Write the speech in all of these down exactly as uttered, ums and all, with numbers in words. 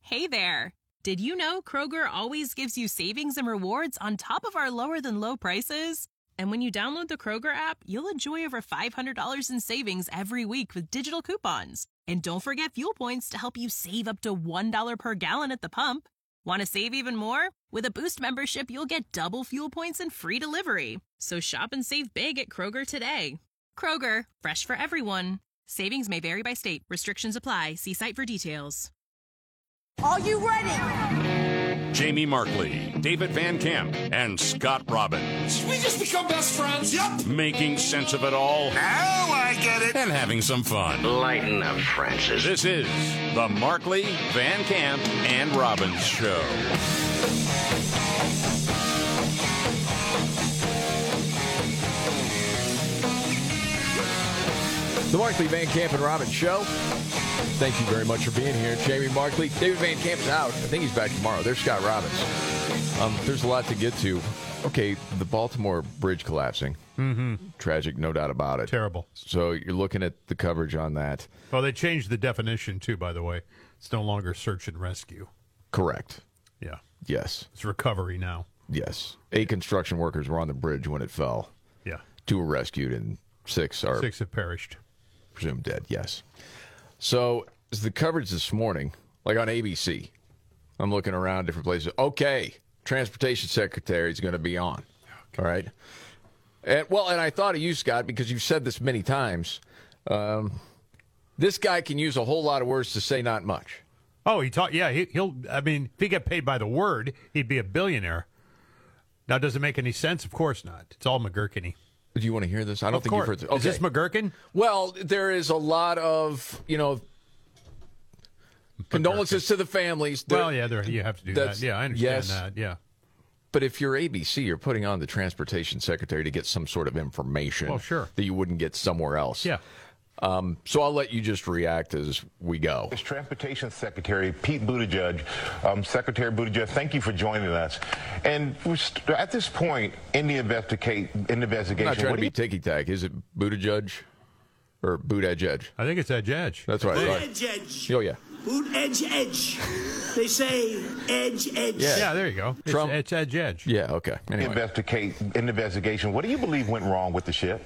Hey there! Did you know Kroger always gives you savings and rewards on top of our lower-than-low prices? And when you download the Kroger app, you'll enjoy over five hundred dollars in savings every week with digital coupons. And don't forget fuel points to help you save up to one dollar per gallon at the pump. Want to save even more? With a Boost membership, you'll get double fuel points and free delivery. So shop and save big at Kroger today. Kroger, fresh for everyone. Savings may vary by state. Restrictions apply. See site for details. Are you ready? Jamie Markley, David Van Camp, and Scott Robbins. We just become best friends. Yep. Making sense of it all. Now I get it. And having some fun. Lighten up, Francis. This is the Markley, Van Camp, and Robbins Show. The Markley, Van Camp, and Robbins Show. Thank you very much for being here. Jamie Markley. David Van Camp's out. I think he's back tomorrow. There's Scott Robbins. Um, there's a lot to get to. Okay, the Baltimore bridge collapsing. Mm-hmm. Tragic, no doubt about it. Terrible. So you're looking at the coverage on that. Well, they changed the definition, too, by the way. It's no longer search and rescue. Correct. Yeah. Yes. It's recovery now. Yes. Eight construction workers were on the bridge when it fell. Yeah. Two were rescued and six are... Six have perished. Presumed dead, yes. So, is the coverage this morning, like on A B C, I'm looking around different places. Okay, Transportation Secretary is going to be on. Okay. All right. And, well, and I thought of you, Scott, because you've said this many times. Um, this guy can use a whole lot of words to say not much. Oh, he taught. Yeah, he, he'll. I mean, if he got paid by the word, he'd be a billionaire. Now, does it make any sense? Of course not. It's all McGurkany. Do you want to hear this? I don't of think course. you've heard this. Okay. Is this McGurkin? Well, there is a lot of, you know, McGurkin. Condolences to the families. There, well, yeah, there, you have to do that. Yeah, I understand yes, that. Yeah. But if you're A B C, you're putting on the Transportation Secretary to get some sort of information well, sure. that you wouldn't get somewhere else. Yeah. Um, so I'll let you just react as we go. As Transportation Secretary Pete Buttigieg, um, Secretary Buttigieg, thank you for joining us. And we're st- at this point in the investigate in the investigation, I'm not trying what to be ticky-tack. Is it Buttigieg or Buttigieg? I think it's Edge Edge. That's right. Edge Edge. Oh yeah. Boot edge edge. They say edge edge. Yeah, yeah there you go. It's, Trump. It's Edge Edge. Yeah. Okay. Anyway. Investigate in the investigation. What do you believe went wrong with the ship?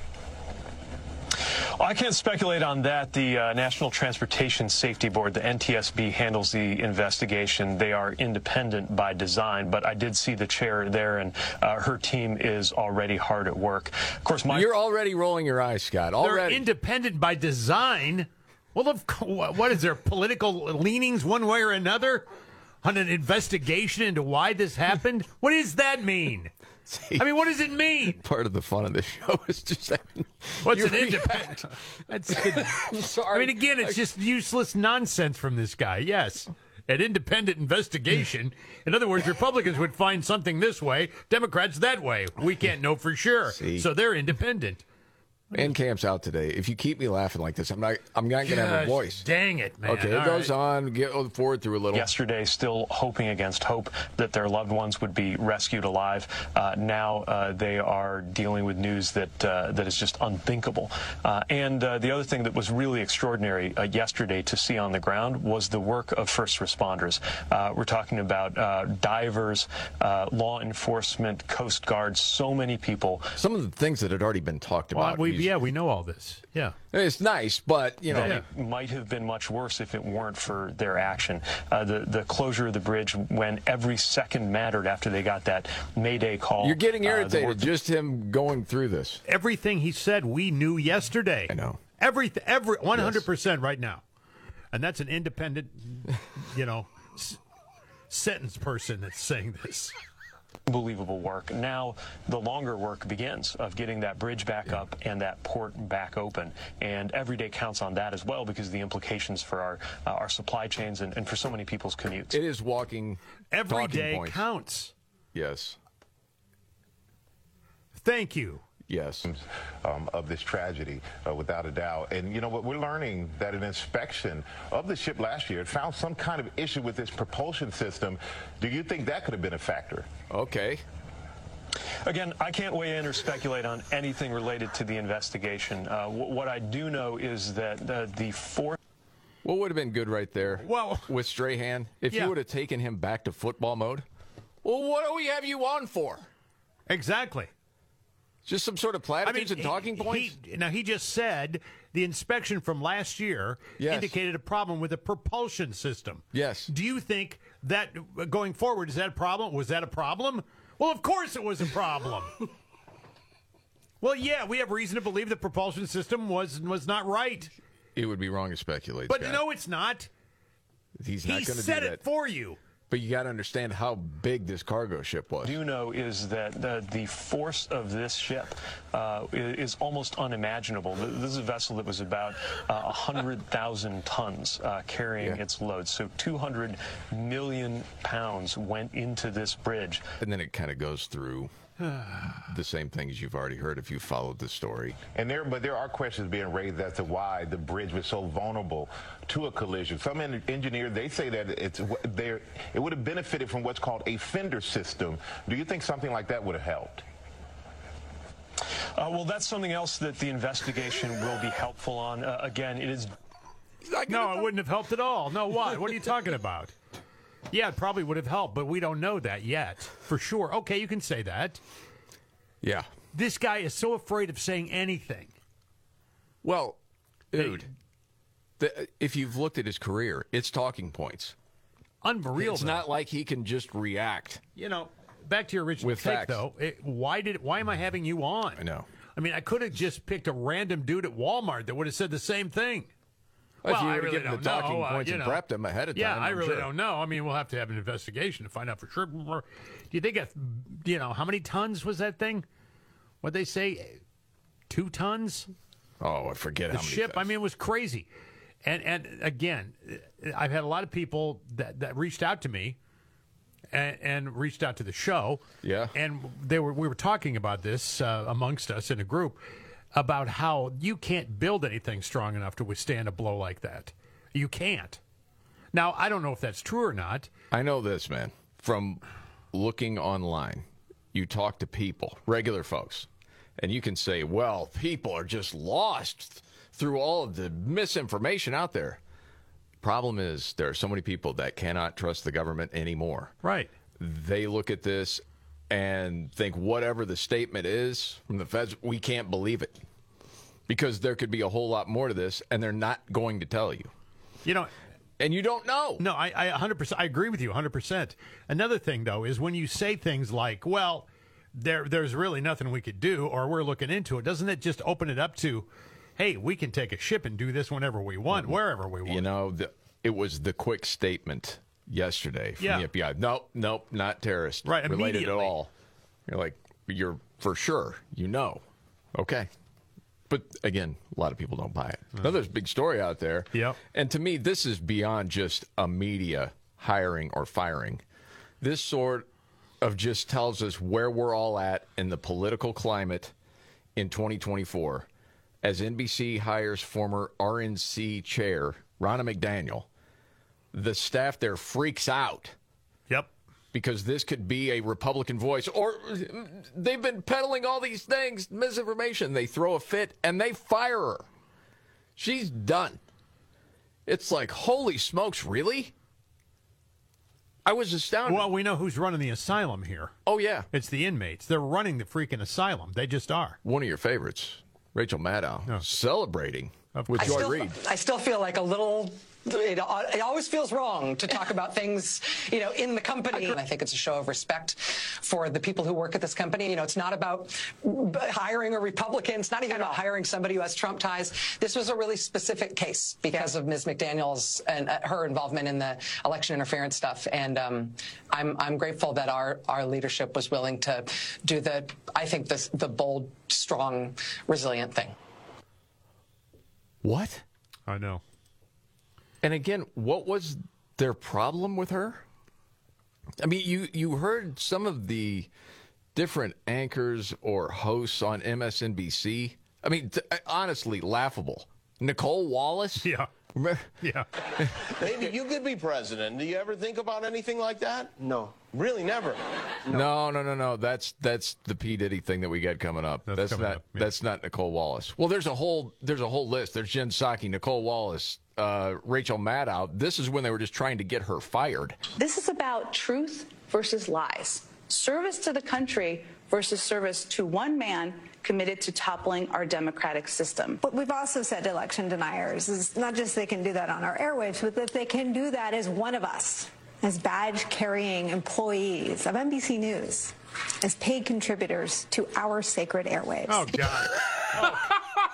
I can't speculate on that. The uh, National Transportation Safety Board, the N T S B, handles the investigation. They are independent by design, but I did see the chair there, and uh, her team is already hard at work. Of course, my You're already rolling your eyes, Scott. Already. They're independent by design. Well, of, what is there, political leanings one way or another on an investigation into why this happened? What does that mean? See, I mean, what does it mean? Part of the fun of this show is just having... What's an independent? That's, I'm sorry. I mean, again, it's just useless nonsense from this guy. Yes, an independent investigation. In other words, Republicans would find something this way, Democrats that way. We can't know for sure. See? So they're independent. Van Camp's out today. If you keep me laughing like this, I'm not. I'm not going to have a voice. Dang it, man! Okay, it All goes right. on. Get forward through a little. Yesterday, still hoping against hope that their loved ones would be rescued alive. Uh, now uh, they are dealing with news that uh, that is just unthinkable. Uh, and uh, the other thing that was really extraordinary uh, yesterday to see on the ground was the work of first responders. Uh, we're talking about uh, divers, uh, law enforcement, Coast Guard, so many people. Some of the things that had already been talked Well, about. we, yeah, we know all this. Yeah. It's nice, but, you know. It might have been much worse if it weren't for their action. Uh, the, the closure of the bridge when every second mattered after they got that Mayday call. You're getting irritated, uh, just him going through this. Everything he said we knew yesterday. I know. Everything, every, one hundred percent yes. Right now. And that's an independent, you know, s- sentence person that's saying this. Unbelievable work. Now the longer work begins of getting that bridge back yeah. up and that port back open. And every day counts on that as well because of the implications for our uh, our supply chains and, and for so many people's commutes. It is walking. Every day points. counts. Yes. Thank you. Yes. Um, of this tragedy, uh, without a doubt. And you know what, we're learning that an inspection of the ship last year found some kind of issue with its propulsion system. Do you think that could have been a factor? Okay. Again, I can't weigh in or speculate on anything related to the investigation. Uh, w- what I do know is that uh, the fourth... What would have been good right there Well, with Strahan? If yeah. you would have taken him back to football mode, well, what do we have you on for? Exactly. Just some sort of platitudes and talking he, points? He, now, he just said the inspection from last year Yes. indicated a problem with the propulsion system. Yes. Do you think that uh, going forward, is that a problem? Was that a problem? Well, of course it was a problem. Well, yeah, we have reason to believe the propulsion system was was not right. It would be wrong to speculate. But Scott. no, it's not. He's He not going to do said that. it for you. But you got to understand how big this cargo ship was. What you know is that the, the force of this ship uh, is almost unimaginable. This is a vessel that was about uh, one hundred thousand tons uh, carrying Yeah. its load. So two hundred million pounds went into this bridge. And then it kind of goes through the same things you've already heard if you followed the story. And there, but there are questions being raised as to why the bridge was so vulnerable to a collision. Some en- engineers, they say that it's there. It would have benefited from what's called a fender system. Do you think something like that would have helped? Uh, well, that's something else that the investigation will be helpful on. Uh, again, it is. No, it wouldn't have helped at all. No, what? What are you talking about? Yeah, it probably would have helped, but we don't know that yet. For sure. Okay, you can say that. Yeah. This guy is so afraid of saying anything. Well, dude, the, if you've looked at his career, it's talking points. Unreal. It's though. not like he can just react. You know, back to your original With take, facts. though. It, why did? Why am I having you on? I know. I mean, I could have just picked a random dude at Walmart that would have said the same thing. If Well, you I were really getting don't the talking know. uh, points you and know. prepped him ahead of Yeah, time. I I'm really sure. don't know. I mean, we'll have to have an investigation to find out for sure. Do you think, if, you know, how many tons was that thing? What'd they say? Two tons? Oh, I forget The how many ship, I things. mean, it was crazy. And and again, I've had a lot of people that, that reached out to me and, and reached out to the show. Yeah. And they were we were talking about this uh, amongst us in a group about how you can't build anything strong enough to withstand a blow like that. You can't. Now, I don't know if that's true or not. I know this, man. From looking online, you talk to people, regular folks, and you can say, well, people are just lost through all of the misinformation out there. Problem is, there are so many people that cannot trust the government anymore. Right. They look at this and think whatever the statement is from the feds, we can't believe it. Because there could be a whole lot more to this, and they're not going to tell you. You know, and you don't know. No, I, I one hundred percent I agree with you one hundred percent. Another thing, though, is when you say things like, well, there there's really nothing we could do, or we're looking into it, doesn't it just open it up to, hey, we can take a ship and do this whenever we want, wherever we want? You know, the, it was the quick statement yesterday from Yeah. the F B I. Nope, nope, not terrorist. Right, related at immediately. all. You're like, you're for sure, you know. Okay. But again, a lot of people don't buy it. Now, there's a big story out there. Yep. And to me, this is beyond just a media hiring or firing. This sort of just tells us where we're all at in the political climate in twenty twenty-four as N B C hires former R N C chair Ronna McDaniel. The staff there freaks out. Yep. Because this could be a Republican voice. Or they've been peddling all these things, misinformation. They throw a fit and they fire her. She's done. It's like, holy smokes, really? I was astounded. Well, we know who's running the asylum here. Oh, yeah. It's the inmates. They're running the freaking asylum. They just are. One of your favorites, Rachel Maddow, celebrating with I Joy still, Reid. I still feel like a little. It, it always feels wrong to talk about things, you know, in the company. And I think it's a show of respect for the people who work at this company. You know, it's not about hiring a Republican. It's not even about hiring somebody who has Trump ties. This was a really specific case because of Miz McDaniel's and uh, her involvement in the election interference stuff. And um, I'm I'm grateful that our our leadership was willing to do the I think this the bold, strong, resilient thing. What? I know. And again, what was their problem with her? I mean, you, you heard some of the different anchors or hosts on M S N B C. I mean, t- honestly, laughable. Nicole Wallace? Yeah. Remember? Yeah. Maybe you could be president. Do you ever think about anything like that? No. Really, never? No, no, no, no. That's that's the P. Diddy thing that we got coming up. That's, coming not up, yeah. that's not Nicole Wallace. Well, there's a whole there's a whole list. There's Jen Psaki, Nicole Wallace, uh, Rachel Maddow, this is when they were just trying to get her fired. This is about truth versus lies. Service to the country versus service to one man committed to toppling our democratic system. But we've also said to election deniers, is not just they can do that on our airwaves, but that they can do that as one of us, as badge-carrying employees of N B C News, as paid contributors to our sacred airwaves. Oh, God. Oh.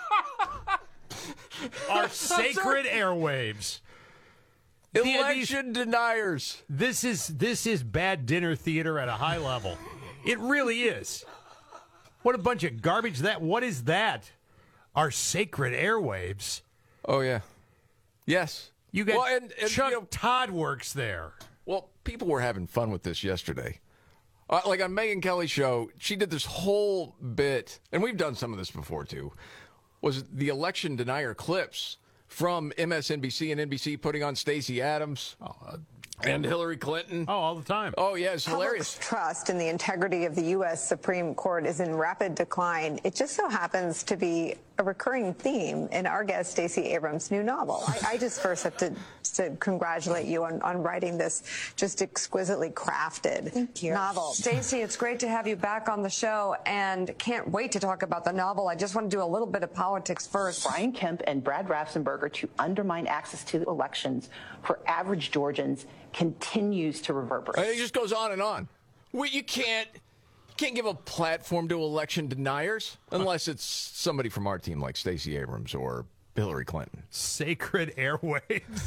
Our sacred airwaves. Election the, deniers. This is this is bad dinner theater at a high level. It really is. What a bunch of garbage that. What is that? Our sacred airwaves. Oh, yeah. Yes. You got well, and, and, Chuck you know, Todd works there. Well, people were having fun with this yesterday. Uh, like on Megyn Kelly's show, she did this whole bit, and we've done some of this before, too, was the election denier clips from M S N B C and N B C putting on Stacey Abrams oh, uh, and Hillary Clinton. Oh, all the time. Oh, yeah, it's hilarious. Public's trust in the integrity of the U S Supreme Court is in rapid decline. It just so happens to be a recurring theme in our guest Stacey Abrams' new novel. I, I just first have to, to congratulate you on, on writing this just exquisitely crafted Thank you. novel. Stacey, it's great to have you back on the show, and can't wait to talk about the novel. I just want to do a little bit of politics first. Brian Kemp and Brad Raffensperger to undermine access to elections for average Georgians continues to reverberate. It just goes on and on. Well, you can't you can't give a platform to election deniers unless it's somebody from our team like Stacey Abrams or Hillary Clinton. Sacred airwaves.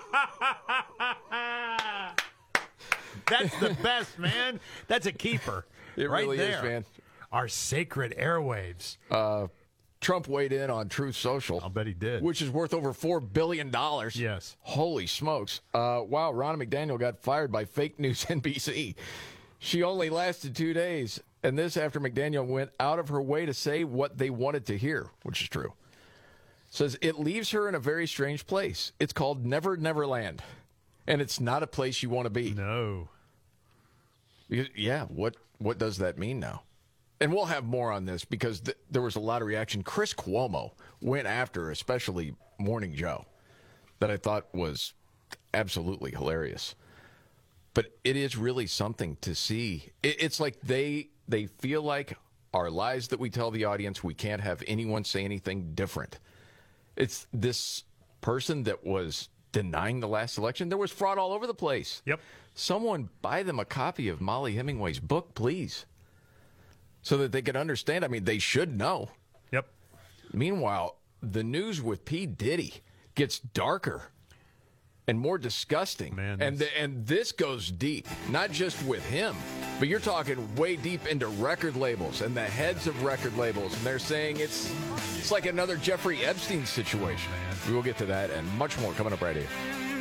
That's the best, man. That's a keeper. It right really there. is, man. Our sacred airwaves. Uh, Trump weighed in on Truth Social. I'll bet he did. Which is worth over four billion dollars. Yes. Holy smokes. Uh, wow, Ronna McDaniel got fired by fake news N B C. She only lasted two days, and this after McDaniel went out of her way to say what they wanted to hear, which is true. Says it leaves her in a very strange place. It's called Never Never Land, and it's not a place you want to be. No. Yeah, what what does that mean now? And we'll have more on this because th- there was a lot of reaction. Chris Cuomo went after, especially Morning Joe, that I thought was absolutely hilarious. But it is really something to see. It, it's like they they feel like our lies that we tell the audience, we can't have anyone say anything different. It's this person that was denying the last election. There was fraud all over the place. Yep. Someone buy them a copy of Molly Hemingway's book, please, so that they can understand. I mean, they should know. Yep. Meanwhile, the news with P. Diddy gets darker and more disgusting. Man, and the, and this goes deep, not just with him, but you're talking way deep into record labels and the heads of record labels, and they're saying it's it's like another Jeffrey Epstein situation. Man. We will get to that and much more coming up right here.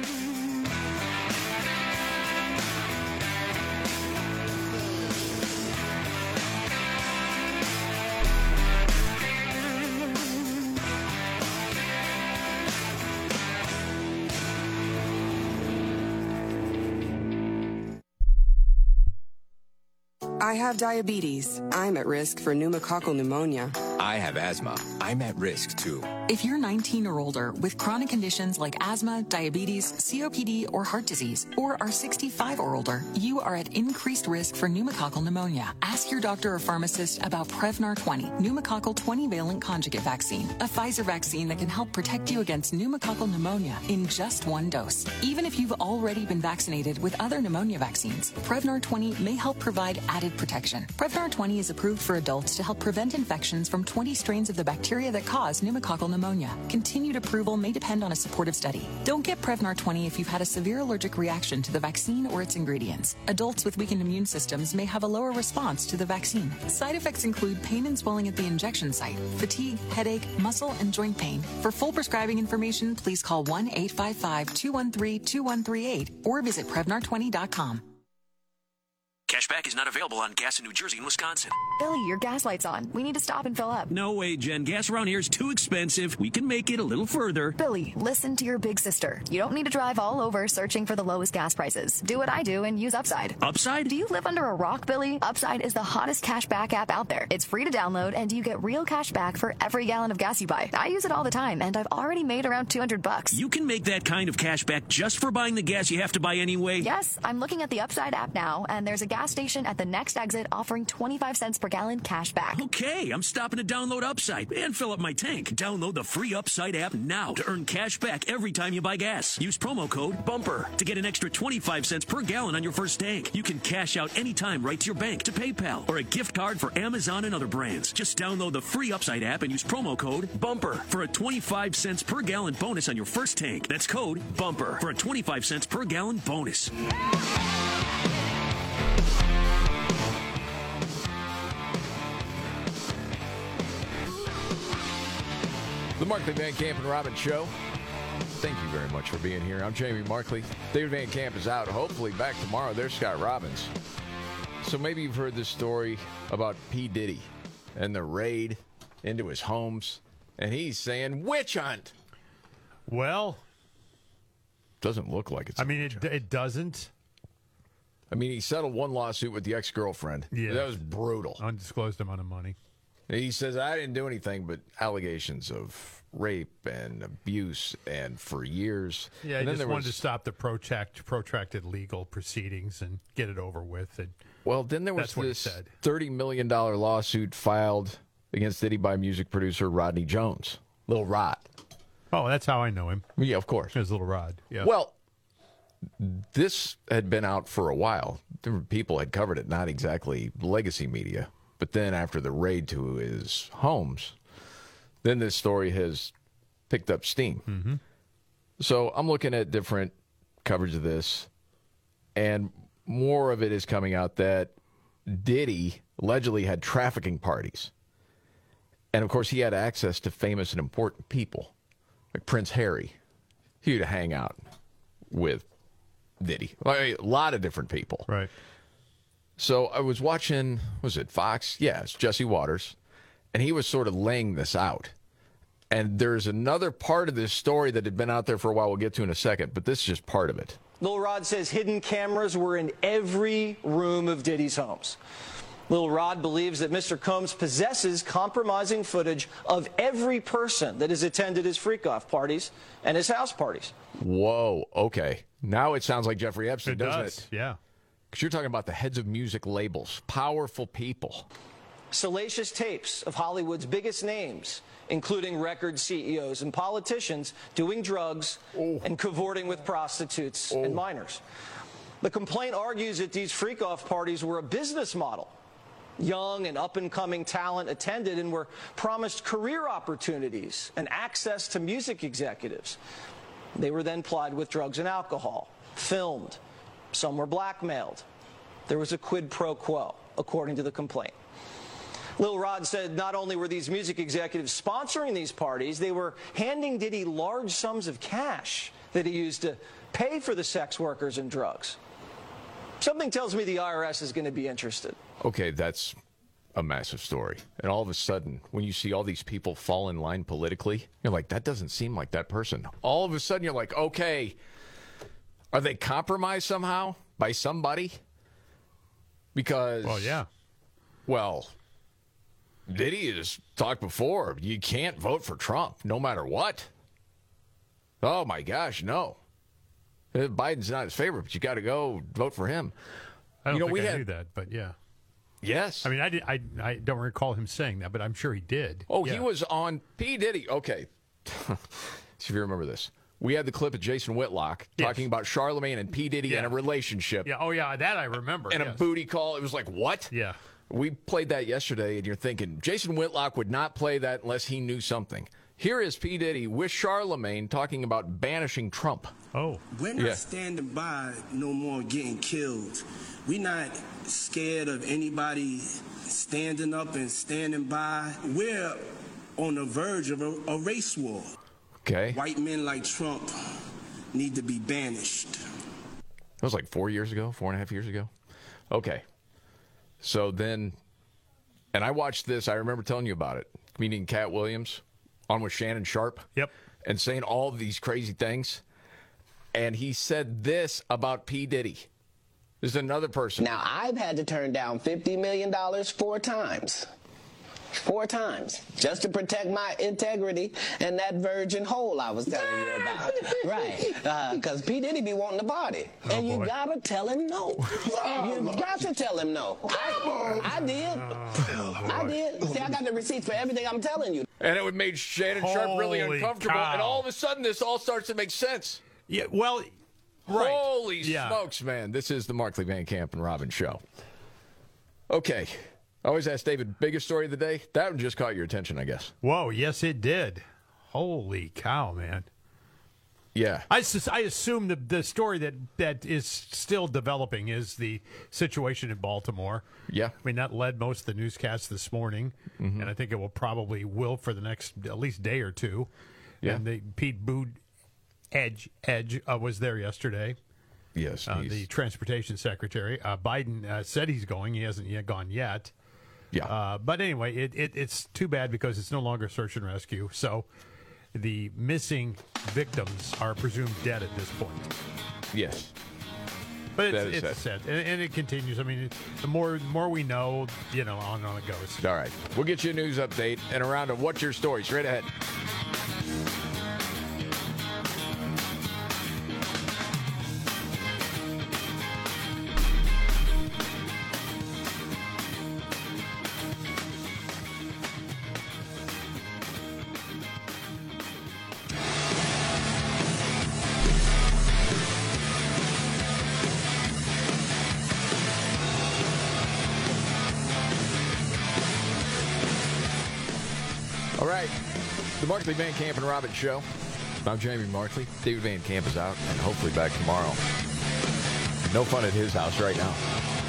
I have diabetes. I'm at risk for pneumococcal pneumonia. I have asthma. I'm at risk, too. If you're nineteen or older with chronic conditions like asthma, diabetes, C O P D, or heart disease, or are sixty-five or older, you are at increased risk for pneumococcal pneumonia. Ask your doctor or pharmacist about Prevnar twenty, pneumococcal twenty-valent conjugate vaccine, a Pfizer vaccine that can help protect you against pneumococcal pneumonia in just one dose. Even if you've already been vaccinated with other pneumonia vaccines, Prevnar twenty may help provide added protection. Prevnar twenty is approved for adults to help prevent infections from twenty strains of the bacteria that cause pneumococcal pneumonia. Continued approval may depend on a supportive study. Don't get Prevnar twenty if you've had a severe allergic reaction to the vaccine or its ingredients. Adults with weakened immune systems may have a lower response to the vaccine. Side effects include pain and swelling at the injection site, fatigue, headache, muscle, and joint pain. For full prescribing information, please call one eight five five, two one three, two one three eight or visit Prevnar twenty dot com. Cash Cashback is not available on gas in New Jersey and Wisconsin. Billy, your gas light's on. We need to stop and fill up. No way, Jen. Gas around here is too expensive. We can make it a little further. Billy, listen to your big sister. You don't need to drive all over searching for the lowest gas prices. Do what I do and use Upside. Upside? Do you live under a rock, Billy? Upside is the hottest cashback app out there. It's free to download, and you get real cash back for every gallon of gas you buy. I use it all the time, and I've already made around two hundred bucks. You can make that kind of cash back just for buying the gas you have to buy anyway? Yes, I'm looking at the Upside app now, and there's a gas station at the next exit offering twenty-five cents per gallon cash back. Okay, I'm stopping to download Upside and fill up my tank. Download the free Upside app now to earn cash back every time you buy gas. Use promo code BUMPER to get an extra twenty-five cents per gallon on your first tank. You can cash out anytime right to your bank, to PayPal, or a gift card for Amazon and other brands. Just download the free Upside app and use promo code BUMPER for a twenty-five cents per gallon bonus on your first tank. That's code BUMPER for a twenty-five cents per gallon bonus. The Markley, Van Camp, and Robbins Show. Thank you very much for being here. I'm Jamie Markley. David Van Camp is out. Hopefully back tomorrow. There's Scott Robbins. So maybe you've heard this story about P. Diddy and the raid into his homes. And he's saying, witch hunt. Well, doesn't look like it's I mean, it, it doesn't. I mean, he settled one lawsuit with the ex-girlfriend. Yeah. That was brutal. Undisclosed amount of money. He says, I didn't do anything but allegations of rape and abuse, and for years. Yeah, and I then just wanted was, to stop the protract, protracted legal proceedings and get it over with. And well, then there was that's what he this said. thirty million dollars lawsuit filed against Diddy by music producer Rodney Jones, Lil Rod. Oh, that's how I know him. Yeah, of course. His Little Rod. Yeah. Well, this had been out for a while. Different people had covered it, not exactly legacy media. But then after the raid to his homes, then this story has picked up steam. Mm-hmm. So I'm looking at different coverage of this, and more of it is coming out that Diddy allegedly had trafficking parties. And, of course, he had access to famous and important people, like Prince Harry. He would hang out with Diddy. Like, a lot of different people. Right. So I was watching, was it Fox? Yeah, it's Jesse Waters. And he was sort of laying this out. And there's another part of this story that had been out there for a while we'll get to in a second, but this is just part of it. Lil Rod says hidden cameras were in every room of Diddy's homes. Lil Rod believes that Mister Combs possesses compromising footage of every person that has attended his freak-off parties and his house parties. Whoa, okay. Now it sounds like Jeffrey Epstein, It doesn't does, it? yeah. Because you're talking about the heads of music labels, powerful people. Salacious tapes of Hollywood's biggest names, including record C E Os and politicians, doing drugs oh. and cavorting with prostitutes oh. and minors. The complaint argues that these freak-off parties were a business model. Young and up-and-coming talent attended and were promised career opportunities and access to music executives. They were then plied with drugs and alcohol, filmed. Some were blackmailed. There was a quid pro quo, according to the complaint. Lil Rod said not only were these music executives sponsoring these parties, they were handing Diddy large sums of cash that he used to pay for the sex workers and drugs. Something tells me the I R S is going to be interested. Okay, that's a massive story. And all of a sudden, when you see all these people fall in line politically, you're like, that doesn't seem like that person. All of a sudden, you're like, okay, are they compromised somehow by somebody? Because, well, yeah. Well, Diddy has talked before. You can't vote for Trump, no matter what. Oh, my gosh, no. Biden's not his favorite, but you got to go vote for him. I don't you know, think we I had, knew that, but yeah. Yes. I mean, I, did, I, I don't recall him saying that, but I'm sure he did. Oh, yeah. He was on P. Diddy. Okay. See if you remember this. We had the clip of Jason Whitlock yes. talking about Charlemagne and P. Diddy yeah. and a relationship. Yeah. Oh, yeah, that I remember. And yes. a booty call. It was like, what? Yeah. We played that yesterday, and you're thinking, Jason Whitlock would not play that unless he knew something. Here is P. Diddy with Charlemagne talking about banishing Trump. Oh. We're not yeah. standing by no more getting killed. We're not scared of anybody standing up and standing by. We're on the verge of a, a race war. Okay. White men like Trump need to be banished. That was like four years ago, four and a half years ago. Okay. So then, and I watched this. I remember telling you about it. Comedian Cat Williams on with Shannon Sharp. Yep. And saying all of these crazy things. And he said this about P. Diddy. There's another person. Now, I've had to turn down fifty million dollars four times. Four times. Just to protect my integrity and that virgin hole I was telling you about. Right. Because uh, P. Diddy be wanting to party. Oh, and you boy. got to tell him no. You got to tell him no. I, I did. I did. See, I got the receipts for everything I'm telling you. And it would make Shannon Sharp really Holy uncomfortable. cow. And all of a sudden, this all starts to make sense. Yeah, well, right. Holy Yeah. smokes, man. This is the Markley, Van Camp, and Robbins show. Okay. I always ask David, biggest story of the day? That one just caught your attention, I guess. Whoa, yes, it did. Holy cow, man. Yeah. I, sus- I assume the, the story that, that is still developing is the situation in Baltimore. Yeah. I mean, that led most of the newscasts this morning, Mhm. and I think it will probably will for the next at least day or two. Yeah. And the, Pete Buttigieg Edge, Edge uh, was there yesterday. Yes, uh, he's- the transportation secretary. Uh, Biden uh, said he's going. He hasn't yet gone yet. Yeah. Uh, but anyway, it, it, it's too bad because it's no longer search and rescue. So the missing victims are presumed dead at this point. Yes. But That it's, is it's sad. sad, and, and it continues. I mean, it, the more the more we know, you know, on and on it goes. All right. We'll get you a news update and a round of What's Your Story straight ahead. All right. The Markley, Van Camp, and Robbins show. I'm Jamie Markley. David Van Camp is out and hopefully back tomorrow. No fun at his house right now.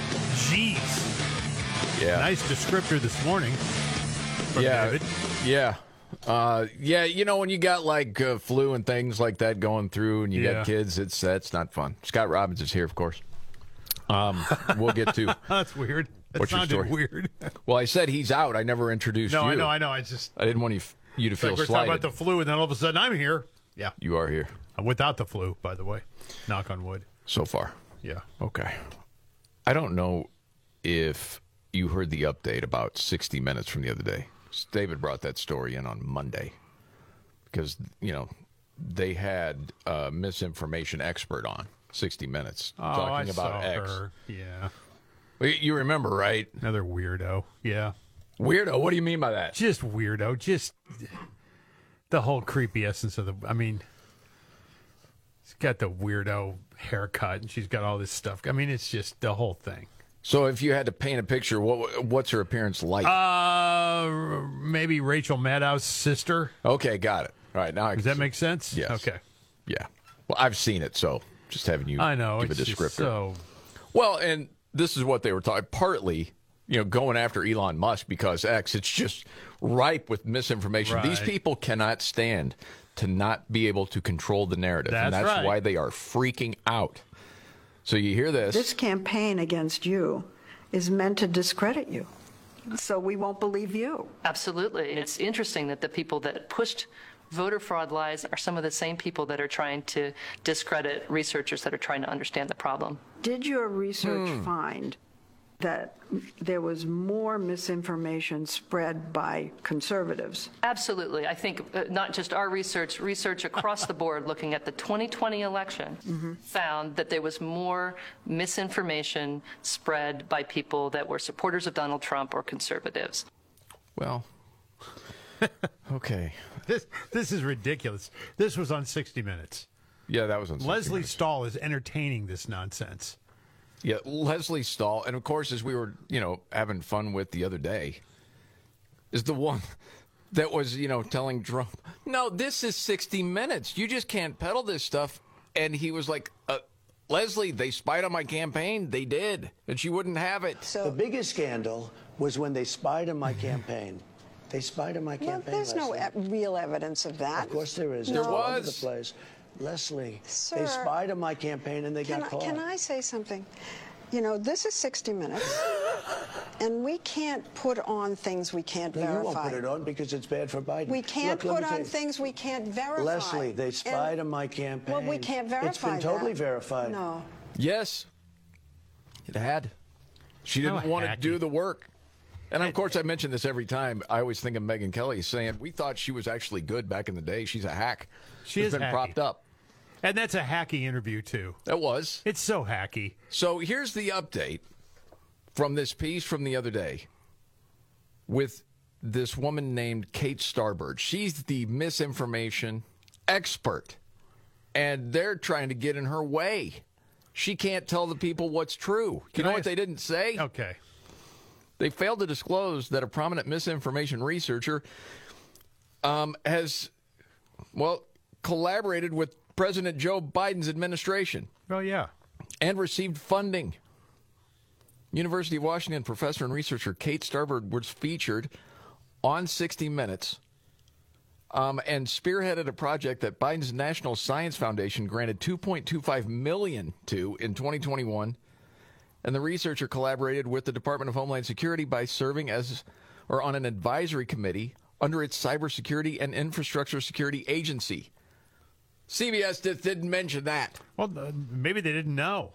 Jeez. Yeah. Nice descriptor this morning from yeah. David. Yeah. Uh, yeah, you know, when you got like uh, flu and things like that going through and you Yeah. got kids, it's that's not fun. Scott Robbins is here, of course. Um, we'll get to That's weird. That What's your sounded story? weird. Well, I said he's out. I never introduced No, you. I know, I know. I just I didn't want you, you to it's feel like we're slighted. talking about the flu, and then all of a sudden I'm here. Yeah, You are here I'm without the flu, by the way. Knock on wood. so far. Yeah. Okay. I don't know if you heard the update about sixty minutes from the other day. David brought that story in on Monday because, you know, they had a misinformation expert on sixty minutes Oh, talking I about saw X. her. Yeah. Well, You remember, right? Another weirdo. Yeah. Weirdo? What do you mean by that? Just weirdo. Just the whole creepy essence of the. I mean, she's got the weirdo haircut, and she's got all this stuff. I mean, it's just the whole thing. So if you had to paint a picture, what what's her appearance like? Uh, maybe Rachel Maddow's sister. Okay, got it. All right, now I Does can that see. make sense? Yes. Okay. Yeah. Well, I've seen it, so just having you I know. give It's a just descriptor. so. Well, and this is what they were talking. Partly, you know, going after Elon Musk because X, it's just ripe with misinformation. These Right. people cannot stand to not be able to control the narrative, and That's that's right. why they are freaking out. So you hear this? This campaign against you is meant to discredit you, so we won't believe you. Absolutely. It's interesting that the people that pushed voter fraud lies are some of the same people that are trying to discredit researchers that are trying to understand the problem. Did your research Hmm. find that there was more misinformation spread by conservatives? Absolutely. I think uh, not just our research, research across the board looking at the twenty twenty election found that there was more misinformation spread by people that were supporters of Donald Trump or conservatives. Well, okay. This this is ridiculous. This was on sixty minutes. Yeah, that was on sixty Leslie minutes. Stahl is entertaining this nonsense. Yeah, Leslie Stahl, and of course, as we were, you know, having fun with the other day, is the one that was, you know, telling Trump, no, this is sixty minutes. You just can't peddle this stuff. And he was like, uh, Leslie, they spied on my campaign. They did. And she wouldn't have it. The biggest scandal was when they spied on my campaign. They spied on my Well, campaign. there's no Leslie. e- real evidence of that. Of course there is. No. It's all over the place. Leslie, Sir, they spied on my campaign and they Can got I, caught. can I say something? You know, this is sixty minutes. And we can't put on things we can't No, you verify. won't put it on because it's bad for Biden. We can't Look, let put me tell on you. things we can't verify. Leslie, they spied And- on my campaign. Well, we can't verify It's been totally that. verified. No. Yes, it had. She didn't How want to hacky. do the work. And of course, I mention this every time. I always think of Megyn Kelly saying, we thought she was actually good back in the day. She's a hack. She She's is been hacky. propped up. And that's a hacky interview, too. It was. It's so hacky. So here's the update from this piece from the other day with this woman named Kate Starbird. She's the misinformation expert, and they're trying to get in her way. She can't tell the people what's true. You Can know I what ask- they didn't say? Okay. They failed to disclose that a prominent misinformation researcher um, has, well, collaborated with President Joe Biden's administration. Oh, yeah. And received funding. University of Washington professor and researcher Kate Starbird was featured on sixty minutes um, and spearheaded a project that Biden's National Science Foundation granted two point two five million dollars to in twenty twenty-one. And the researcher collaborated with the Department of Homeland Security by serving as or on an advisory committee under its Cybersecurity and Infrastructure Security Agency. C B S just didn't mention that. Well, uh, maybe they didn't know.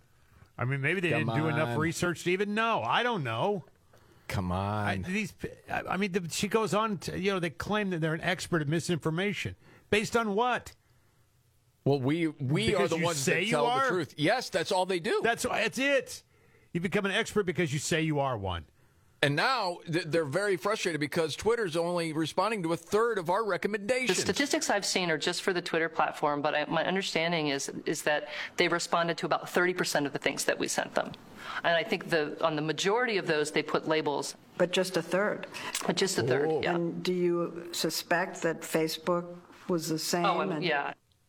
I mean, maybe they Come didn't do enough on. research to even know. I don't know. Come on. I, these, I I mean, the, she goes on to, you know, they claim that they're an expert at misinformation. Based on what? Well, we we Because are the you ones say that you tell are? the truth. Yes, that's all they do. That's that's it. You become an expert because you say you are one. And now th- they're very frustrated because Twitter's only responding to a third of our The recommendations. statistics I've seen are just for the Twitter platform, but I, my understanding is is that they responded to about thirty percent of the things that we sent them. And I think the on the majority of those, they put labels. But just a third. But just a third, yeah. And do you suspect that Facebook was the same? Oh, and- and- yeah.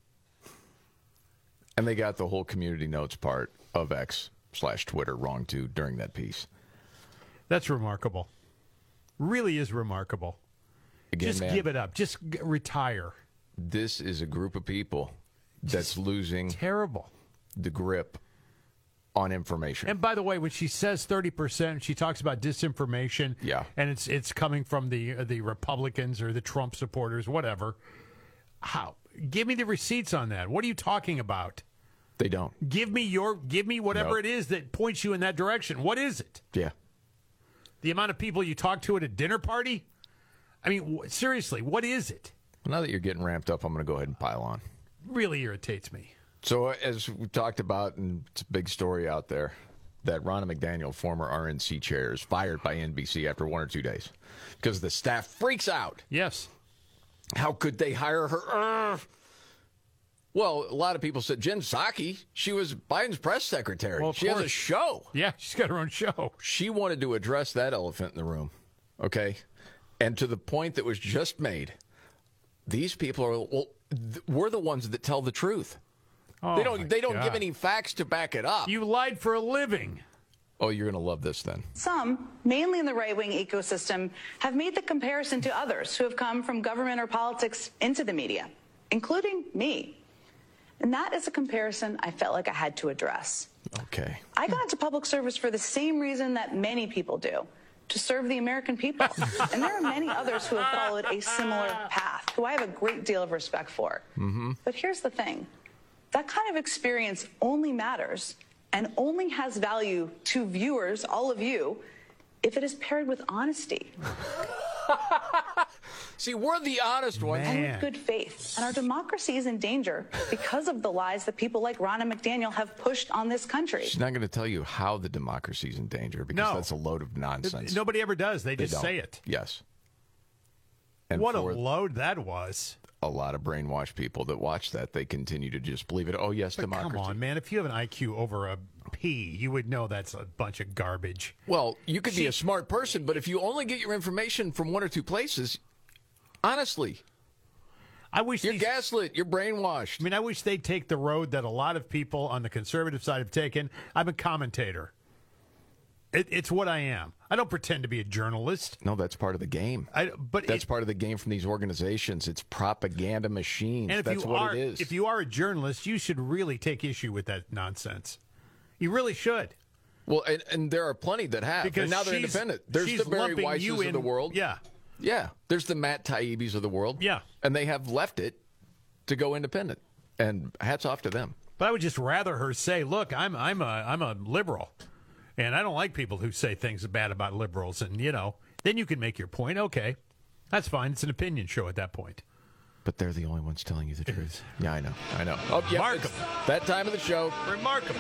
And they got the whole community notes part of X slash Twitter wrong, too, during that piece. That's remarkable. Really is remarkable. Again, Just man, give it up. Just g- retire. this is a group of people that's losing terrible the grip on information. And by the way, when she says thirty percent, she talks about disinformation. Yeah. And it's it's coming from the uh, the Republicans or the Trump supporters, whatever. How? Give me the receipts on that. What are you talking about? They don't. Give me your give me whatever Nope. it is that points you in that direction. What is it? Yeah. The amount of people you talk to at a dinner party? I mean, w- seriously, what is it? Now that you're getting ramped up, I'm going to go ahead and pile on. Really irritates me. So, uh, as we talked about, and it's a big story out there, that Ronna McDaniel, former R N C chair, is fired by N B C after one or two days because the staff freaks out. Yes. How could they hire her? Ugh. Well, a lot of people said Jen Psaki, she was Biden's press secretary. Well, of she has a course. show. Yeah, she's got her own show. She wanted to address that elephant in the room, okay? And to the point that was just made, these people are, well, th- we're the ones that tell the truth. Oh, they don't. my They don't God. give any facts to back it up. You lied for a living. Oh, you're going to love this then. Some, mainly in the right-wing ecosystem, have made the comparison to others who have come from government or politics into the media, including me. And that is a comparison I felt like I had to address. Okay. I got into public service for the same reason that many people do, to serve the American people. And there are many others who have followed a similar path, who I have a great deal of respect for. Mm-hmm. But here's the thing. That kind of experience only matters and only has value to viewers, all of you, if it is paired with honesty. See, we're the honest ones. And with good faith. And our democracy is in danger because of the lies that people like Ronna McDaniel have pushed on this country. She's not going to tell you how the democracy's in danger because No. that's a load of nonsense. Nobody ever does. They They just don't. say it. Yes. And What a for load that was. a lot of brainwashed people that watch that, they continue to just believe it. Oh, yes, But democracy. come on, man. If you have an I Q over a P, you would know that's a bunch of garbage. Well, you could be a smart person, but if you only get your information from one or two places, honestly, I wish you're these- gaslit. You're brainwashed. I mean, I wish they'd take the road that a lot of people on the conservative side have taken. I'm a commentator. It, it's what I am. I don't pretend to be a journalist. No, that's part of the game. I, but that's it- part of the game from these organizations. It's propaganda machines. And if that's you what are, it is. if you are a journalist, you should really take issue with that nonsense. You really should. Well, and, and there are plenty that have. Because and now they're she's- independent. There's she's the Barry lumping Weisses you of in- the world. Yeah. Yeah. There's the Matt Taibbi's of the world. Yeah. And they have left it to go independent. And hats off to them. But I would just rather her say, "Look, I'm I'm a I'm a liberal, and I don't like people who say things bad about liberals." And you know, then you can make your point. Okay, that's fine. It's an opinion show at that point. But they're the only ones telling you the truth. Yeah, I know. I know. Oh, yeah, Remarkable. it's that time of the show. Remarkable.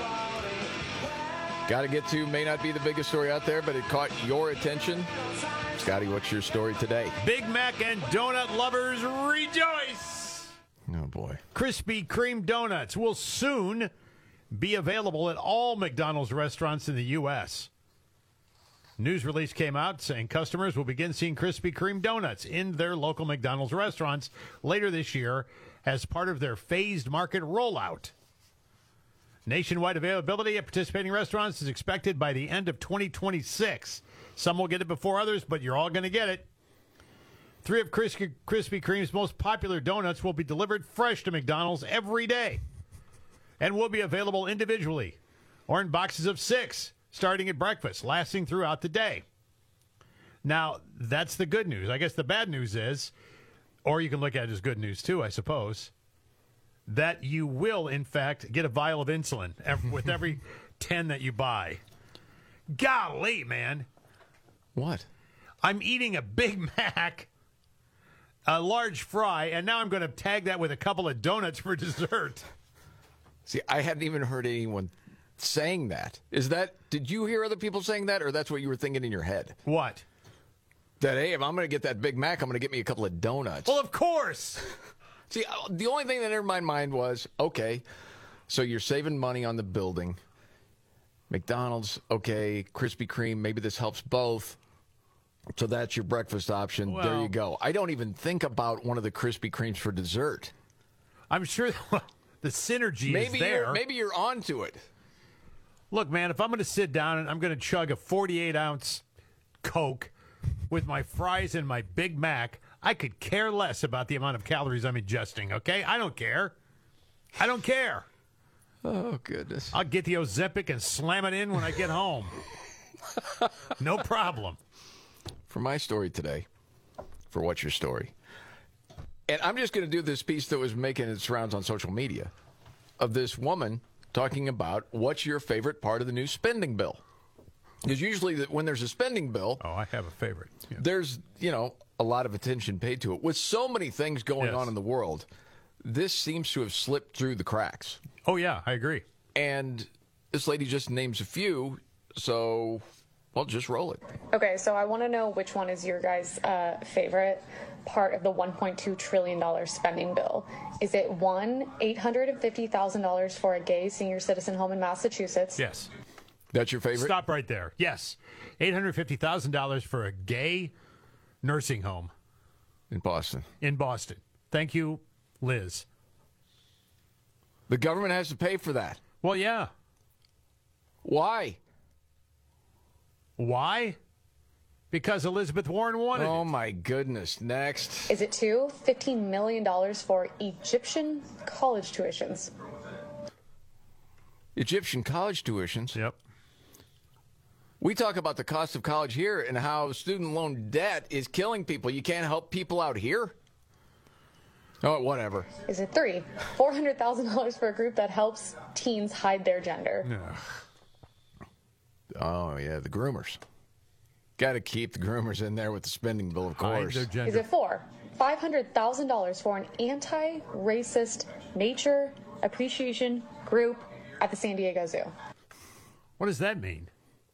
Got to get to, may not be the biggest story out there, but it caught your attention. Scotty, what's your story today? Big Mac and donut lovers rejoice! Oh, boy. Krispy Kreme donuts will soon be available at all McDonald's restaurants in the U S News release came out saying customers will begin seeing Krispy Kreme donuts in their local McDonald's restaurants later this year as part of their phased market rollout. Nationwide availability at participating restaurants is expected by the end of twenty twenty-six. Some will get it before others, but you're all going to get it. Three of Krispy Kreme's most popular donuts will be delivered fresh to McDonald's every day and will be available individually or in boxes of six, starting at breakfast, lasting throughout the day. Now, that's the good news. I guess the bad news is, or you can look at it as good news too, I suppose, that you will, in fact, get a vial of insulin ev- with every ten that you buy. Golly, man. What? I'm eating a Big Mac, a large fry, and now I'm going to tag that with a couple of donuts for dessert. See, I hadn't even heard anyone saying that. Is that, did you hear other people saying that, or that's what you were thinking in your head? What? That, hey, if I'm going to get that Big Mac, I'm going to get me a couple of donuts. Well, of course. See, the only thing that entered my mind was, okay, so you're saving money on the building. McDonald's, okay, Krispy Kreme, maybe this helps both. So that's your breakfast option. Well, there you go. I don't even think about one of the Krispy Kremes for dessert. I'm sure the synergy maybe is there. You're, maybe you're onto it. Look, man, if I'm going to sit down and I'm going to chug a forty-eight ounce Coke with my fries and my Big Mac, I could care less about the amount of calories I'm ingesting, okay? I don't care. I don't care. Oh, goodness. I'll get the Ozempic and slam it in when I get home. No problem. For my story today, for What's Your Story, and I'm just going to do this piece that was making its rounds on social media of this woman talking about what's your favorite part of the new spending bill. Because usually when there's a spending bill... Oh, I have a favorite. Yeah. There's, you know, a lot of attention paid to it. With so many things going Yes. on in the world, this seems to have slipped through the cracks. Oh, yeah, I agree. And this lady just names a few, so, well, just roll it. Okay, so I want to know which one is your guys' uh, favorite part of the one point two trillion dollars spending bill. Is it one, eight hundred fifty thousand dollars for a gay senior citizen home in Massachusetts? Yes. That's your favorite? Stop right there. Yes. eight hundred fifty thousand dollars for a gay nursing home. In Boston. In Boston. Thank you, Liz. The government has to pay for that. Well, yeah. Why? Why? Because Elizabeth Warren wanted Oh, it. my goodness. Next. Is it two, fifteen million dollars for Egyptian college tuitions? Egyptian college tuitions. Yep. We talk about the cost of college here and how student loan debt is killing people. You can't help people out here? Oh, whatever. Is it three, four hundred thousand dollars for a group that helps teens hide their gender? Oh, yeah, the groomers. Got to keep the groomers in there with the spending bill, of Hide course. their gender. Is it four, five hundred thousand dollars for an anti-racist nature appreciation group at the San Diego Zoo? What does that mean?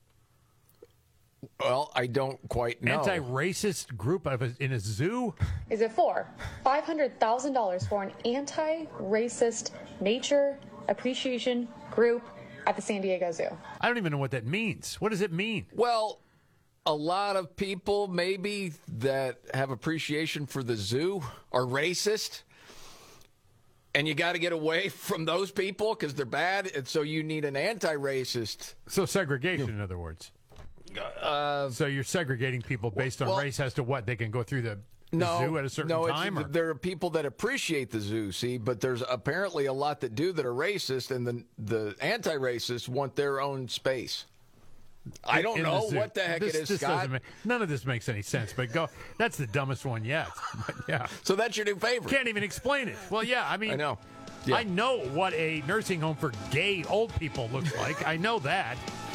Well, I don't quite know. Anti-racist group of a, in a zoo? Is it four, five hundred thousand dollars for an anti-racist nature appreciation group at the San Diego Zoo? I don't even know what that means. What does it mean? Well, a lot of people maybe that have appreciation for the zoo are racist. And you got to get away from those people because they're bad. And so you need an anti-racist. So segregation, in other words. Uh, so you're segregating people based on well, race as to what they can go through the, the no, zoo at a certain no, time? it's, Or? there are people that appreciate the zoo, see, but there's apparently a lot that do that are racist, and the the anti-racists want their own space. I don't in know the zoo. what the heck this, it is, this Scott. doesn't make, none of this makes any sense, but go. That's the dumbest one yet. But yeah. So that's your new favorite. Can't even explain it. Well, yeah, I mean, I know. Yeah. I know what a nursing home for gay old people looks like. I know that.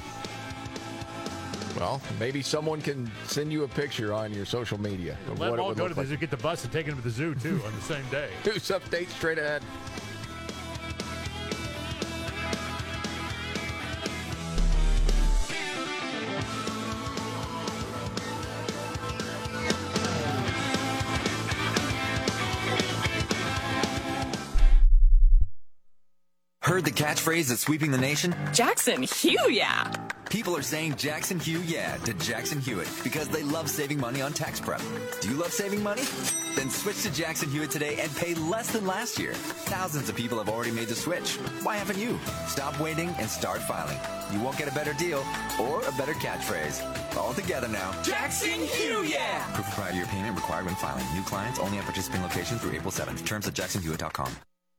Well, maybe someone can send you a picture on your social media. Of Let what them it all would go look to the like. zoo, get the bus, and take them to the zoo, too, on the same day. News update straight ahead. Heard the catchphrase that's sweeping the nation? Jackson Hugh, yeah. People are saying Jackson Hugh yeah to Jackson Hewitt because they love saving money on tax prep. Do you love saving money? Then switch to Jackson Hewitt today and pay less than last year. Thousands of people have already made the switch. Why haven't you? Stop waiting and start filing. You won't get a better deal or a better catchphrase. All together now. Jackson Hugh, yeah. Proof of prior year payment required when filing. New clients only at participating locations through April seventh. Terms at jackson hewitt dot com.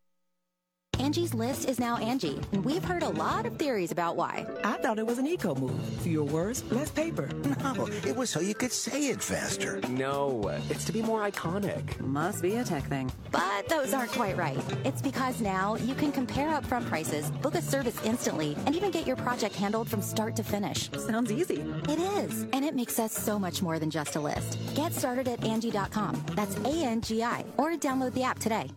Angie's List is now Angie, and we've heard a lot of theories about why. I thought it was an eco move. Fewer words, less paper. No, it was so you could say it faster. No, it's to be more iconic. Must be a tech thing. But those aren't quite right. It's because now you can compare upfront prices, book a service instantly, and even get your project handled from start to finish. Sounds easy. It is, and it makes us so much more than just a list. Get started at Angie dot com. That's A N G I, or download the app today.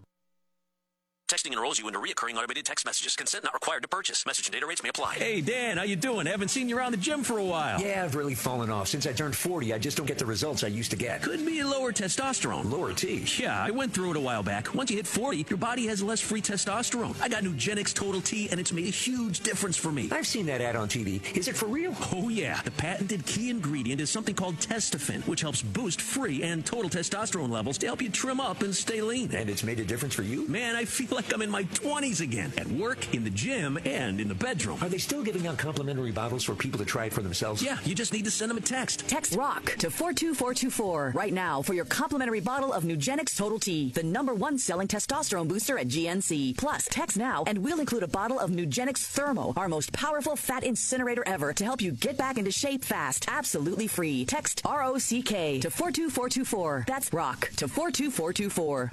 Texting enrolls you into recurring automated text messages. Consent not required to purchase. Message and data rates may apply. Hey, Dan, how you doing? Haven't seen you around the gym for a while. Yeah, I've really fallen off. Since I turned forty, I just don't get the results I used to get. Could be lower testosterone. Lower T. Yeah, I went through it a while back. Once you hit forty, your body has less free testosterone. I got Nugenix Total T, and it's made a huge difference for me. I've seen that ad on T V. Is it for real? Oh, yeah. The patented key ingredient is something called Testofen, which helps boost free and total testosterone levels to help you trim up and stay lean. And it's made a difference for you? Man, I feel like I'm in my twenties again, at work, in the gym, and in the bedroom. Are they still giving out complimentary bottles for people to try it for themselves? Yeah, you just need to send them a text. Text ROCK to four two four two four right now for your complimentary bottle of Nugenix Total T, the number one selling testosterone booster at G N C. Plus, text now and we'll include a bottle of Nugenix Thermo, our most powerful fat incinerator ever, to help you get back into shape fast. Absolutely free. Text R O C K to four two four two four. That's ROCK to four two four two four.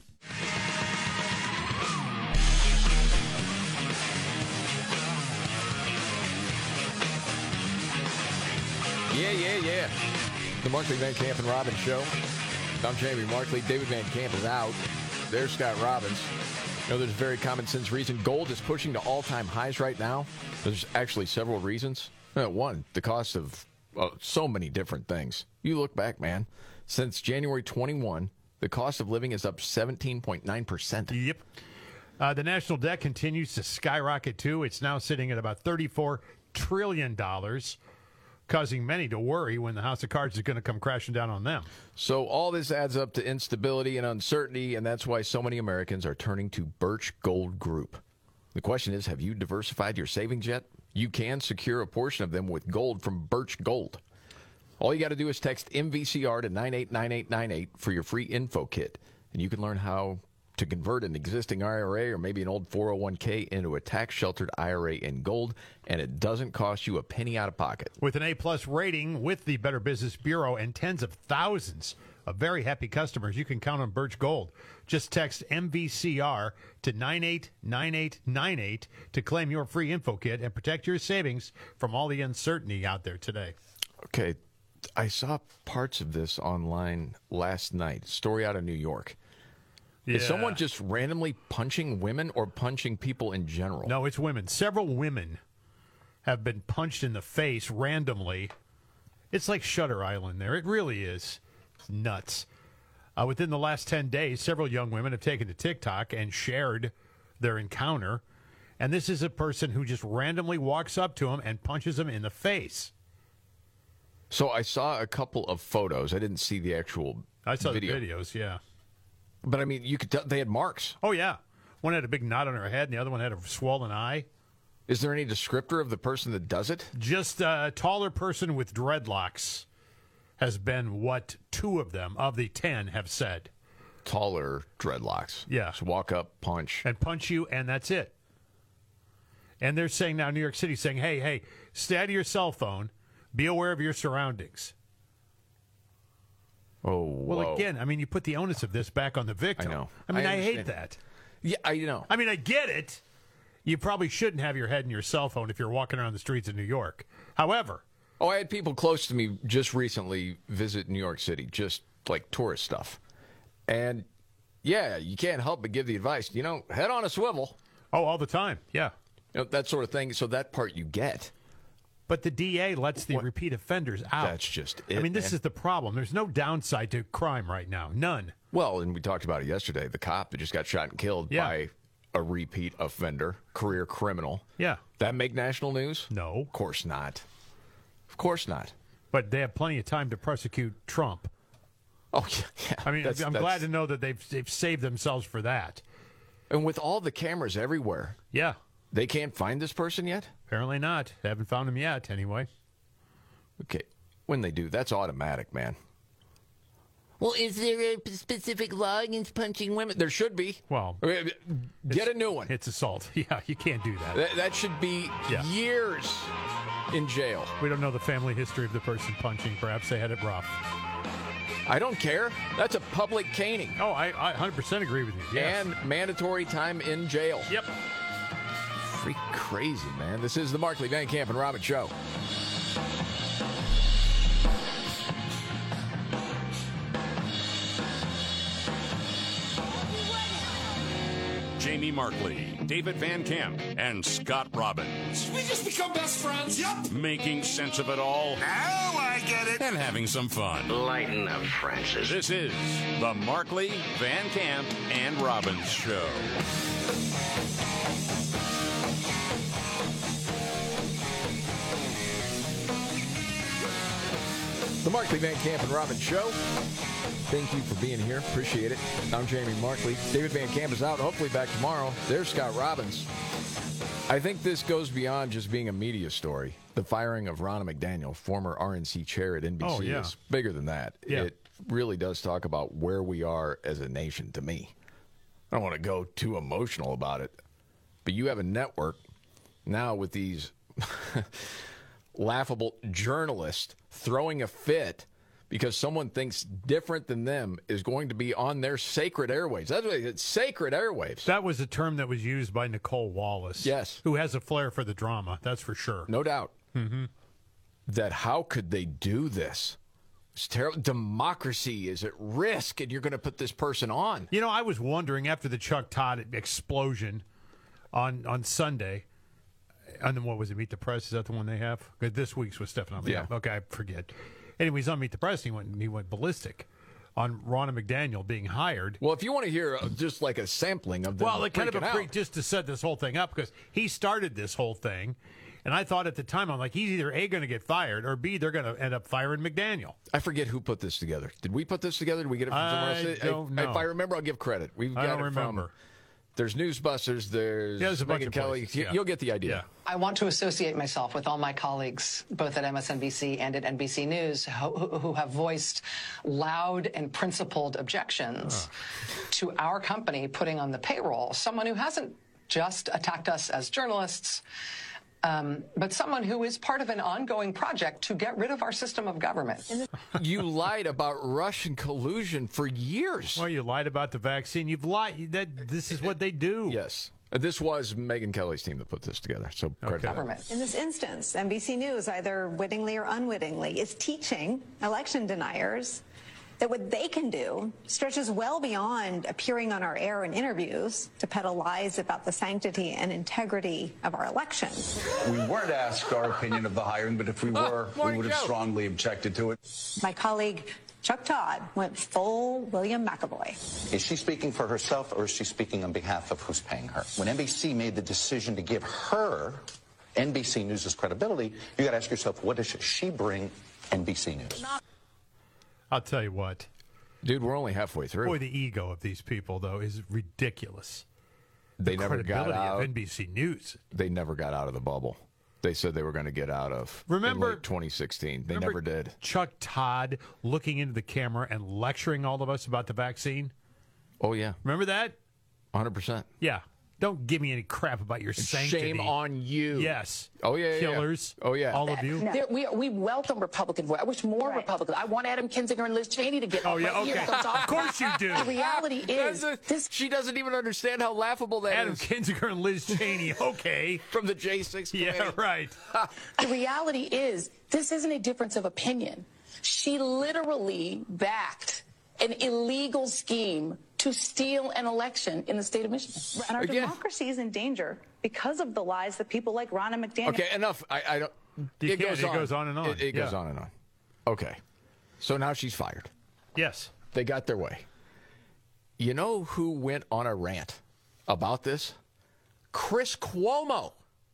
Yeah, yeah, yeah. The Markley, Van Camp, and Robbins Show. I'm Jamie Markley. David Van Camp is out. There's Scott Robbins. You know, there's a very common sense reason. Gold is pushing to all-time highs right now. There's actually several reasons. Uh, one, the cost of uh, so many different things. You look back, man. Since January twenty-first, the cost of living is up seventeen point nine percent. Yep. Uh, the national debt continues to skyrocket, too. It's now sitting at about thirty-four trillion dollars. Causing many to worry when the House of Cards is going to come crashing down on them. So all this adds up to instability and uncertainty, and that's why so many Americans are turning to Birch Gold Group. The question is, have you diversified your savings yet? You can secure a portion of them with gold from Birch Gold. All you got to do is text M V C R to nine eight nine eight nine eight for your free info kit, and you can learn how to convert an existing I R A or maybe an old four oh one k into a tax-sheltered I R A in gold, and it doesn't cost you a penny out of pocket. With an A-plus rating with the Better Business Bureau and tens of thousands of very happy customers, you can count on Birch Gold. Just text M V C R to nine eight nine eight nine eight to claim your free info kit and protect your savings from all the uncertainty out there today. Okay, I saw parts of this online last night. Story out of New York. Yeah. Is someone just randomly punching women or punching people in general? No, it's women. Several women have been punched in the face randomly. It's like Shutter Island there. It really is. It's nuts. Uh, within the last ten days, several young women have taken to TikTok and shared their encounter. And this is a person who just randomly walks up to them and punches them in the face. So I saw a couple of photos. I didn't see the actual I saw video. the videos, yeah. But, I mean, you could tell they had marks. Oh, yeah. One had a big knot on her head, and the other one had a swollen eye. Is there any descriptor of the person that does it? Just a taller person with dreadlocks has been what two of them, of the ten, have said. Taller dreadlocks. Yeah. Just walk up, punch. And punch you, and that's it. And they're saying now, New York City saying, hey, hey, stay out of your cell phone. Be aware of your surroundings. Oh, well, whoa. again, I mean, you put the onus of this back on the victim. I know. I mean, I I, hate understand. that. Yeah, I know. I mean, I get it. You probably shouldn't have your head in your cell phone if you're walking around the streets of New York. However, oh, I had people close to me just recently visit New York City, just like tourist stuff. And yeah, you can't help but give the advice, you know, head on a swivel. Oh, all the time. Yeah. You know, that sort of thing. So that part you get. But the D A lets the what? repeat offenders out. That's just it. I mean, this man. is the problem. There's no downside to crime right now. None. Well, and we talked about it yesterday. The cop that just got shot and killed yeah. by a repeat offender, career criminal. Yeah. That make national news? No. Of course not. Of course not. But they have plenty of time to prosecute Trump. Oh, yeah. yeah. I mean, that's, I'm that's... glad to know that they've, they've saved themselves for that. And with all the cameras everywhere. Yeah. They can't find this person yet? Apparently not. They haven't found him yet, anyway. Okay. When they do, that's automatic, man. Well, is there a specific law against punching women? There should be. Well, get a new one. It's assault. Yeah, you can't do that. That, that should be yeah. years in jail. We don't know the family history of the person punching. Perhaps they had it rough. I don't care. That's a public caning. Oh, I, I one hundred percent agree with you. Yes. And mandatory time in jail. Yep. Freak crazy, man. This is the Markley, Van Camp, and Robbins Show. Jamie Markley, David Van Camp, and Scott Robbins. We just become best friends. Yep. Making sense of it all. Now I get it. And having some fun. Lighten up, Francis. This is the Markley, Van Camp, and Robbins Show. The Markley, Van Camp, and Robbins Show. Thank you for being here. Appreciate it. I'm Jamie Markley. David Van Camp is out. Hopefully back tomorrow. There's Scott Robbins. I think this goes beyond just being a media story. The firing of Ronna McDaniel, former R N C chair at N B C, oh, yeah. is bigger than that. Yeah. It really does talk about where we are as a nation, to me. I don't want to go too emotional about it. But you have a network now with these laughable journalists throwing a fit because someone thinks different than them is going to be on their sacred airwaves. That's what it's sacred airwaves. That was a term that was used by Nicole Wallace. Yes. Who has a flair for the drama, that's for sure. No doubt. Mm-hmm. That how could they do this? It's terrible. Democracy is at risk, and you're going to put this person on. You know, I was wondering after the Chuck Todd explosion on, on Sunday, and then what was it, Meet the Press? Is that the one they have? This week's was Stefan. Yeah. Okay, I forget. Anyways, on Meet the Press, he went, he went ballistic on Ronna McDaniel being hired. Well, if you want to hear uh, just like a sampling of them well, it kind of a freaking freak out. just to set this whole thing up because he started this whole thing, and I thought at the time, I'm like, he's either A, going to get fired, or B, they're going to end up firing McDaniel. I forget who put this together. Did we put this together? Did we get it from somewhere I else? don't I, know. If I remember, I'll give credit. We've got I don't it remember. From, there's Newsbusters, there's, Yeah, there's a bunch Megyn of Kelly. places, You- yeah. You'll get the idea. Yeah. I want to associate myself with all my colleagues, both at M S N B C and at N B C News, who, who have voiced loud and principled objections to our company putting on the payroll someone who hasn't just attacked us as journalists, um, but someone who is part of an ongoing project to get rid of our system of government. You lied about Russian collusion for years. Well, you lied about the vaccine. You've lied. That this is what they do. Yes. Uh, This was Megyn Kelly's team that put this together. So credit to them. Government. In this instance, N B C News, either wittingly or unwittingly, is teaching election deniers that what they can do stretches well beyond appearing on our air in interviews to peddle lies about the sanctity and integrity of our elections. We weren't asked our opinion of the hiring, but if we were, Oh, we would have Joe. strongly objected to it. My colleague Chuck Todd went full William McAvoy. Is she speaking for herself, or is she speaking on behalf of who's paying her? When N B C made the decision to give her N B C News' credibility, you got to ask yourself, what does she bring N B C News? I'll tell you what. Dude, we're only halfway through. Boy, the ego of these people, though, is ridiculous. They the never got credibility out. of N B C News. They never got out of the bubble. They said they were going to get out of Remember- in late twenty sixteen. They Remember never did. Chuck Todd looking into the camera and lecturing all of us about the vaccine? Oh, yeah. Remember that? one hundred percent. Yeah. Don't give me any crap about your sanctity. Shame on you. Yes. Oh, yeah, yeah, Killers. Yeah. Oh, yeah. All of you. There, we, we welcome Republican voice. I wish more right. Republicans. I want Adam Kinzinger and Liz Cheney to get Oh, off yeah, my okay. ear. Of course you do. The reality is... A, this, she doesn't even understand how laughable that Adam is. Adam Kinzinger and Liz Cheney, okay. From the J six committee. Yeah, right. The reality is, this isn't a difference of opinion. She literally backed an illegal scheme to steal an election in the state of Michigan. And our Again. democracy is in danger because of the lies that people like Ronna McDaniel. Okay, enough. I, I don't. You it, can't, goes it on. goes on and on. It, it yeah. goes on and on. Okay, so now she's fired. Yes. They got their way. You know who went on a rant about this? Chris Cuomo.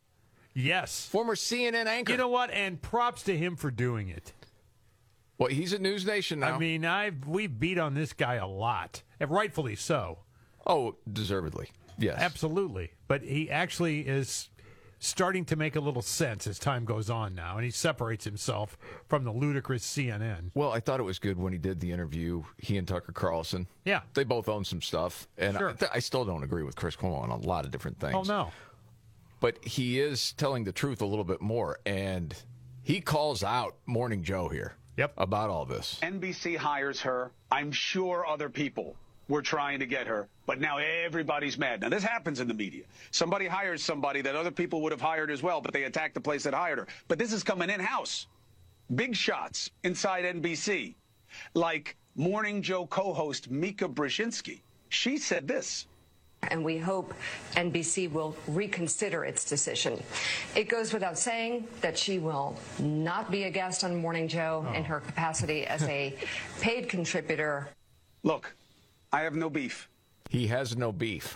Yes. Former C N N anchor. You know what? And props to him for doing it. Well, he's at News Nation now. I mean, I've we've beat on this guy a lot, and rightfully so. Oh, deservedly. Yes. Absolutely. But he actually is starting to make a little sense as time goes on now, and he separates himself from the ludicrous C N N. Well, I thought it was good when he did the interview, he and Tucker Carlson. Yeah. They both own some stuff, and Sure. I, I still don't agree with Chris Cuomo on a lot of different things. Oh, no. But he is telling the truth a little bit more, and he calls out Morning Joe here. Yep. About all this. N B C hires her. I'm sure other people were trying to get her, but now everybody's mad. Now, this happens in the media. Somebody hires somebody that other people would have hired as well, but they attack the place that hired her. But this is coming in-house. Big shots inside N B C. Like Morning Joe co-host Mika Brzezinski. She said this. And we hope N B C will reconsider its decision. It goes without saying that she will not be a guest on Morning Joe oh. in her capacity as a paid contributor. Look, I have no beef. He has no beef.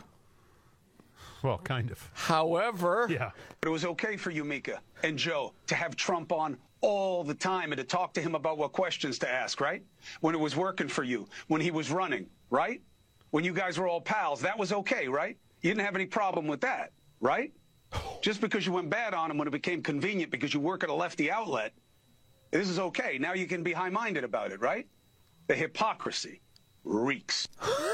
Well, kind of. However, yeah. But it was okay for you, Mika and Joe, to have Trump on all the time and to talk to him about what questions to ask, right? When it was working for you, when he was running, right? When you guys were all pals, that was okay, right? You didn't have any problem with that, right? Just because you went bad on him when it became convenient because you work at a lefty outlet, this is okay. Now you can be high-minded about it, right? The hypocrisy reeks.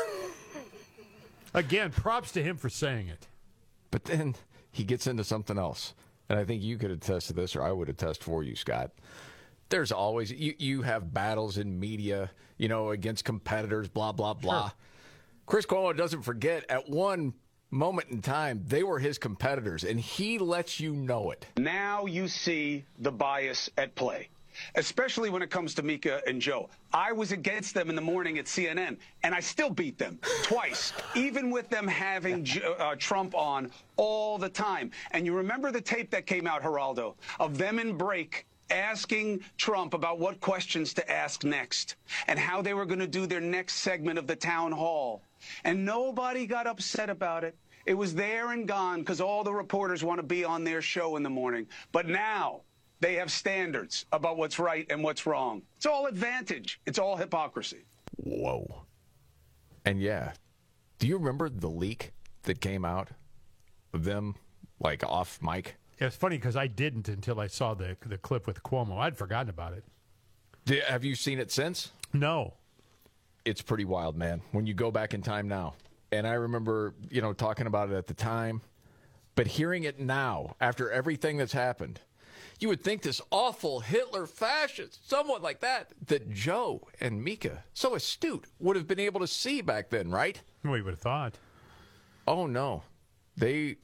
Again, props to him for saying it. But then he gets into something else. And I think you could attest to this, or I would attest for you, Scott. There's always, you, you have battles in media, you know, against competitors, blah, blah, blah. Sure. Chris Cuomo doesn't forget, at one moment in time, they were his competitors, and he lets you know it. Now you see the bias at play, especially when it comes to Mika and Joe. I was against them in the morning at C N N, and I still beat them twice, even with them having uh, Trump on all the time. And you remember the tape that came out, Geraldo, of them in break asking Trump about what questions to ask next and how they were going to do their next segment of the town hall. And nobody got upset about it. It was there and gone because all the reporters want to be on their show in the morning. But now they have standards about what's right and what's wrong. It's all advantage. It's all hypocrisy. Whoa. And yeah, do you remember the leak that came out of them, like, off mic? Yeah, it's funny because I didn't until I saw the the clip with Cuomo. I'd forgotten about it. Did, have you seen it since? No. It's pretty wild, man, when you go back in time now. And I remember, you know, talking about it at the time. But hearing it now, after everything that's happened, you would think this awful Hitler fascist, someone like that, that Joe and Mika, so astute, would have been able to see back then, right? We would have thought. Oh, no. They...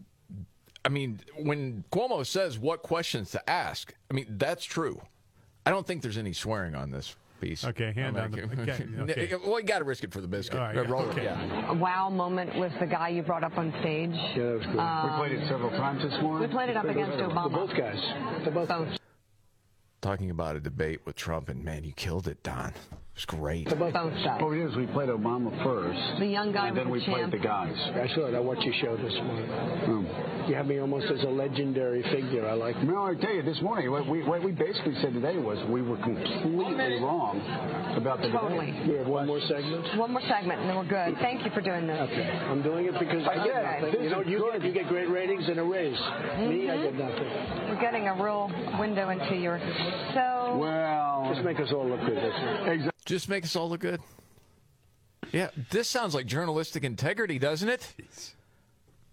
I mean, when Cuomo says what questions to ask, I mean, that's true. I don't think there's any swearing on this piece. Okay, hand on the... Okay, okay. Well, you got to risk it for the biscuit. All right, yeah, Roll okay. it, yeah. A wow moment with the guy you brought up on stage. Yeah, that was good. Um, we played it several times this morning. We played it up against Obama. The both guys. The both guys. Talking about a debate with Trump, and man, you killed it, Don. It was great. Both sides. What we did is we played Obama first. The young guy and then with we the played champ. the guys. I saw it. I watched your show this morning. Um, you have me almost as a legendary figure. I like. No, I tell you, this morning what we what we basically said today was we were completely wrong about the Totally. debate. We have one more segment. One more segment, and then we're good. Thank you for doing this. Okay, I'm doing it because I get Okay. nothing. You know, you get, you get great ratings and a raise. Mm-hmm. Me, I get nothing. We're getting a real window into your so. Well, just make us all look good. Exactly. Just make us all look good. Yeah, this sounds like journalistic integrity, doesn't it?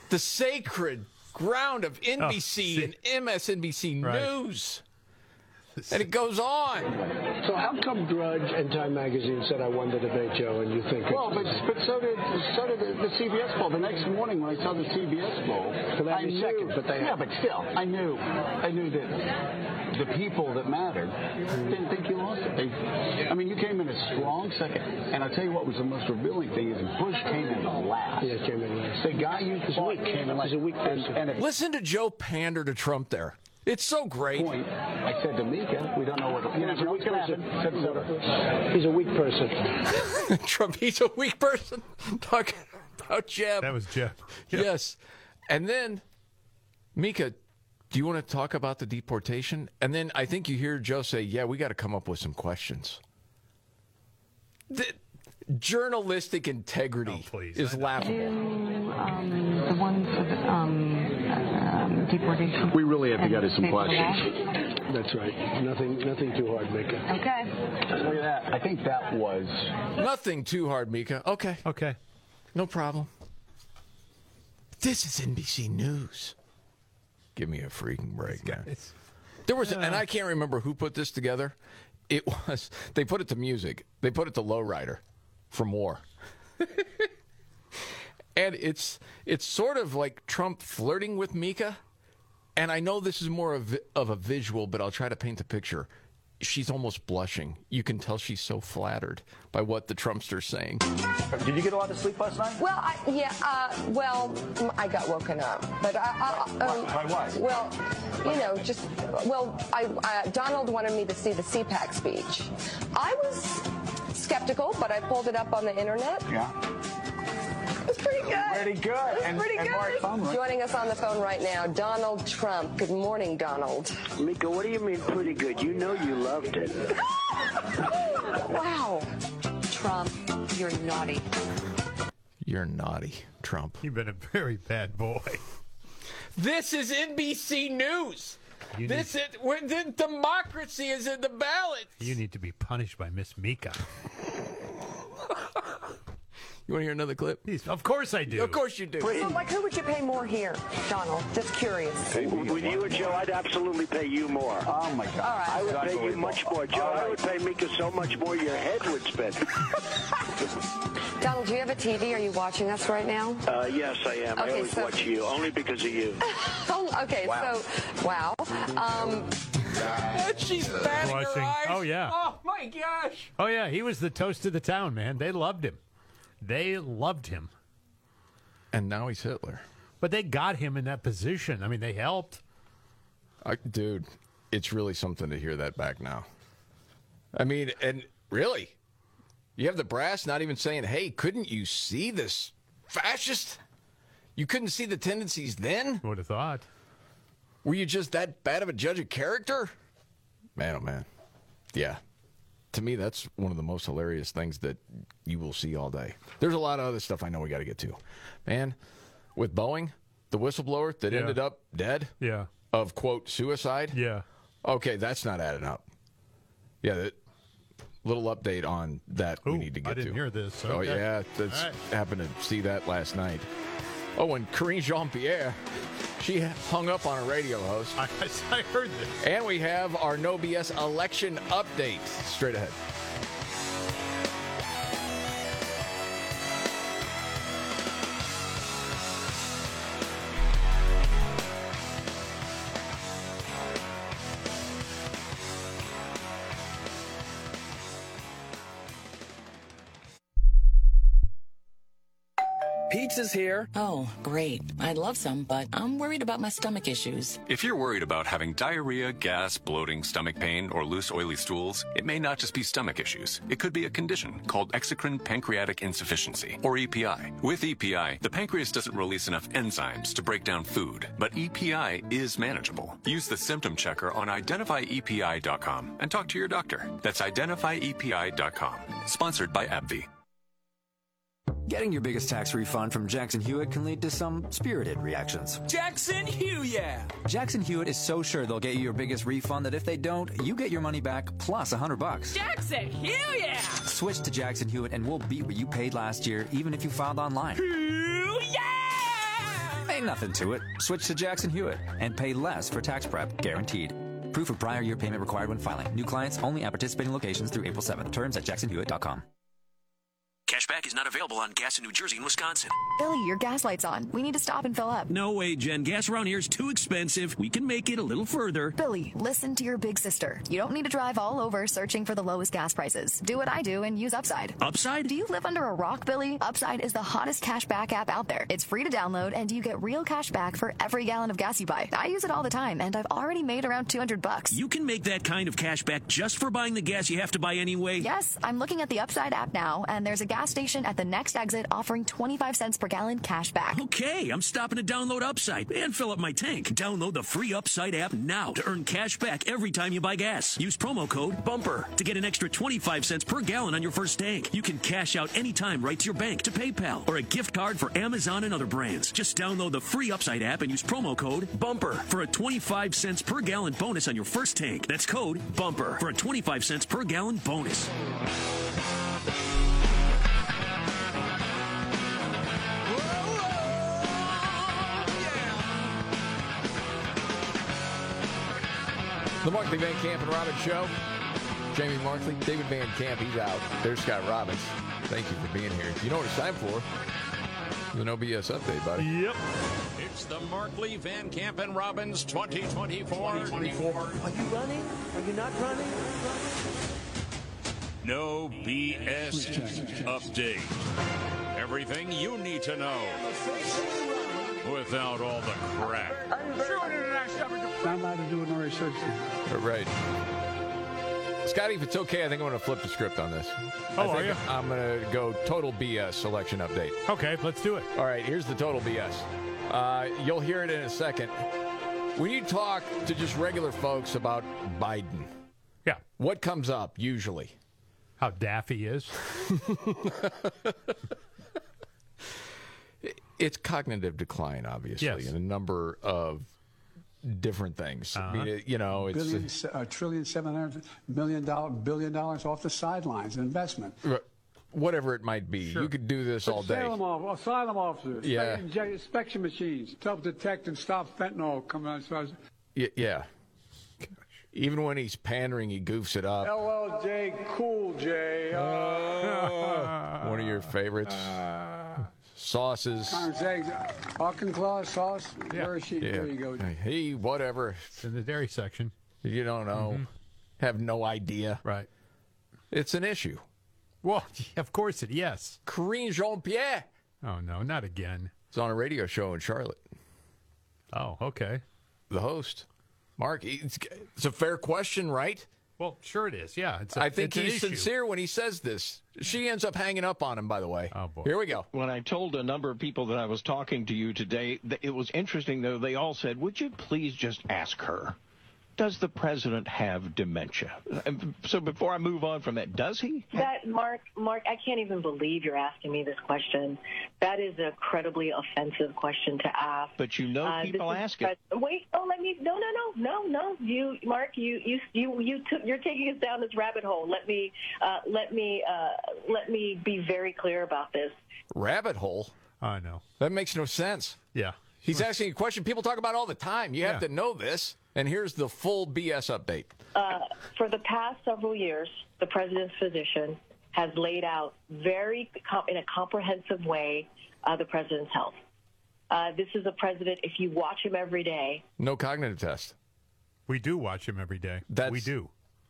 the sacred ground of N B C Oh, and M S N B C Right. News. And it goes on. So how come Drudge and Time Magazine said I won the debate, Joe, and you think Well, but, but so did so did the, the C B S poll. The next morning when I saw the C B S poll, that I was knew. second, but they- yeah, but still, I knew. I knew that the people that mattered didn't think you lost it. They, I mean, you came in a strong second, and I'll tell you what was the most revealing thing is Bush came in last. Yeah, came in last. The guy you fought came in last. He's a weak person. And, and if Listen to Joe pander to Trump there. It's so great. point, I said to Mika, we don't know what. You He's know, a what's weak going to person. happen. Said so. He's a weak person. Trump, he's a weak person. Talking about Jeb. That was Jeb. Yes. And then, Mika, do you want to talk about the deportation? And then I think you hear Joe say, yeah, we got to come up with some questions. The journalistic integrity Oh, please. is laughable. Um, the ones for the um, um, deportation. We really have to get us some Take the questions. That's right. Nothing, nothing too hard, Mika. Okay. Look at that. I think that was. Nothing too hard, Mika. Okay. Okay. No problem. This is N B C News. Give me a freaking break, man. There was, and I can't remember who put this together. It was, they put it to music. They put it to Lowrider from War. And it's it's sort of like Trump flirting with Mika. And I know this is more of, of a visual, but I'll try to paint the picture. She's almost blushing. You can tell she's so flattered by what the Trumpster's saying. Did you get a lot of sleep last night? Well, I, yeah, uh, well, I got woken up, but I, I um, By what? Well, you know, just, well, I, I, Donald wanted me to see the C PAC speech. I was skeptical, but I pulled it up on the internet. Yeah. It was pretty good. Pretty good. It was And- pretty and good. Mark Fung, right? Joining us on the phone right now, Donald Trump. Good morning, Donald. Mika, what do you mean pretty good? You know you loved it. Wow. Trump, you're naughty. You're naughty, Trump. You've been a very bad boy. This is N B C News. You This need, is where the democracy is in the ballot. you need to be punished by Miss Mika. You want to hear another clip? Of course I do. Of course you do. So, like, who would you pay more here, Donald? Just curious. With you and Joe, I'd absolutely pay you more. Oh, my God. All right. I would That's pay you unbelievable. much more. Joe, I would pay Mika so much more your head would spin. Donald, do you have a T V? Are you watching us right now? Uh, yes, I am. I Okay, always so- watch you, only because of you. Oh, okay, Wow. so, wow. Um, And she's batting her Blushing. eyes. Oh, yeah. Oh, my gosh. Oh, yeah, he was the toast of the town, man. They loved him. They loved him. And now he's Hitler. But they got him in that position. I mean, they helped. I, dude, it's really something to hear that back now. I mean, and really, you have the brass not even saying, hey, couldn't you see this fascist? You couldn't see the tendencies then? Would have thought. Were you just that bad of a judge of character? Man, oh, man. Yeah. To me, that's one of the most hilarious things that you will see all day. There's a lot of other stuff I know we got to get to. Man, with Boeing, the whistleblower that Yeah. ended up dead Yeah. of, quote, suicide. Yeah. Okay, that's not adding up. Yeah, that little update on that we Ooh, need to get I didn't to. hear this. Oh, Okay. yeah, that's All right. happened to see that last night. Oh, and Karine Jean-Pierre, she hung up on a radio host. I, I heard this. And we have our No B S election update straight ahead. Pizza's here. Oh, great. I'd love some, but I'm worried about my stomach issues. If you're worried about having diarrhea, gas, bloating, stomach pain, or loose, oily stools, it may not just be stomach issues. It could be a condition called exocrine pancreatic insufficiency, or E P I. With E P I, the pancreas doesn't release enough enzymes to break down food, but E P I is manageable. Use the symptom checker on identify E P I dot com and talk to your doctor. That's identify E P I dot com. Sponsored by AbbVie. Getting your biggest tax refund from Jackson Hewitt can lead to some spirited reactions. Jackson Hewitt! Jackson Hewitt is so sure they'll get you your biggest refund that if they don't, you get your money back plus a hundred bucks. Jackson Hewitt! Switch to Jackson Hewitt and we'll beat what you paid last year, even if you filed online. Yeah! Ain't nothing to it. Switch to Jackson Hewitt and pay less for tax prep, guaranteed. Proof of prior year payment required when filing. New clients only at participating locations through April seventh. Terms at jackson hewitt dot com. Cashback is not available on gas in New Jersey and Wisconsin. Billy, your gas light's on. We need to stop and fill up. No way, Jen. Gas around here is too expensive. We can make it a little further. Billy, listen to your big sister. You don't need to drive all over searching for the lowest gas prices. Do what I do and use Upside. Upside? Do you live under a rock, Billy? Upside is the hottest cashback app out there. It's free to download, and you get real cash back for every gallon of gas you buy. I use it all the time, and I've already made around two hundred bucks. You can make that kind of cash back just for buying the gas you have to buy anyway? Yes, I'm looking at the Upside app now, and there's a gas station at the next exit offering twenty-five cents per gallon cash back. Okay, I'm stopping to download Upside and fill up my tank. Download the free Upside app now to earn cash back every time you buy gas. Use promo code BUMPER to get an extra twenty-five cents per gallon on your first tank. You can cash out anytime right to your bank, to PayPal, or a gift card for Amazon and other brands. Just download the free Upside app and use promo code BUMPER for a twenty-five cents per gallon bonus on your first tank. That's code BUMPER for a twenty-five cents per gallon bonus. The Markley, Van Camp, and Robbins Show. Jamie Markley, David Van Camp, he's out. There's Scott Robbins. Thank you for being here. You know what it's time for? The No B S update, buddy. Yep. It's the Markley, Van Camp, and Robbins twenty twenty-four. Are you running? Are you not running? No B S update. Everything you need to know without all the crap. I'm about to do an research. Right. Scotty, if it's okay, I think I'm going to flip the script on this. Oh, I think are you? I'm going to go total B S election update. Okay, let's do it. All right, here's the total B S. Uh, you'll hear it in a second. When you talk to just regular folks about Biden, yeah, what comes up usually? How daft he is. It's cognitive decline, obviously, Yes. in a number of different things. Uh-huh. I mean, it, you know, it's Billion, a trillion, seven hundred million dollar, billion dollars off the sidelines, investment. uh, whatever it might be. Sure. You could do this all day. Asylum, off, asylum officers, Yeah. inspe- inspection machines to help detect and stop fentanyl coming out. So Y- yeah. Even when he's pandering, he goofs it up. L L J Cool J. Uh, One of your favorites. Sauces. Congress eggs, Auchinclaw sauce. Yeah. Where is she? Yeah. There you go. Hey, whatever. It's in the dairy section. You don't know. Mhm. Have no idea. Right. It's an issue. Well, of course it, yes. Karine Jean-Pierre. Oh, no, not again. It's on a radio show in Charlotte. Oh, okay. The host, Mark, it's, it's a fair question, right? Well, sure it is, yeah. It's a, I think it's an he's issue. sincere when he says this. She ends up hanging up on him, by the way. Oh, boy. Here we go. When I told a number of people that I was talking to you today, th- it was interesting, though. They all said, would you please just ask her, does the president have dementia? And so before I move on from that, does he? That, Mark, Mark, I can't even believe you're asking me this question. That is an incredibly offensive question to ask. But you know Uh, people this is ask it. pres- Wait, oh, let me, no, no, no, no, no. You, Mark, you, you, you, you took, you're taking us down this rabbit hole. Let me, uh, let me, uh, let me be very clear about this. Rabbit hole? I know. That makes no sense. Yeah. He's asking a question people talk about all the time. You have Yeah. to know this. And here's the full B S update. Uh, for the past several years, the president's physician has laid out very com- in a comprehensive way uh, the president's health. Uh, this is a president, if you watch him every day. No cognitive test. We do watch him every day. That's, we do.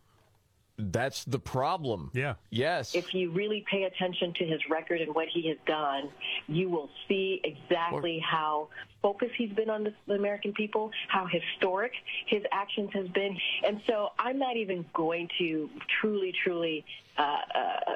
That's the problem. Yeah. Yes. If you really pay attention to his record and what he has done, you will see exactly how focused he's been on the, the American people, how historic his actions has been. And so I'm not even going to truly, truly, uh, uh,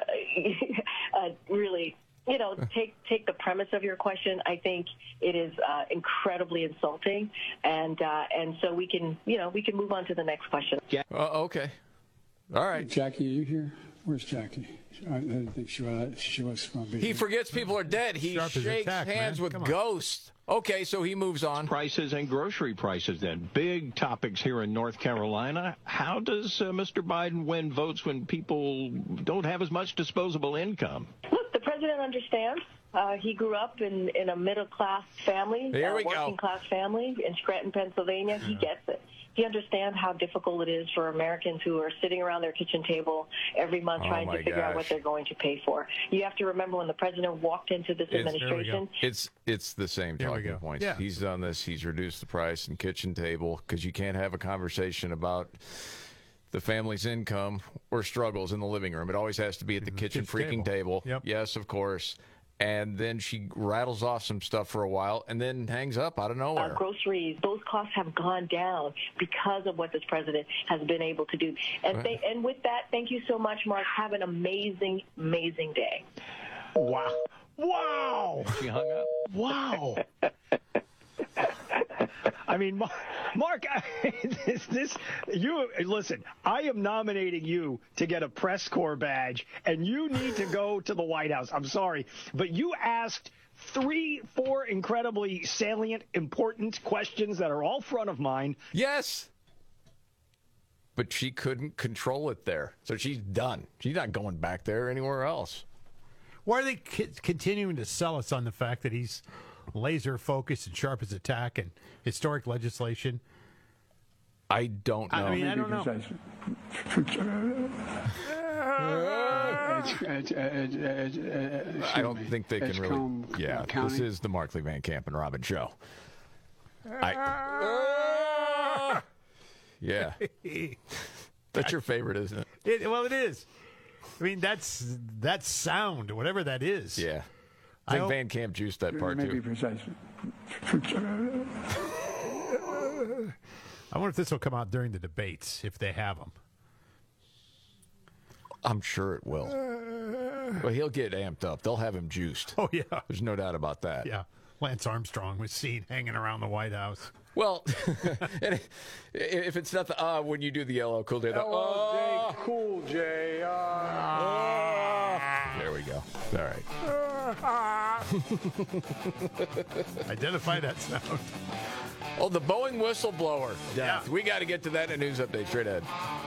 uh, really, you know, take take the premise of your question. I think it is uh, incredibly insulting, and uh, and so we can, you know, we can move on to the next question. Uh, okay. All right. Jackie, are you here? Where's Jackie? I didn't think she was, she was going to be He here. forgets people are dead. He Sharp as a shakes tack, hands man. with Come on. ghosts. Okay, so he moves on. Prices and grocery prices, then. Big topics here in North Carolina. How does uh, Mister Biden win votes when people don't have as much disposable income? Look, the president understands Uh, he grew up in, in a middle-class family, Here a we go. working-class family in Scranton, Pennsylvania. He gets it. He understands how difficult it is for Americans who are sitting around their kitchen table every month Oh, trying my to figure out what gosh. they're going to pay for. You have to remember when the president walked into this It's- administration, It's it's the same There we talking go. points. Yeah. He's done this. He's reduced the price in kitchen table because you can't have a conversation about the family's income or struggles in the living room. It always has to be at the kitchen kitchen freaking table. table. Yep. Yes, of course. And then she rattles off some stuff for a while and then hangs up out of nowhere. uh, groceries, those costs have gone down because of what this president has been able to do. And Right. th- and with that, thank you so much, Mark. Have an amazing, amazing day. Wow. Wow. She hung up. Wow. I mean, Ma- Mark, I, this, this, you listen. I am nominating you to get a press corps badge, and you need to go to the White House. I'm sorry, but you asked three, four incredibly salient, important questions that are all front of mind. Yes. But she couldn't control it there. So she's done. She's not going back there anywhere else. Why are they c- continuing to sell us on the fact that he's laser focused and sharp as a tack and historic legislation? I don't know. I mean, I don't know. I don't think they can really. Yeah, this is the Markley Van Camp and Robin show. I, yeah. That's your favorite, isn't it? It, well, it is. I mean, that's that sound, whatever that is. Yeah. I I think hope- Van Camp juiced that part too. I wonder if this will come out during the debates, if they have them. I'm sure it will. Well, he'll get amped up. They'll have him juiced. Oh, yeah. There's no doubt about that. Yeah. Lance Armstrong was seen hanging around the White House. Well, and if it's not the uh when you do the L L Cool J, the uh, Cool J. there we go. All right. Identify that sound. Oh, the Boeing whistleblower death. Yeah. We got to get to that in a news update straight ahead.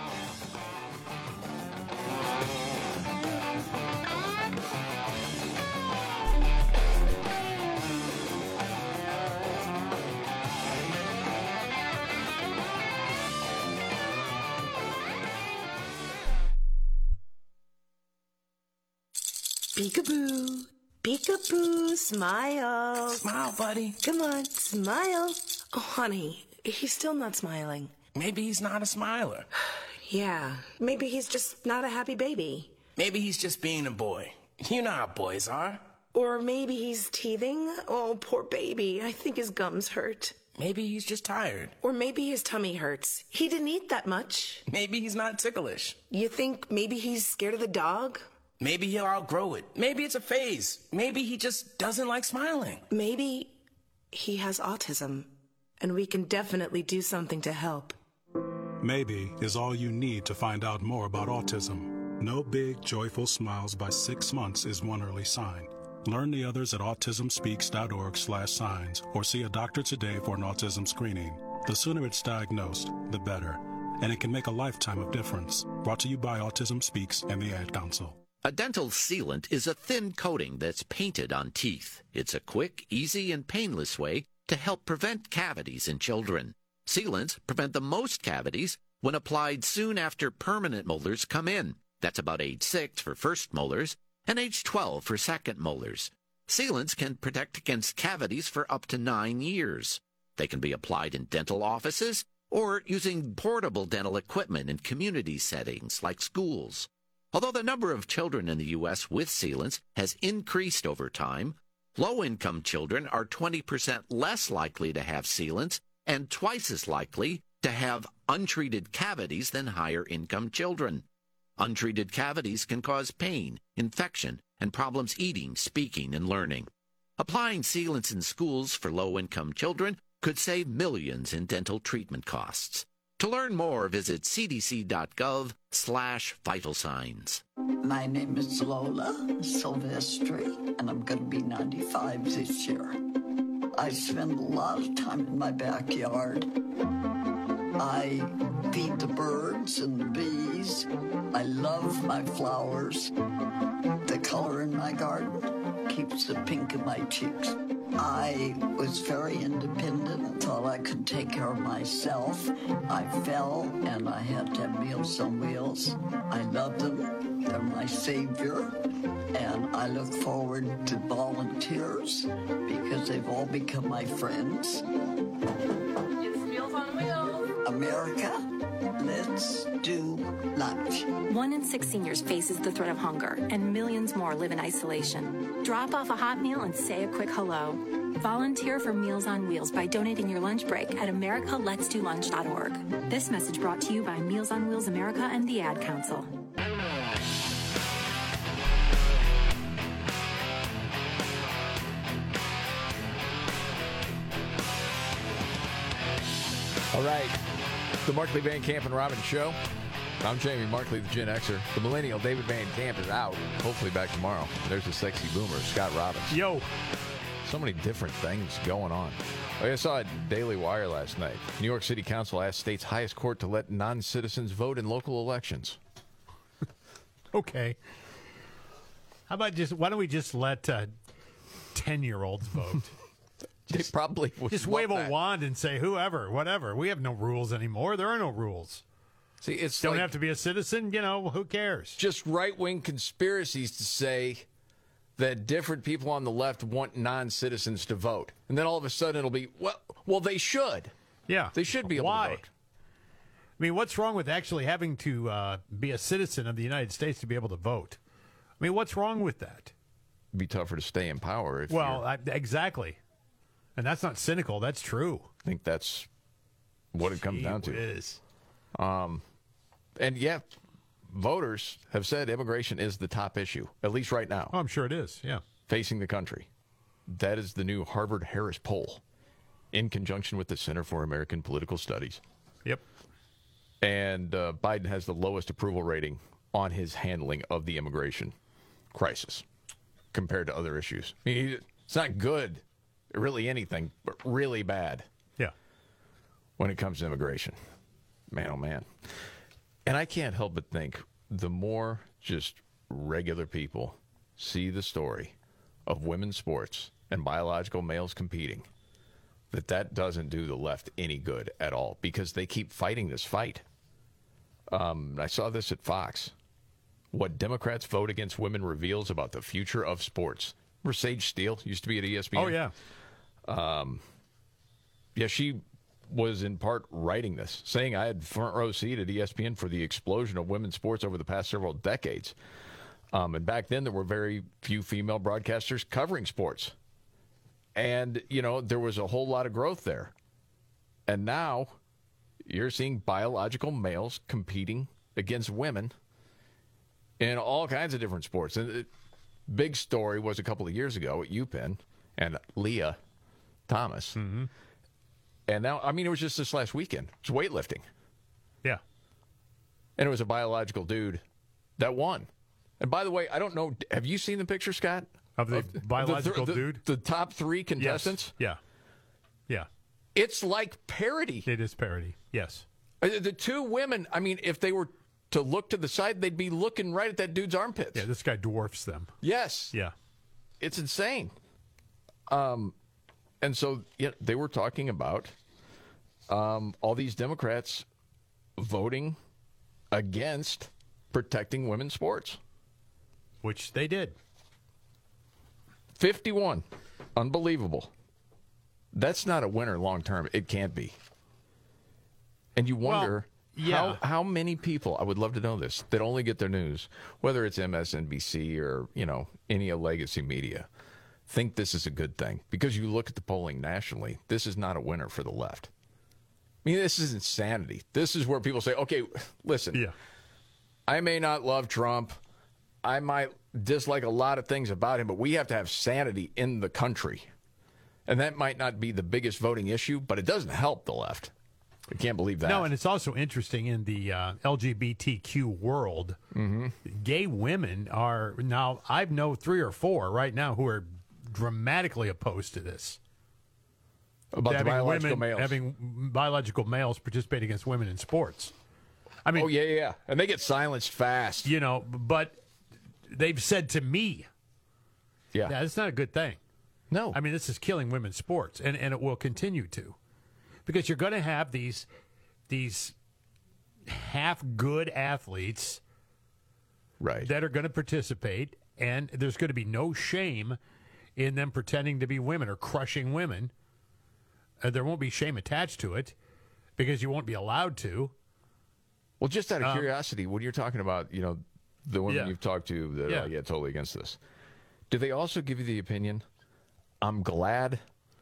Peekaboo. Peekaboo. Smile. Smile, buddy. Come on, smile. Oh, honey, he's still not smiling. Maybe he's not a smiler. Yeah, maybe he's just not a happy baby. Maybe he's just being a boy. You know how boys are. Or maybe he's teething. Oh, poor baby. I think his gums hurt. Maybe he's just tired. Or maybe his tummy hurts. He didn't eat that much. Maybe he's not ticklish. You think maybe he's scared of the dog? Maybe he'll outgrow it. Maybe it's a phase. Maybe he just doesn't like smiling. Maybe he has autism, and we can definitely do something to help. Maybe is all you need to find out more about autism. No big, joyful smiles by six months is one early sign. Learn the others at autism speaks dot org slash signs or see a doctor today for an autism screening. The sooner it's diagnosed, the better. And it can make a lifetime of difference. Brought to you by Autism Speaks and the Ad Council. A dental sealant is a thin coating that's painted on teeth. It's a quick, easy, and painless way to help prevent cavities in children. Sealants prevent the most cavities when applied soon after permanent molars come in. That's about age six for first molars and age twelve for second molars. Sealants can protect against cavities for up to nine years. They can be applied in dental offices or using portable dental equipment in community settings like schools. Although the number of children in the U S with sealants has increased over time, low-income children are twenty percent less likely to have sealants and twice as likely to have untreated cavities than higher-income children. Untreated cavities can cause pain, infection, and problems eating, speaking, and learning. Applying sealants in schools for low-income children could save millions in dental treatment costs. To learn more, visit cdc.gov slash vital signs. My name is Lola Silvestri, and I'm going to be ninety-five this year. I spend a lot of time in my backyard. I feed the birds and the bees. I love my flowers, the color in my garden. keeps the pink in my cheeks. I was very independent, thought I could take care of myself. I fell and I had to have Meals on Wheels. I love them. They're my savior. And I look forward to volunteers because they've all become my friends. It's Meals on Wheels. America, let's do lunch. One in six seniors faces the threat of hunger, and millions more live in isolation. Drop off a hot meal and say a quick hello. Volunteer for Meals on Wheels by donating your lunch break at america lets do lunch dot org. This message brought to you by Meals on Wheels America and the Ad Council. All right. The Markley, Van Camp, and Robbins Show. I'm Jamie Markley, the Gen Xer. The millennial David Van Camp is out. Hopefully back tomorrow. There's the sexy boomer, Scott Robbins. Yo. So many different things going on. I saw a Daily Wire last night. New York City Council asked state's highest court to let non-citizens vote in local elections. Okay. How about just, why don't we just let uh, ten-year-olds vote? They just, probably would just love wave that. a wand and say whoever, whatever. We have no rules anymore. There are no rules. See, it's don't like have to be a citizen. You know, who cares? Just right-wing conspiracies to say that different people on the left want non-citizens to vote, and then all of a sudden it'll be well, well they should. Yeah, they should be able Why? to vote. I mean, what's wrong with actually having to uh, be a citizen of the United States to be able to vote? I mean, what's wrong with that? It'd be tougher to stay in power. If well, you're... I, exactly. And that's not cynical. That's true. I think that's what it comes Gee down to. whiz. Um, and yeah, voters have said immigration is the top issue, at least right now. Oh, I'm sure it is. Yeah, facing the country. That is the new Harvard-Harris poll, in conjunction with the Center for American Political Studies. Yep. And uh, Biden has the lowest approval rating on his handling of the immigration crisis compared to other issues. I mean, it's not good. Really anything, but really bad. Yeah. When it comes to immigration. Man, oh man. And I can't help but think the more just regular people see the story of women's sports and biological males competing, that that doesn't do the left any good at all because they keep fighting this fight. Um, I saw this at Fox. What Democrats vote against women reveals about the future of sports. Remember Sage Steele used to be at E S P N? Oh, yeah. Um, yeah, she was in part writing this, saying I had front row seat at E S P N for the explosion of women's sports over the past several decades. Um, and back then, there were very few female broadcasters covering sports. And, you know, there was a whole lot of growth there. And now you're seeing biological males competing against women in all kinds of different sports. And the big story was a couple of years ago at UPenn and Leah Thomas. Mm-hmm. And now, I mean, it was just this last weekend. It's weightlifting. Yeah. And it was a biological dude that won. And by the way, I don't know, have you seen the picture, Scott? Of the of biological the, the, dude? The top three contestants? Yes. Yeah. Yeah. It's like parody. It is parody. Yes. Uh, The two women, I mean, if they were to look to the side, they'd be looking right at that dude's armpits. Yeah, this guy dwarfs them. Yes. Yeah. It's insane. Um, and so yeah, they were talking about um, all these Democrats voting against protecting women's sports. Which they did. fifty-one. Unbelievable. That's not a winner long term. It can't be. And you wonder well, yeah. how, how many people, I would love to know this, that only get their news, whether it's M S N B C or, you know, any of legacy media, think this is a good thing. Because you look at the polling nationally, this is not a winner for the left. I mean, this is insanity. This is where people say, okay, listen, yeah. I may not love Trump. I might dislike a lot of things about him, but we have to have sanity in the country. And that might not be the biggest voting issue, but it doesn't help the left. I can't believe that. No, and it's also interesting in the uh, L G B T Q world, mm-hmm. gay women are now, I know three or four right now who are dramatically opposed to this. About the biological women, males. Having biological males participate against women in sports. I mean, oh, yeah, yeah, yeah. And they get silenced fast. You know, but they've said to me, Yeah. Yeah, it's not a good thing. No. I mean, this is killing women's sports, and, and it will continue to. Because you're going to have these these half-good athletes right. that are going to participate, and there's going to be no shame in them pretending to be women or crushing women. Uh, there won't be shame attached to it because you won't be allowed to. Well, just out of Um, curiosity, when you're talking about, you know, the women Yeah. you've talked to that Yeah. are yeah, totally against this, do they also give you the opinion, I'm glad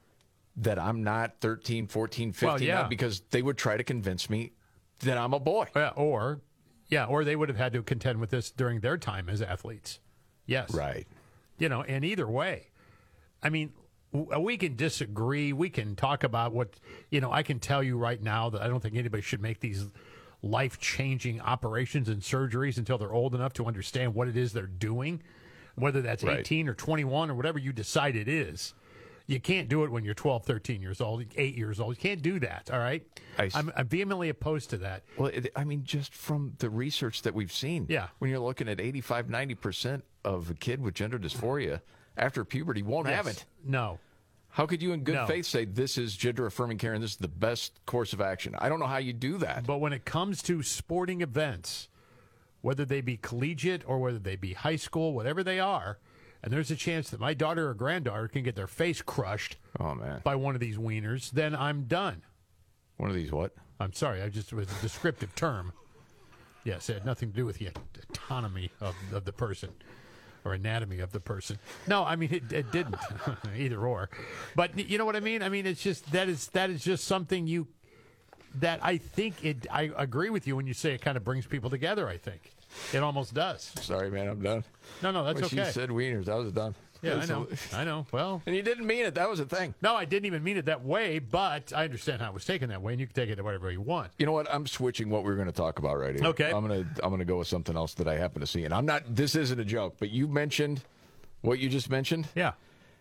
that I'm not thirteen, fourteen, fifteen Well, yeah. now, because they would try to convince me that I'm a boy. Yeah, or, yeah, or they would have had to contend with this during their time as athletes. Yes. Right. You know, and either way, I mean, w- we can disagree. We can talk about what, you know, I can tell you right now that I don't think anybody should make these life-changing operations and surgeries until they're old enough to understand what it is they're doing, whether that's Right. eighteen or twenty-one or whatever you decide it is. You can't do it when you're twelve, thirteen years old, eight years old. You can't do that, all right? I s- I'm, I'm vehemently opposed to that. Well, it, I mean, just from the research that we've seen, Yeah. when you're looking at eighty-five, ninety percent of a kid with gender dysphoria after puberty won't have Yes. it. No. How could you in good No. faith say this is gender-affirming care and this is the best course of action? I don't know how you do that. But when it comes to sporting events, whether they be collegiate or whether they be high school, whatever they are, and there's a chance that my daughter or granddaughter can get their face crushed oh, man. by one of these wieners, then I'm done. One of these what? I'm sorry, I just it was a descriptive term. Yes, it had nothing to do with the autonomy of, of the person or anatomy of the person. No, I mean it, it didn't. Either or. But you know what I mean? I mean it's just that is that is just something you that I think it I agree with you when you say it kind of brings people together, I think. It almost does. Sorry, man, I'm done. No, no, that's when okay. she said wieners, I was done. Yeah, I That's know. a- I know. Well, and you didn't mean it. That was a thing. no, I didn't even mean it that way, but I understand how it was taken that way, and you can take it whatever you want. You know what? I'm switching what we're going to talk about right here. Okay. I'm going to I'm going to go with something else that I happen to see, and I'm not. This isn't a joke, but you mentioned what you just mentioned. Yeah.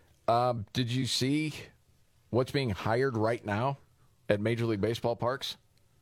Um, did you see what's being hired right now at Major League Baseball parks?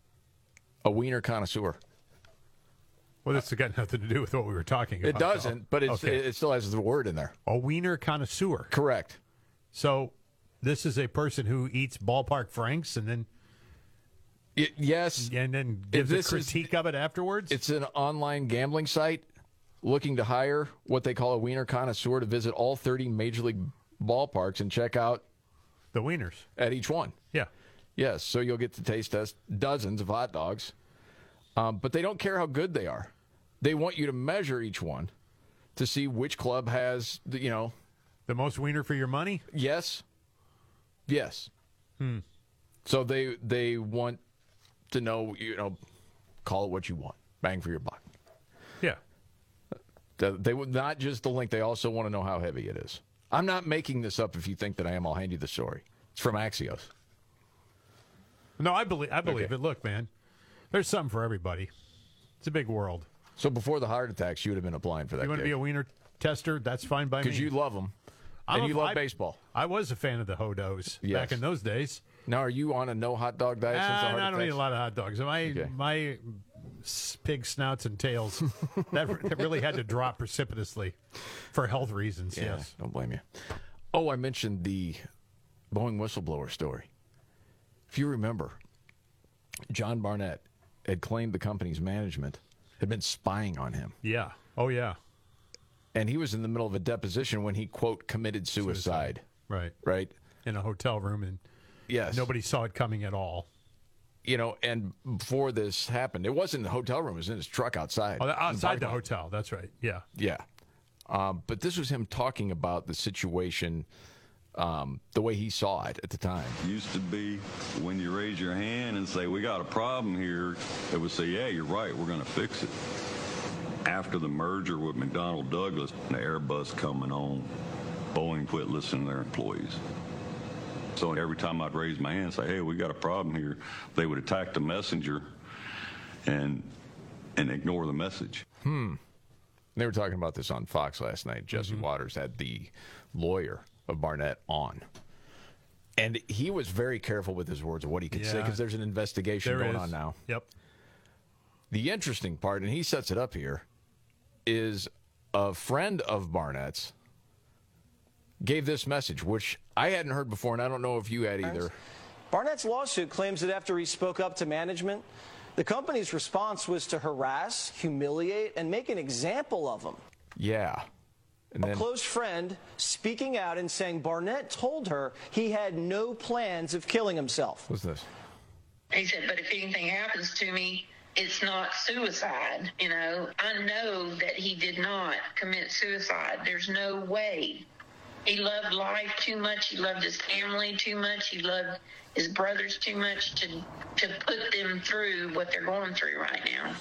A wiener connoisseur. Well, this has got nothing to do with what we were talking about. It doesn't, though. but it's, Okay. it still has the word in there. A wiener connoisseur. Correct. So this is a person who eats ballpark franks and then Y- yes. and then gives a this is- critique of it afterwards. It's an online gambling site looking to hire what they call a wiener connoisseur to visit all thirty Major League ballparks and check out the wieners at each one. Yeah. Yes, so you'll get to taste test dozens of hot dogs. Um, but they don't care how good they are. They want you to measure each one to see which club has, the, you know. The most wiener for your money? Yes. Yes. Hmm. So they they want to know, you know, call it what you want. Bang for your buck. Yeah. They, they would not just the link. They also want to know how heavy it is. I'm not making this up if you think that I am. I'll hand you the story. It's from Axios. No, I believe I believe Okay. it. Look, man, there's something for everybody. It's a big world. So before the heart attacks, you would have been applying for that. You want to be a wiener tester? That's fine by me. Because you love them. I'm And a- you love I- baseball. I was a fan of the Hodos Yes. back in those days. Now, are you on a no hot dog diet since the Ah, heart I don't attacks? eat a lot of hot dogs. My Okay. my s- pig snouts and tails that, that really had to drop precipitously for health reasons. Yeah, Yes. don't blame you. Oh, I mentioned the Boeing whistleblower story. If you remember, John Barnett had claimed the company's management had been spying on him. Yeah. Oh, yeah. And he was in the middle of a deposition when he, quote, committed suicide. Right. Right? In a hotel room, and Yes. nobody saw it coming at all. You know, and before this happened, it wasn't in the hotel room. It was in his truck outside. Oh, in the outside parking the lot. hotel. That's right. Yeah. Yeah. Um, but this was him talking about the situation um, the way he saw it at the time. Used to be when you raise your hand and say, we got a problem here, they would say, yeah, you're right, we're going to fix it. After the merger with McDonnell Douglas and the Airbus coming on, Boeing quit listening to their employees. So every time I'd raise my hand and say, hey, we got a problem here, they would attack the messenger and and ignore the message. Hmm. They were talking about this on Fox last night. Jesse Mm-hmm. Waters had the lawyer of Barnett on. And he was very careful with his words of what he could say Yeah. because there's an investigation There going is. on now. Yep. The interesting part, and he sets it up here, is a friend of Barnett's gave this message, which I hadn't heard before, and I don't know if you had either. Barnett's lawsuit claims that after he spoke up to management, the company's response was to harass, humiliate, and make an example of him. Yeah. And then, a close friend speaking out and saying Barnett told her he had no plans of killing himself. What's this? He said, but if anything happens to me, it's not suicide. You know, I know that he did not commit suicide. There's no way. He loved life too much. He loved his family too much. He loved his brothers too much to to put them through what they're going through right now.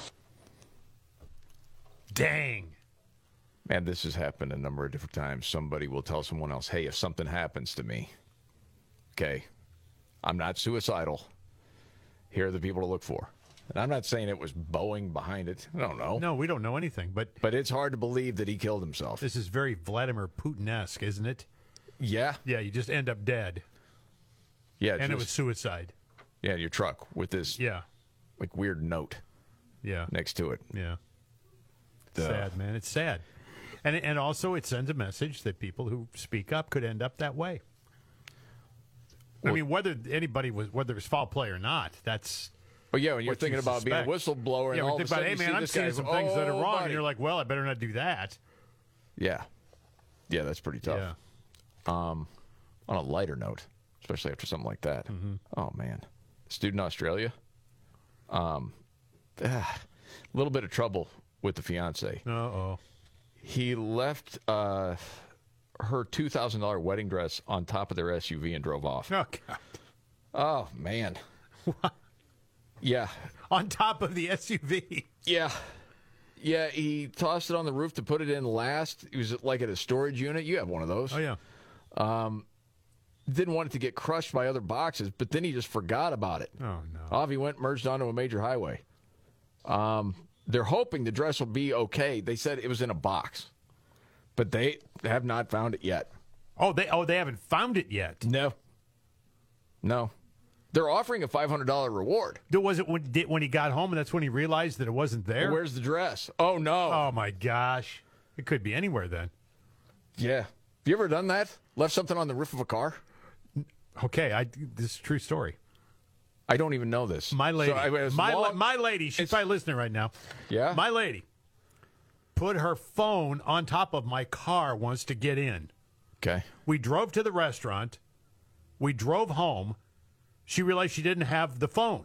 Dang. Man, this has happened a number of different times. Somebody will tell someone else, hey, if something happens to me, okay, I'm not suicidal. Here are the people to look for. And I'm not saying it was Boeing behind it. I don't know. No, we don't know anything. But but it's hard to believe that he killed himself. This is very Vladimir Putin-esque, isn't it? Yeah. Yeah, you just end up dead. Yeah. And just, it was suicide. Yeah, in your truck with this yeah, like weird note yeah. next to it. Yeah. Duh. Sad, man. It's sad. And and also it sends a message that people who speak up could end up that way. Well, I mean, whether anybody was, whether it's foul play or not, that's... But yeah, when you're thinking you about suspect. being a whistleblower, yeah, and all of a about, sudden hey, you man, see I'm this seeing guy some go, things that are oh, wrong, buddy. and you're like, well, I better not do that. Yeah. Yeah, that's pretty tough. Yeah. Um, on a lighter note, especially after something like that. Mm-hmm. Oh, man. Student in Australia, um, ah, a little bit of trouble with the fiance. Uh-oh. He left uh, her two thousand dollars wedding dress on top of their S U V and drove off. Oh, God. Oh, man. What? Yeah. On top of the S U V. Yeah. Yeah, he tossed it on the roof to put it in last. It was like at a storage unit. You have one of those. Oh, yeah. Um, didn't want it to get crushed by other boxes, but then he just forgot about it. Oh, no. Off he went, merged onto a major highway. Um, they're hoping the dress will be okay. They said it was in a box, but they have not found it yet. Oh, they oh they haven't found it yet. No. No. They're offering a five hundred dollars reward. Was it when, did, when he got home and that's when he realized that it wasn't there? Well, where's the dress? Oh, no. Oh, my gosh. It could be anywhere then. Yeah. Have you ever done that? Left something on the roof of a car? Okay, I, this is a true story. I don't even know this. My lady. So, I, my, long, la- my lady. She's probably listening right now. Yeah? My lady put her phone on top of my car once to get in. Okay. We drove to the restaurant. We drove home. She realized she didn't have the phone.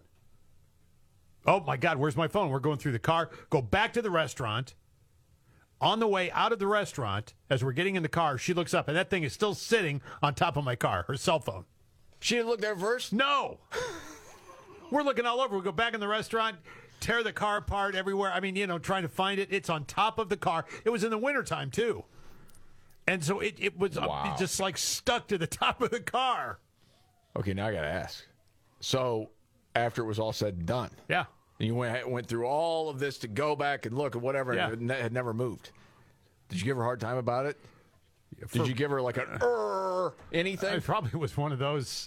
Oh, my God, where's my phone? We're going through the car. Go back to the restaurant. On the way out of the restaurant, as we're getting in the car, she looks up, and that thing is still sitting on top of my car, her cell phone. She didn't look there first? No. We're looking all over. We go back in the restaurant, tear the car apart everywhere. I mean, you know, trying to find it. It's on top of the car. It was in the wintertime, too. And so it, it was Wow. uh, just like stuck to the top of the car. Okay, now I got to ask. So, after it was all said and done, yeah, and you went went through all of this to go back and look at whatever, Yeah. and it had never moved. Did you give her a hard time about it? For, Did you give her like a uh, anything? It probably was one of those.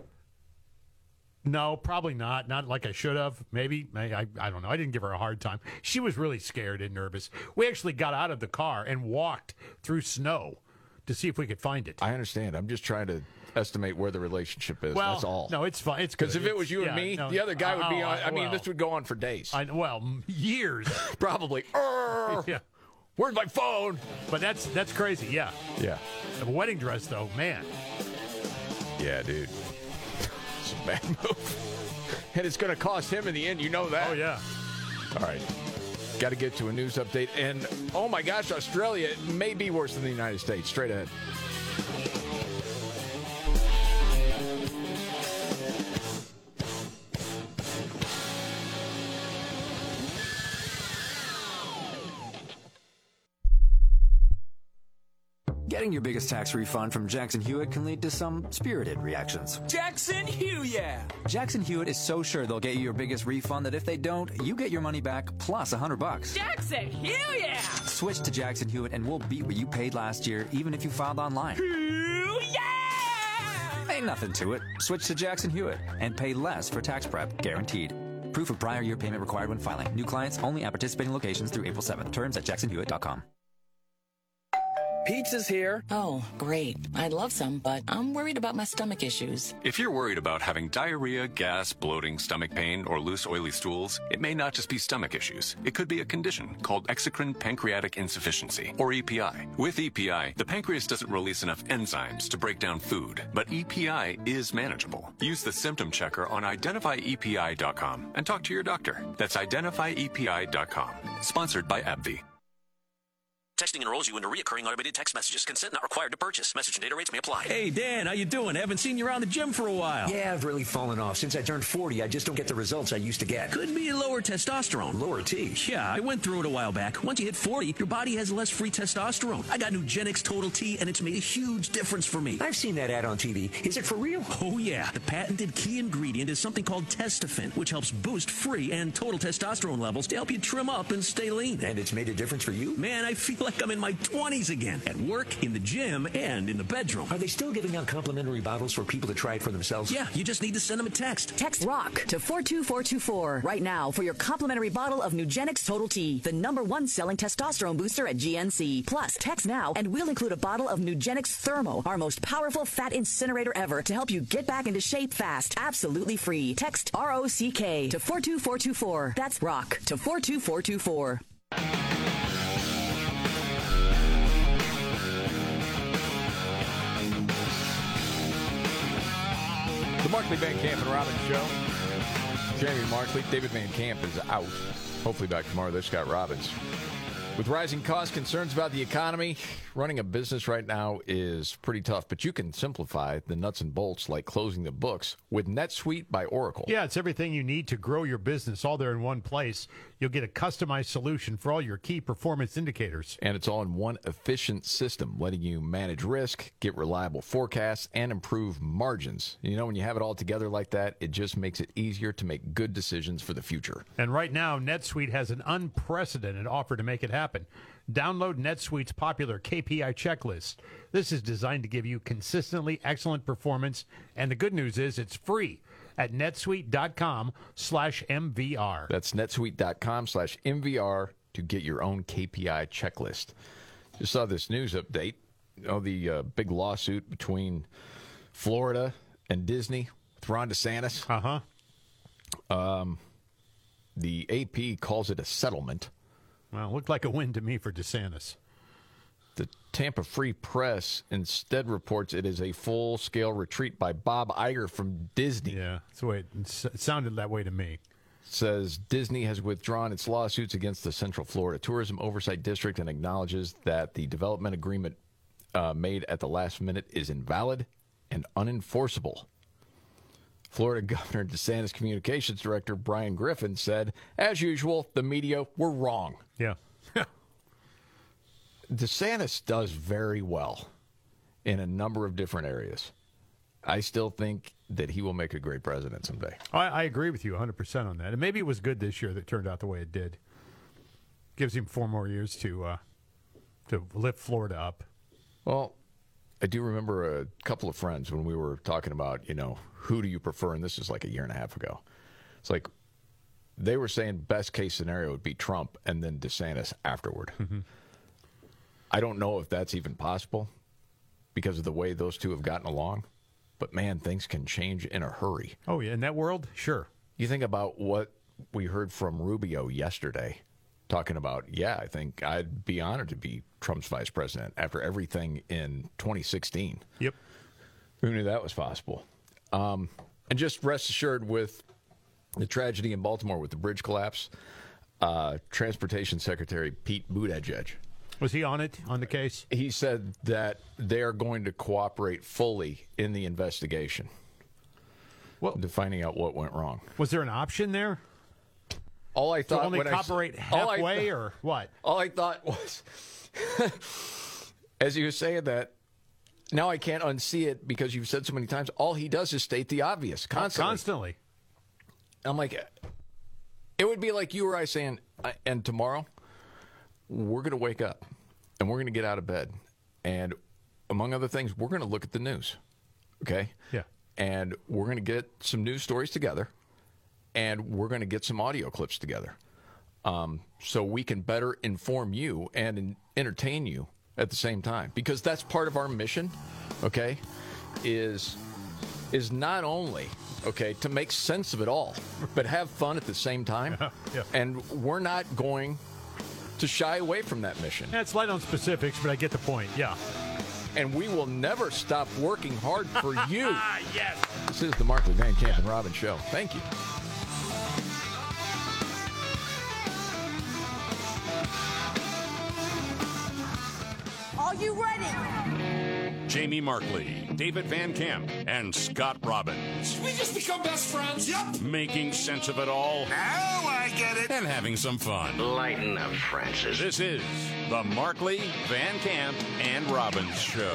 No, probably not. Not like I should have. Maybe. I, I, I don't know. I didn't give her a hard time. She was really scared and nervous. We actually got out of the car and walked through snow to see if we could find it. I understand. I'm just trying to estimate where the relationship is. Well, That's all. No, it's fine. It's because if good. it was you It's- and yeah, me, no, the other guy would be oh, on. I mean, well. this would go on for days. I, well, years. Probably. Uh, yeah. Where's my phone? But that's that's crazy. Yeah. Yeah. The wedding dress, though, man. Yeah, dude. It's a bad move. And it's going to cost him in the end. You know that. Oh, yeah. All right. Got to get to a news update. And, oh, my gosh, Australia may be worse than the United States. Straight ahead. Getting your biggest tax refund from Jackson Hewitt can lead to some spirited reactions. Jackson Hewitt! Jackson Hewitt is so sure they'll get you your biggest refund that if they don't, you get your money back plus a hundred bucks. Jackson Hewitt! Switch to Jackson Hewitt and we'll beat what you paid last year, even if you filed online. Hewitt! Ain't nothing to it. Switch to Jackson Hewitt and pay less for tax prep, guaranteed. Proof of prior year payment required when filing. New clients only at participating locations through April seventh. Terms at jackson hewitt dot com. Pizza's here. Oh, great. I'd love some, but I'm worried about my stomach issues. If you're worried about having diarrhea, gas, bloating, stomach pain, or loose, oily stools, it may not just be stomach issues. It could be a condition called exocrine pancreatic insufficiency, or E P I. With E P I, the pancreas doesn't release enough enzymes to break down food, but E P I is manageable. Use the symptom checker on identify E P I dot com and talk to your doctor. That's identify E P I dot com. Sponsored by AbbVie. Texting enrolls you into recurring automated text messages. Consent not required to purchase. Message and data rates may apply. Hey, Dan, how you doing? Haven't seen you around the gym for a while. Yeah, I've really fallen off. Since I turned forty, I just don't get the results I used to get. Could be lower testosterone. Lower T? Yeah, I went through it a while back. Once you hit forty, your body has less free testosterone. I got Nugenix Total T, and it's made a huge difference for me. I've seen that ad on T V. Is it for real? Oh, yeah. The patented key ingredient is something called Testofen, which helps boost free and total testosterone levels to help you trim up and stay lean. And it's made a difference for you? Man, I feel like I'm in my twenties again. At work, in the gym, and in the bedroom. Are they still giving out complimentary bottles for people to try it for themselves? Yeah, you just need to send them a text. Text ROCK to four two four two four right now for your complimentary bottle of Nugenix Total T, the number one selling testosterone booster at G N C. Plus, text now and we'll include a bottle of Nugenix Thermo, our most powerful fat incinerator ever, to help you get back into shape fast. Absolutely free. Text R O C K to four two four two four. That's ROCK to four two four two four. The Markley, Van Camp, and Robbins Show. Jamie Markley, David Van Camp is out. Hopefully back tomorrow. There's Scott Robbins. With rising costs, concerns about the economy, running a business right now is pretty tough, but you can simplify the nuts and bolts like closing the books with NetSuite by Oracle. Yeah, it's everything you need to grow your business all there in one place. You'll get a customized solution for all your key performance indicators. And it's all in one efficient system, letting you manage risk, get reliable forecasts, and improve margins. You know, when you have it all together like that, it just makes it easier to make good decisions for the future. And right now, NetSuite has an unprecedented offer to make it happen. Download NetSuite's popular K P I checklist. This is designed to give you consistently excellent performance, and the good news is it's free at netsuite.com slash MVR. That's netsuite.com slash MVR to get your own K P I checklist. Just saw this news update. You know, the uh, big lawsuit between Florida and Disney with Ron DeSantis. Uh-huh. Um, the A P calls it a settlement. Well, it looked like a win to me for DeSantis. The Tampa Free Press instead reports it is a full-scale retreat by Bob Iger from Disney. Yeah, that's the way it, it sounded that way to me. Says Disney has withdrawn its lawsuits against the Central Florida Tourism Oversight District and acknowledges that the development agreement uh, made at the last minute is invalid and unenforceable. Florida Governor DeSantis Communications Director Brian Griffin said, as usual, the media were wrong. Yeah. DeSantis does very well in a number of different areas. I still think that he will make a great president someday. I, I agree with you one hundred percent on that. And maybe it was good this year that turned out the way it did. Gives him four more years to uh, to lift Florida up. Well, I do remember a couple of friends when we were talking about, you know, who do you prefer? And this is like a year and a half ago. It's like they were saying best case scenario would be Trump and then DeSantis afterward. Mm-hmm. I don't know if that's even possible because of the way those two have gotten along. But, man, things can change in a hurry. Oh, yeah, in that world? Sure. You think about what we heard from Rubio yesterday, talking about, yeah, I think I'd be honored to be Trump's vice president after everything in twenty sixteen. Yep. Who knew that was possible? Um, and just rest assured with the tragedy in Baltimore with the bridge collapse, uh, Transportation Secretary Pete Buttigieg. Was he on it, on the case? He said that they're going to cooperate fully in the investigation well, to finding out what went wrong. Was there an option there? All I thought to only when cooperate I, halfway th- or what? All I thought was, as you were saying that, now I can't unsee it because you've said so many times, all he does is state the obvious constantly. Constantly. I'm like, it would be like you or I saying, and tomorrow we're going to wake up and we're going to get out of bed. And among other things, we're going to look at the news. Okay? Yeah. And we're going to get some news stories together. And we're going to get some audio clips together. Um, so we can better inform you and in, entertain you at the same time, because that's part of our mission, okay, is is not only, okay, to make sense of it all, but have fun at the same time. Yeah, yeah. And we're not going to shy away from that mission. Yeah, it's light on specifics, but I get the point, yeah. And we will never stop working hard for you. Yes. This is the Markley, Van Camp, and Robbins Show. Thank you. Are you ready? Jamie Markley, David Van Camp, and Scott Robbins. We just become best friends. Yep. Making sense of it all. Now I get it. And having some fun. Lighten up, Francis. This is the Markley, Van Camp, and Robbins Show.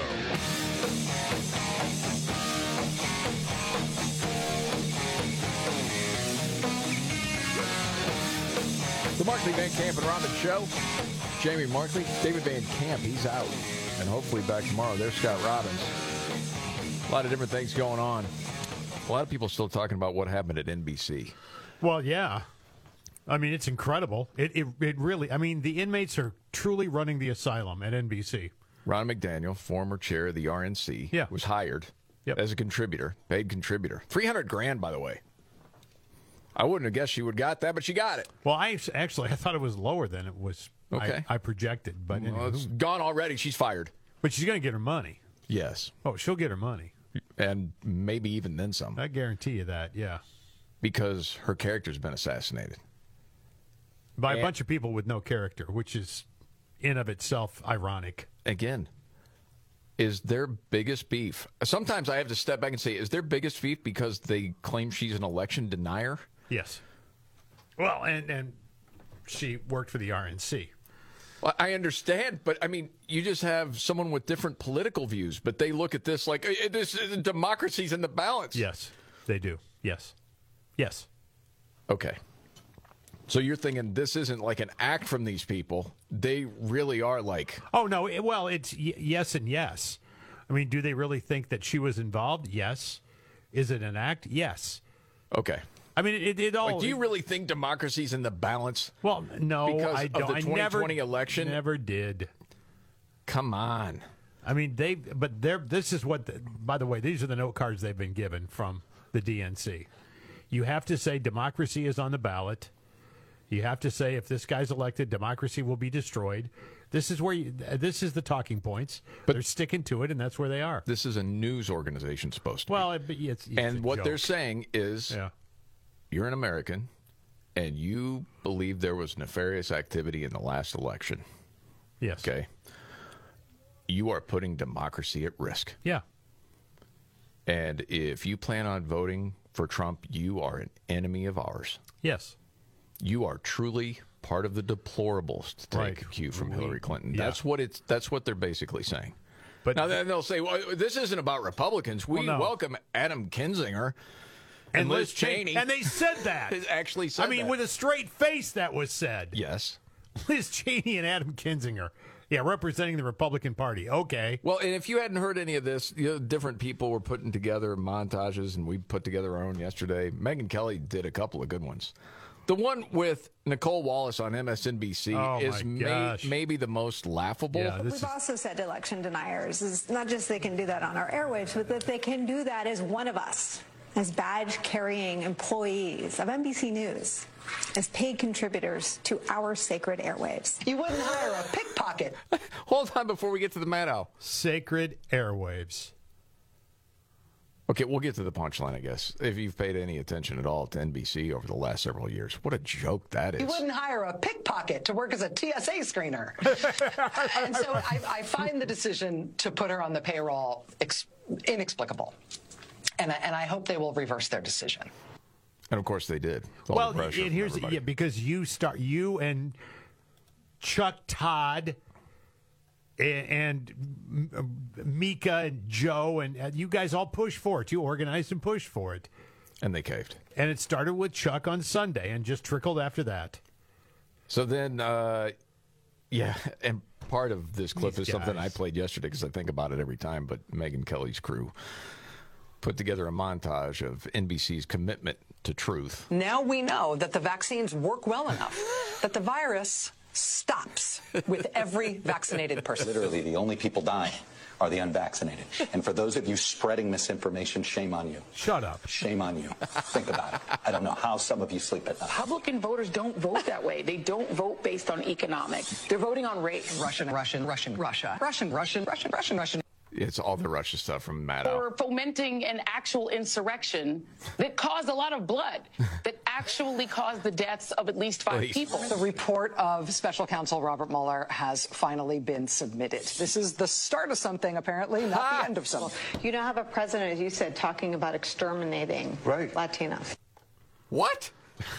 The Markley, Van Camp, and Robbins Show. Jamie Markley, David Van Camp, he's out. And hopefully back tomorrow. There's Scott Robbins. A lot of different things going on. A lot of people still talking about what happened at N B C. Well, yeah. I mean, it's incredible. It, it it really, I mean, the inmates are truly running the asylum at N B C. Ron McDaniel, former chair of the R N C, yeah. was hired yep. as a contributor, paid contributor. three hundred grand, by the way. I wouldn't have guessed she would have got that, but she got it. Well, I actually, I thought it was lower than it was. Okay. I, I projected, but well, anyway. It's gone already. She's fired. But she's going to get her money. Yes. Oh, she'll get her money. And maybe even then some. I guarantee you that, yeah. Because her character's been assassinated. By and, a bunch of people with no character, which is in of itself ironic. Again, is their biggest beef. Sometimes I have to step back and say, is their biggest beef because they claim she's an election denier? Yes. Well, and, and she worked for the R N C. Well, I understand, but I mean, you just have someone with different political views, but they look at this like this is democracy's in the balance. Yes, they do. Yes. Yes. Okay. So you're thinking this isn't like an act from these people. They really are like... Oh, no. It, well, it's y- yes and yes. I mean, do they really think that she was involved? Yes. Is it an act? Yes. Okay. I mean, it, it all... Like, do you really think democracy's in the balance? Well, no, because I don't. Of the twenty twenty I never, election? Never did. Come on. I mean, they... But they're, this is what... The, by the way, these are the note cards they've been given from the D N C. You have to say democracy is on the ballot. You have to say if this guy's elected, democracy will be destroyed. This is where you, this is the talking points. But they're sticking to it, and that's where they are. This is a news organization supposed to well, be. Well, it's, it's and a what joke. they're saying is, yeah. you're an American, and you believe there was nefarious activity in the last election. Yes. Okay. You are putting democracy at risk. Yeah. And if you plan on voting for Trump, you are an enemy of ours. Yes. You are truly part of the deplorables, to take right. a cue from we, Hillary Clinton. Yeah. That's what it's. That's what they're basically saying. But now then they'll say, "Well, this isn't about Republicans. We well, no. welcome Adam Kinzinger and, and Liz, Liz Cheney." And they said that. They actually said I mean, that. with a straight face, that was said. Yes. Liz Cheney and Adam Kinzinger. Yeah, representing the Republican Party. Okay. Well, and if you hadn't heard any of this, you know, different people were putting together montages, and we put together our own yesterday. Megyn Kelly did a couple of good ones. The one with Nicole Wallace on M S N B C oh is may, maybe the most laughable. Yeah, We've is... also said to election deniers, is not just they can do that on our airwaves, but that they can do that as one of us, as badge-carrying employees of N B C News, as paid contributors to our sacred airwaves. You wouldn't hire a pickpocket. Hold on before we get to the Maddow. Sacred airwaves. Okay, we'll get to the punchline, I guess. If you've paid any attention at all to N B C over the last several years, what a joke that is. You wouldn't hire a pickpocket to work as a T S A screener. And so I, I find the decision to put her on the payroll ex- inexplicable. And, and I hope they will reverse their decision. And of course they did. Well, the and here's yeah, because you start you and Chuck Todd and, and Mika and Joe and uh, you guys all pushed for it. You organized and pushed for it, and they caved. And it started with Chuck on Sunday and just trickled after that. So then, uh, yeah, and part of this clip These is something guys. I played yesterday because I think about it every time. But Megyn Kelly's crew put together a montage of N B C's commitment to truth. Now we know that the vaccines work well enough, that the virus stops with every vaccinated person. Literally, the only people dying are the unvaccinated. And for those of you spreading misinformation, shame on you. Shut up. Shame on you. Think about it. I don't know how some of you sleep at night. Republican voters don't vote that way. They don't vote based on economics. They're voting on race. Russian, Russian, Russian, Russia. Russian, Russian, Russian, Russian, Russian. It's all the Russia stuff from Maddow. Or fomenting an actual insurrection that caused a lot of blood, that actually caused the deaths of at least five people. The report of Special Counsel Robert Mueller has finally been submitted. This is the start of something, apparently, not ah. the end of something. You now have a president, as you said, talking about exterminating right. Latinos. What?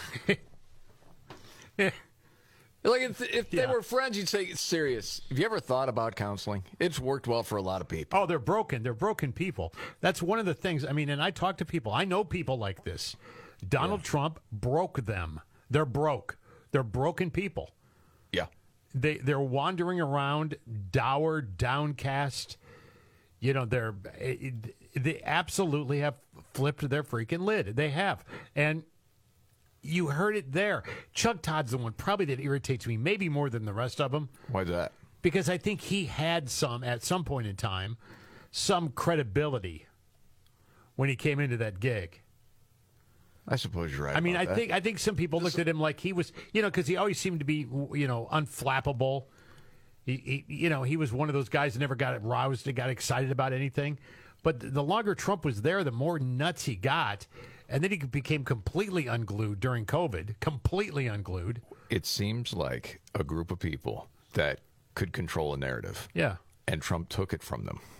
Yeah. Like, if, if they Yeah. were friends, you'd say it's serious. Have you ever thought about counseling? It's worked well for a lot of people. Oh, they're broken. They're broken people. That's one of the things. I mean, and I talk to people. I know people like this. Donald yeah. Trump broke them. They're broke. They're broken people. Yeah. They, they're wandering around, dour, downcast. You know, they're they absolutely have flipped their freaking lid. They have. And you heard it there. Chuck Todd's the one probably that irritates me, maybe more than the rest of them. Why's that? Because I think he had some, at some point in time, some credibility when he came into that gig. I suppose you're right. I mean, I that. think I think some people looked at him like he was, you know, because he always seemed to be, you know, unflappable. He, he, you know, he was one of those guys that never got roused and got excited about anything. But the longer Trump was there, the more nuts he got. And then he became completely unglued during COVID, completely unglued. It seems like a group of people that could control a narrative. Yeah. And Trump took it from them.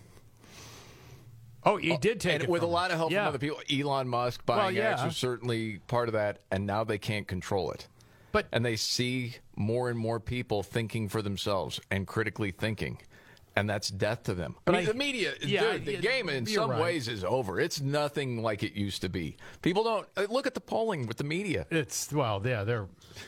Oh, he did take and it with from a lot of help yeah. from other people. Elon Musk buying well, yeah. X was certainly part of that, and now they can't control it. But and they see more and more people thinking for themselves and critically thinking. And that's death to them. But I mean, I, the media, yeah, dude, the yeah, game in some right. ways is over. It's nothing like it used to be. People don't look at the polling with the media. It's well, yeah, they're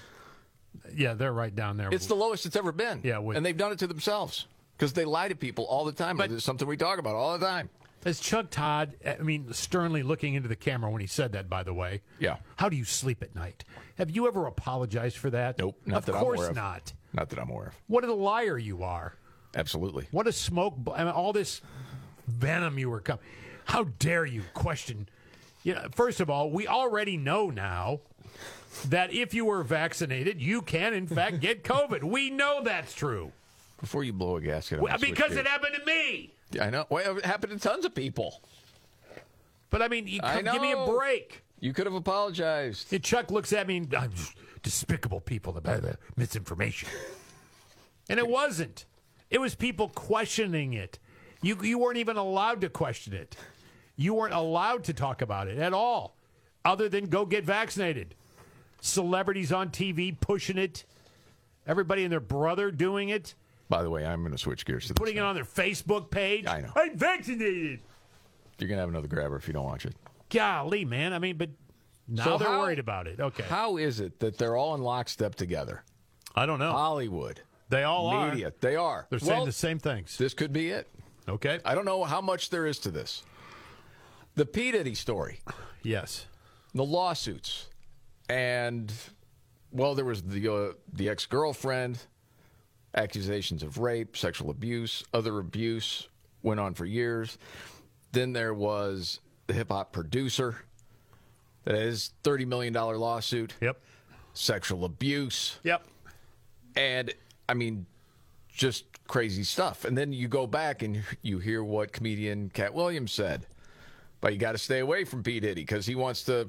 yeah, they're right down there. It's the lowest it's ever been. Yeah, with, and they've done it to themselves because they lie to people all the time. But it's something we talk about all the time. As Chuck Todd, I mean, sternly looking into the camera when he said that, by the way. Yeah. How do you sleep at night? Have you ever apologized for that? Nope. Not of that course I'm aware of. not. Not that I'm aware of. What a liar you are. Absolutely. What a smoke! I mean, all this venom you were coming. How dare you question? You know, first of all, we already know now that if you were vaccinated, you can in fact get COVID. We know that's true. Before you blow a gasket, well, because it happened to me. Yeah, I know. Well, it happened to tons of people. But I mean, you I come, know. give me a break. You could have apologized. And Chuck looks at me and I'm despicable people about the misinformation, and it wasn't. It was people questioning it. You you weren't even allowed to question it. You weren't allowed to talk about it at all, other than go get vaccinated. Celebrities on T V pushing it. Everybody and their brother doing it. By the way, I'm going to switch gears to this Putting now. it on their Facebook page. I know. I'm vaccinated. You're going to have another grabber if you don't watch it. Golly, man. I mean, but now So they're how- worried about it. Okay. How is it that they're all in lockstep together? I don't know. Hollywood. They all Media. are. They are. They're saying Well, the same things. This could be it. Okay. I don't know how much there is to this. The P. Diddy story. Yes. The lawsuits. And, well, there was the uh, the ex-girlfriend, accusations of rape, sexual abuse, other abuse, went on for years. Then there was the hip-hop producer. That is thirty million dollars lawsuit. Yep. Sexual abuse. Yep. And, I mean, just crazy stuff. And then you go back and you hear what comedian Cat Williams said. But you got to stay away from P. Diddy because he wants to,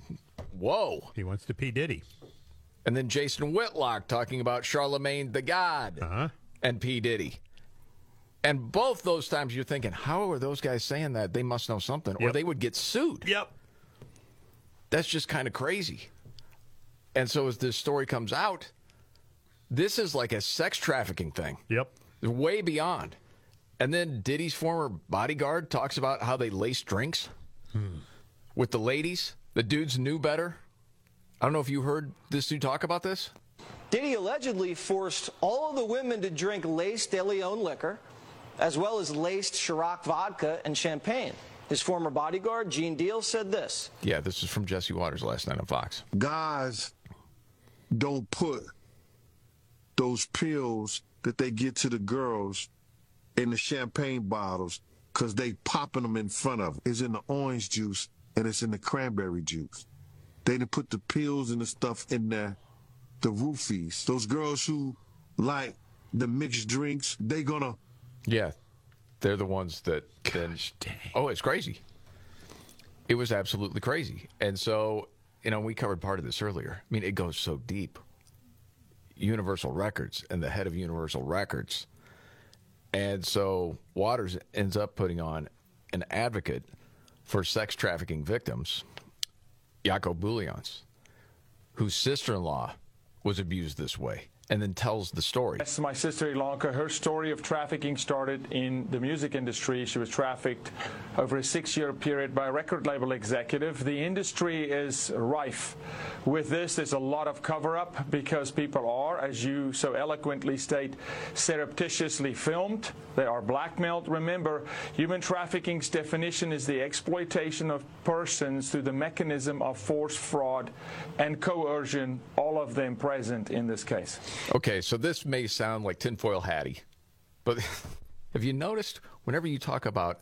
whoa. He wants to P. Diddy. And then Jason Whitlock talking about Charlemagne the God uh-huh. and P. Diddy. And both those times you're thinking, how are those guys saying that? They must know something. Yep. Or they would get sued. Yep. That's just kind of crazy. And so as this story comes out, this is like a sex trafficking thing. Yep. Way beyond. And then Diddy's former bodyguard talks about how they laced drinks hmm. with the ladies. The dudes knew better. I don't know if you heard this dude talk about this. Diddy allegedly forced all of the women to drink laced De Leon liquor, as well as laced Ciroc vodka and champagne. His former bodyguard, Gene Deal, said this. Yeah, this is from Jesse Waters last night on Fox. Guys don't put those pills that they get to the girls in the champagne bottles because they popping them in front of them. It's in the orange juice and it's in the cranberry juice. They didn't put the pills and the stuff in there, the roofies. Those girls who like the mixed drinks, they gonna... Yeah, they're the ones that then... Oh, it's crazy. It was absolutely crazy. And so, you know, we covered part of this earlier. I mean, it goes so deep. Universal Records and the head of Universal Records. And so Waters ends up putting on an advocate for sex trafficking victims, Jaco Boulians, whose sister-in-law was abused this way, and then tells the story. Yes, my sister Ilanka, her story of trafficking started in the music industry. She was trafficked over a six-year period by a record label executive. The industry is rife with this. There's a lot of cover-up because people are, as you so eloquently state, surreptitiously filmed. They are blackmailed. Remember, human trafficking's definition is the exploitation of persons through the mechanism of force, fraud, and coercion, all of them present in this case. Okay, so this may sound like tinfoil hatty, but have you noticed whenever you talk about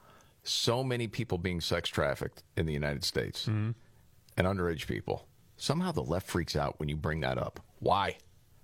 so many people being sex trafficked in the United States mm-hmm. and underage people, somehow the left freaks out when you bring that up. Why?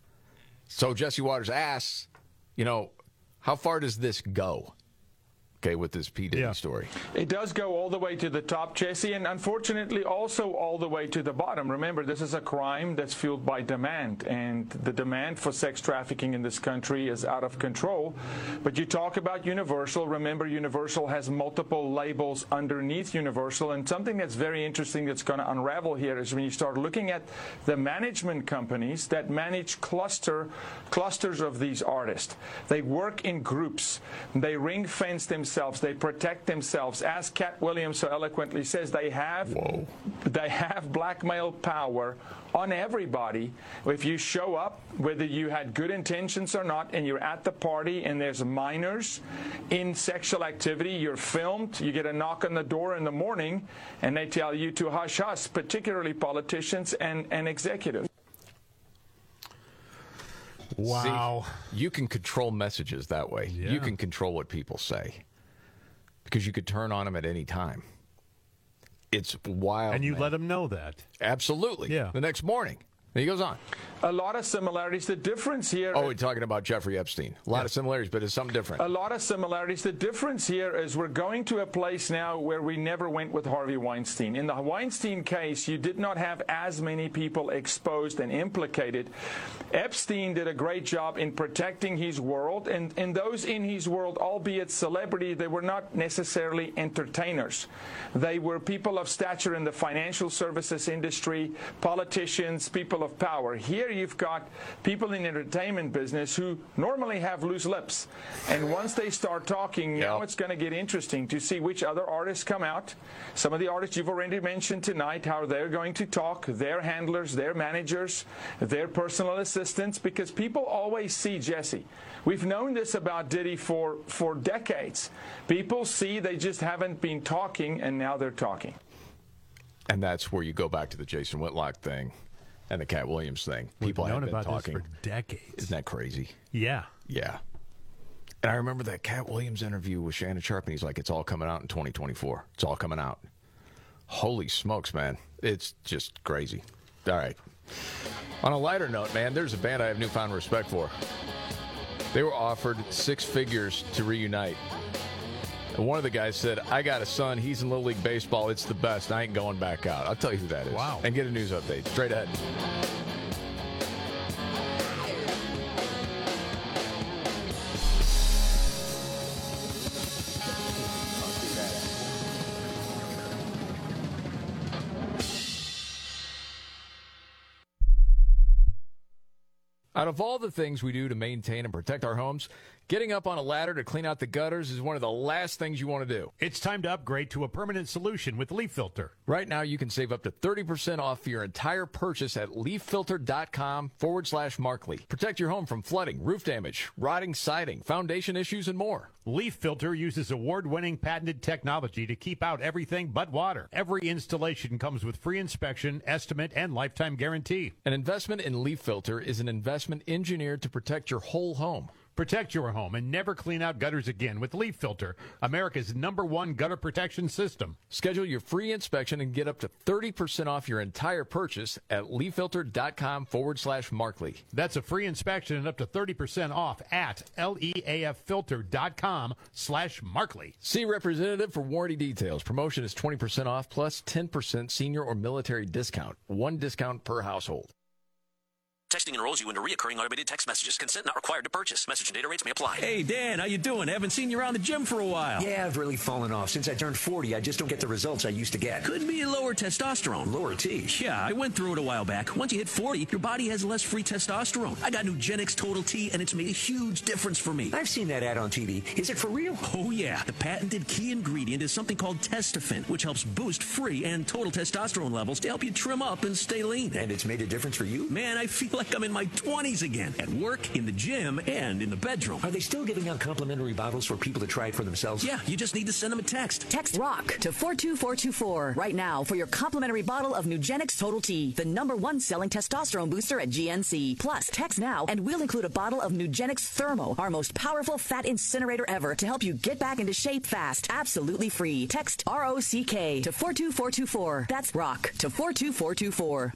So Jesse Waters asks, you know, how far does this go? Okay, with this P. Diddy yeah. story. It does go all the way to the top, Jesse, and unfortunately also all the way to the bottom. Remember, this is a crime that's fueled by demand, and the demand for sex trafficking in this country is out of control. But you talk about Universal. Remember, Universal has multiple labels underneath Universal, and something that's very interesting that's going to unravel here is when you start looking at the management companies that manage cluster clusters of these artists. They work in groups. They ring-fence themselves. They protect themselves. As Cat Williams so eloquently says, they have Whoa. they have blackmail power on everybody. If you show up, whether you had good intentions or not, and you're at the party and there's minors in sexual activity, you're filmed, you get a knock on the door in the morning, and they tell you to hush hush, particularly politicians and, and executives. Wow. See, you can control messages that way. Yeah. You can control what people say. Because you could turn on them at any time. It's wild. And you man. let them know that. Absolutely. Yeah. The next morning. And he goes on. A lot of similarities. The difference here... Oh, we're talking about Jeffrey Epstein. A lot yeah. of similarities, but it's something different. A lot of similarities. The difference here is we're going to a place now where we never went with Harvey Weinstein. In the Weinstein case, you did not have as many people exposed and implicated. Epstein did a great job in protecting his world, and, and those in his world, albeit celebrity, they were not necessarily entertainers. They were people of stature in the financial services industry, politicians, people of power. Here you've got people in the entertainment business who normally have loose lips. And once they start talking, yep. now it's going to get interesting to see which other artists come out. Some of the artists you've already mentioned tonight, how they're going to talk, their handlers, their managers, their personal assistants, because people always see Jesse. We've known this about Diddy for, for decades. People see, they just haven't been talking, and now they're talking. And that's where you go back to the Jason Whitlock thing. And the Cat Williams thing. People We've known have been about talking this for decades. Isn't that crazy? Yeah. Yeah. And I remember that Cat Williams interview with Shannon Sharpe, and he's like, it's all coming out in twenty twenty-four. It's all coming out. Holy smokes, man. It's just crazy. All right. On a lighter note, man, there's a band I have newfound respect for. They were offered six figures to reunite. And one of the guys said, I got a son. He's in Little League Baseball. It's the best. I ain't going back out. I'll tell you who that is. Wow. And get a news update. Straight ahead. Out of all the things we do to maintain and protect our homes, Getting up on a ladder to clean out the gutters is one of the last things you want to do. It's time to upgrade to a permanent solution with Leaf Filter. Right now, you can save up to thirty percent off your entire purchase at leaffilter.com forward slash Markley. Protect your home from flooding, roof damage, rotting siding, foundation issues, and more. Leaf Filter uses award-winning patented technology to keep out everything but water. Every installation comes with free inspection, estimate, and lifetime guarantee. An investment in Leaf Filter is an investment engineered to protect your whole home. Protect your home and never clean out gutters again with Leaf Filter, America's number one gutter protection system. Schedule your free inspection and get up to thirty percent off your entire purchase at leaffilter.com forward slash Markley. That's a free inspection and up to thirty percent off at leaffilter.com slash Markley. See representative for warranty details. Promotion is twenty percent off plus ten percent senior or military discount. One discount per household. Texting enrolls you into reoccurring automated text messages. Consent not required to purchase. Message and data rates may apply. Hey, Dan, how you doing? Haven't seen you around the gym for a while. Yeah, I've really fallen off. Since I turned forty, I just don't get the results I used to get. Could be lower testosterone. Lower T. Yeah, I went through it a while back. Once you hit forty, your body has less free testosterone. I got Nugenix Total T, and it's made a huge difference for me. I've seen that ad on T V. Is it for real? Oh, yeah. The patented key ingredient is something called Testofen, which helps boost free and total testosterone levels to help you trim up and stay lean. And it's made a difference for you? Man, I feel like I'm in my twenties again. At work, in the gym, and in the bedroom. Are they still giving out complimentary bottles for people to try it for themselves? Yeah, you just need to send them a text. Text ROCK to four two four two four right now for your complimentary bottle of Nugenix Total T, the number one selling testosterone booster at G N C. Plus, text now and we'll include a bottle of Nugenix Thermo, our most powerful fat incinerator ever, to help you get back into shape fast. Absolutely free. Text R O C K to four two four two four. That's ROCK to four two four two four.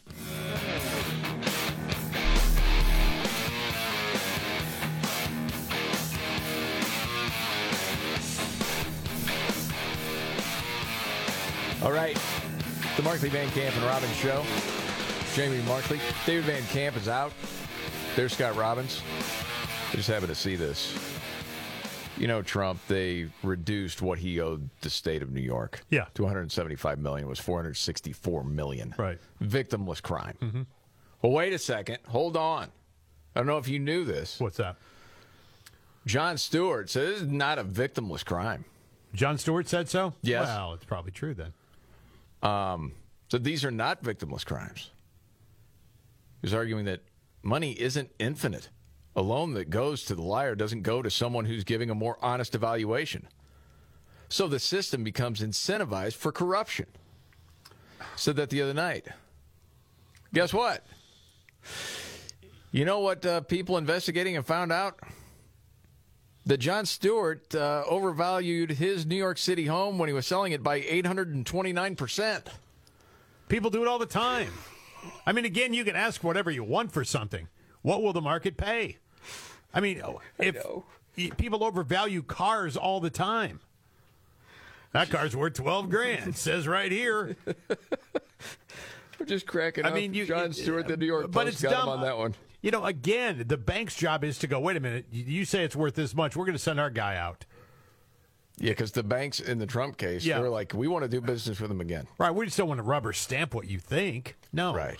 All right, the Markley, Van Camp, and Robbins Show. Jamie Markley. David Van Camp is out. There's Scott Robbins. I just happened to see this. You know, Trump, they reduced what he owed the state of New York. Yeah. To one hundred seventy-five million dollars. It was four hundred sixty-four million dollars. Right. Victimless crime. Mm-hmm. Well, wait a second. Hold on. I don't know if you knew this. What's that? Jon Stewart says this is not a victimless crime. Jon Stewart said so? Yes. Well, it's probably true then. Um, so these are not victimless crimes. He's arguing that money isn't infinite. A loan that goes to the liar doesn't go to someone who's giving a more honest evaluation. So the system becomes incentivized for corruption. Said that the other night. Guess what? You know what uh, people investigating have found out? That Jon Stewart uh, overvalued his New York City home when he was selling it by eight hundred twenty-nine percent. People do it all the time. I mean, again, you can ask whatever you want for something. What will the market pay? I mean, if y- people overvalue cars all the time. That car's worth twelve grand. It says right here. We're just cracking I up. mean, you, Jon Stewart, the New York but Post, it's got dumb. him on that one. You know, again, the bank's job is to go, wait a minute, you say it's worth this much, we're going to send our guy out. Yeah, because the banks in the Trump case, Yeah. they're like, we want to do business with them again. Right, we just don't want to rubber stamp what you think. No. Right.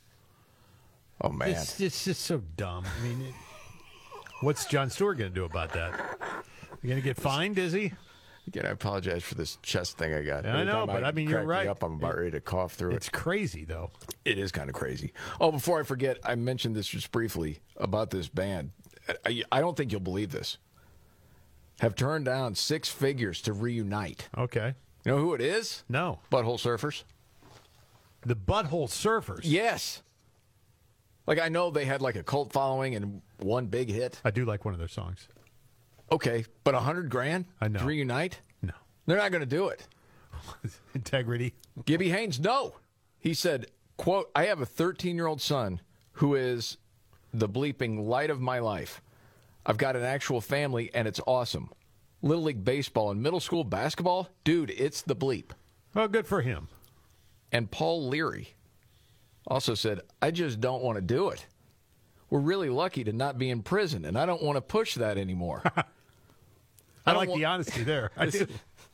Oh, man. It's, it's just so dumb. I mean, it, what's Jon Stewart going to do about that? You going to get fined, is he? Again, I apologize for this chest thing I got. Yeah, I Every know, time but I mean, you're crack me right. Up, I'm about ready to cough through It's it. crazy, though. It is kind of crazy. Oh, before I forget, I mentioned this just briefly about this band. I, I don't think you'll believe this. Have turned down six figures to reunite. Okay. You know who it is? No. Butthole Surfers. The Butthole Surfers? Yes. Like, I know they had like a cult following and one big hit. I do like one of their songs. Okay, but a hundred grand I know. to reunite? No. They're not going to do it. Integrity. Gibby Haynes, no. He said, quote, I have a thirteen-year-old son who is the bleeping light of my life. I've got an actual family, and it's awesome. Little League Baseball and middle school basketball, dude, it's the bleep. Well, good for him. And Paul Leary also said, I just don't want to do it. We're really lucky to not be in prison, and I don't want to push that anymore. I, I like wa- the honesty there. I do.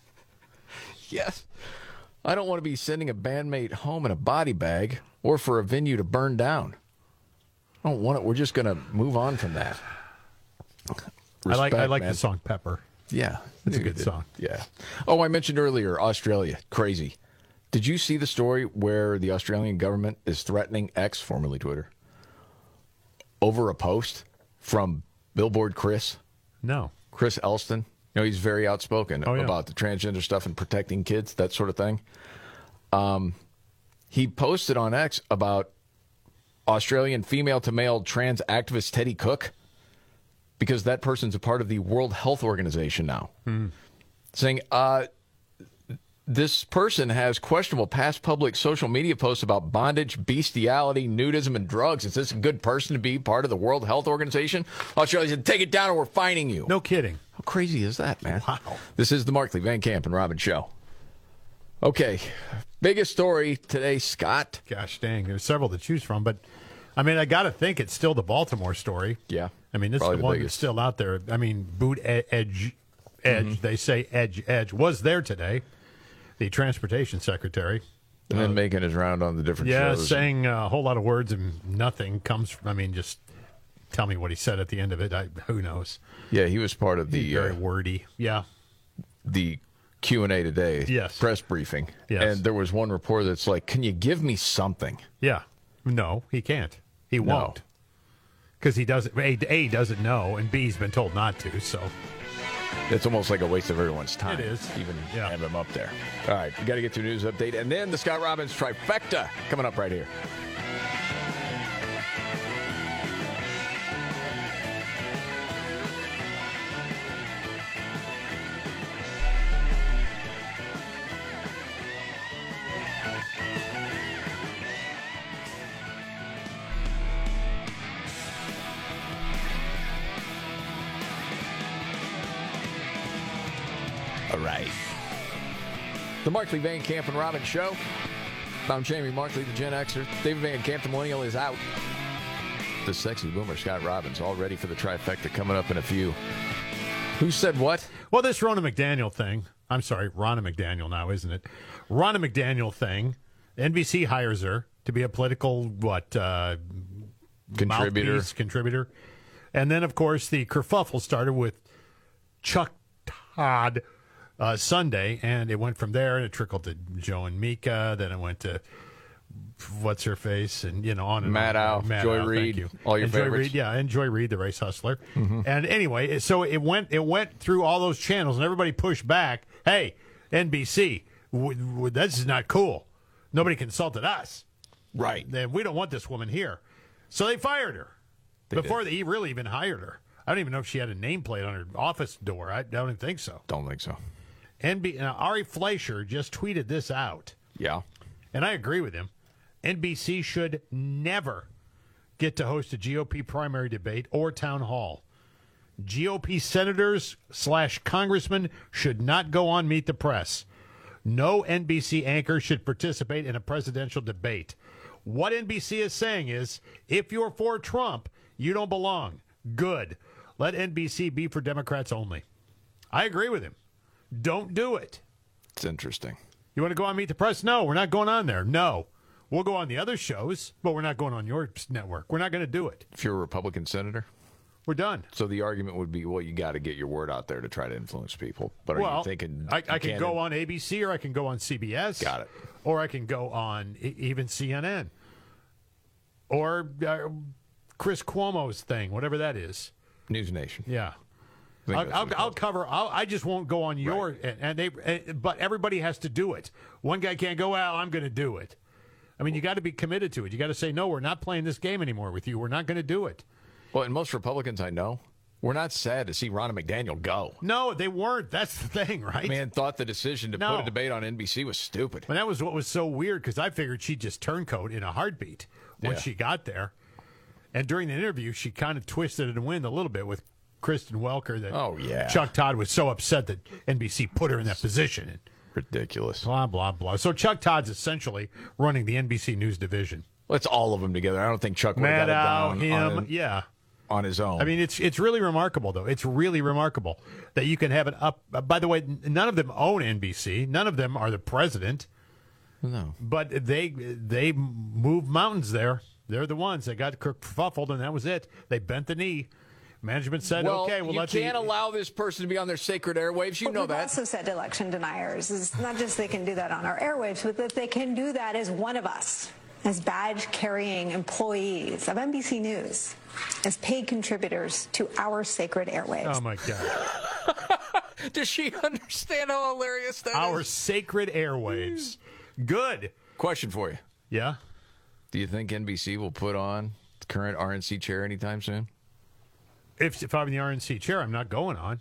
Yes. I don't want to be sending a bandmate home in a body bag or for a venue to burn down. I don't want it. We're just going to move on from that. I like I Respect, like man. the song Pepper. Yeah. It's a You good did. song. Yeah. Oh, I mentioned earlier, Australia. Crazy. Did you see the story where the Australian government is threatening X, formerly Twitter, over a post from Billboard Chris? No. Chris Elston. You know, he's very outspoken Oh, yeah. about the transgender stuff and protecting kids, that sort of thing. Um, he posted on X about Australian female-to-male trans activist Teddy Cook, because that person's a part of the World Health Organization now, Hmm. saying, uh, this person has questionable past public social media posts about bondage, bestiality, nudism, and drugs. Is this a good person to be part of the World Health Organization? Australia said, take it down or we're fining you. No kidding. How crazy is that, man? Wow. This is the Markley, Van Camp, and Robin Show. Okay, biggest story today, Scott. Gosh dang, there's several to choose from, but I mean, I got to think it's still the Baltimore story. Yeah. I mean, this is Probably the the one biggest. that's still out there. I mean, boot e- edge, edge. Mhm. They say edge, edge was there today. The transportation secretary. And then making his round on the different Yeah, shows. saying a whole lot of words and nothing comes from, I mean, just tell me what he said at the end of it. I, who knows? Yeah, he was part of the He's very uh, wordy. Yeah. the Q and A today. Yes. Press briefing. Yes. And there was one report that's like, can you give me something? Yeah. No, he can't. He No. won't. Because he doesn't, A, A, doesn't know, and B, he's been told not to, so. It's almost like a waste of everyone's time. It is. Even have him up there. All right, we got to get to a news update. And then the Scott Robbins trifecta coming up right here. All right. The Markley, Van Camp, and Robin Show. I'm Jamie Markley, the Gen Xer. David Van Camp, the Millennial, is out. The sexy boomer, Scott Robbins, all ready for the trifecta coming up in a few. Who said what? Well, this Ronna McDaniel thing, I'm sorry, Ronna McDaniel now, isn't it? Ronna McDaniel thing, N B C hires her to be a political, what, uh, Contributor. mouthpiece, contributor. And then, of course, the kerfuffle started with Chuck Todd uh, Sunday, and it went from there, and it trickled to Joe and Mika, then it went to what's her face, and, you know, on and Matt on. Au, Matt Joy Au, Reid, thank you. all your and Joy favorites. Reid, yeah, and Joy Reid, the race hustler. Mhm. And anyway, so it went it went through all those channels, and everybody pushed back. Hey, N B C, w- w- this is not cool. Nobody consulted us. Right. Then we don't want this woman here. So they fired her They before they really even hired her. I don't even know if she had a nameplate on her office door. I don't even think so. Don't think so. N B now, Ari Fleischer just tweeted this out. Yeah. And I agree with him. N B C should never get to host a G O P primary debate or town hall. G O P senators slash congressmen should not go on Meet the Press. No N B C anchor should participate in a presidential debate. What N B C is saying is, if you're for Trump, you don't belong. Good. Let N B C be for Democrats only. I agree with him. Don't do it. It's interesting. You want to go on Meet the Press? No, we're not going on there. No. We'll go on the other shows, but we're not going on your network. We're not going to do it. If you're a Republican senator? We're done. So the argument would be, well, you got to get your word out there to try to influence people. But are well, you thinking I, you I can can't go in- on A B C or I can go on C B S. Got it. Or I can go on e- even C N N. Or uh, Chris Cuomo's thing, whatever that is. News Nation. Yeah. I think I'll, that's I'll, what it's I'll cover. I'll, I just won't go on your and, and they. And, but everybody has to do it. One guy can't go. Well, I'm going to do it. I mean, you got to be committed to it. You got to say no. We're not playing this game anymore with you. We're not going to do it. Well, and most Republicans I know, we're not sad to see Ronna McDaniel go. No, they weren't. That's the thing, right? Man thought the decision to No. put a debate on N B C was stupid. But that was what was so weird because I figured she'd just turncoat in a heartbeat when Yeah. she got there. And during the interview, she kind of twisted it and wind a little bit with Kristen Welker. That Oh, yeah. Chuck Todd was so upset that N B C put her in that position. Ridiculous. Blah, blah, blah. So Chuck Todd's essentially running the N B C News division. Well, it's all of them together. I don't think Chuck would have Maddow, got it down him, on, yeah. on his own. I mean, it's it's really remarkable, though. It's really remarkable that you can have it up. Uh, by the way, n- none of them own N B C. None of them are the president. No. But they they move mountains there. They're the ones that got kerfuffled, and that was it. They bent the knee. Management said, well, okay, we'll you let can't the, allow this person to be on their sacred airwaves. You What know we've that. also said to election deniers is not just they can do that on our airwaves, but that they can do that as one of us, as badge-carrying employees of N B C News, as paid contributors to our sacred airwaves. Oh, my God. Does she understand how hilarious that Our is? sacred airwaves. Good. Question for you. Yeah? Do you think N B C will put on the current R N C chair anytime soon? If, if I'm in the R N C chair, I'm not going on.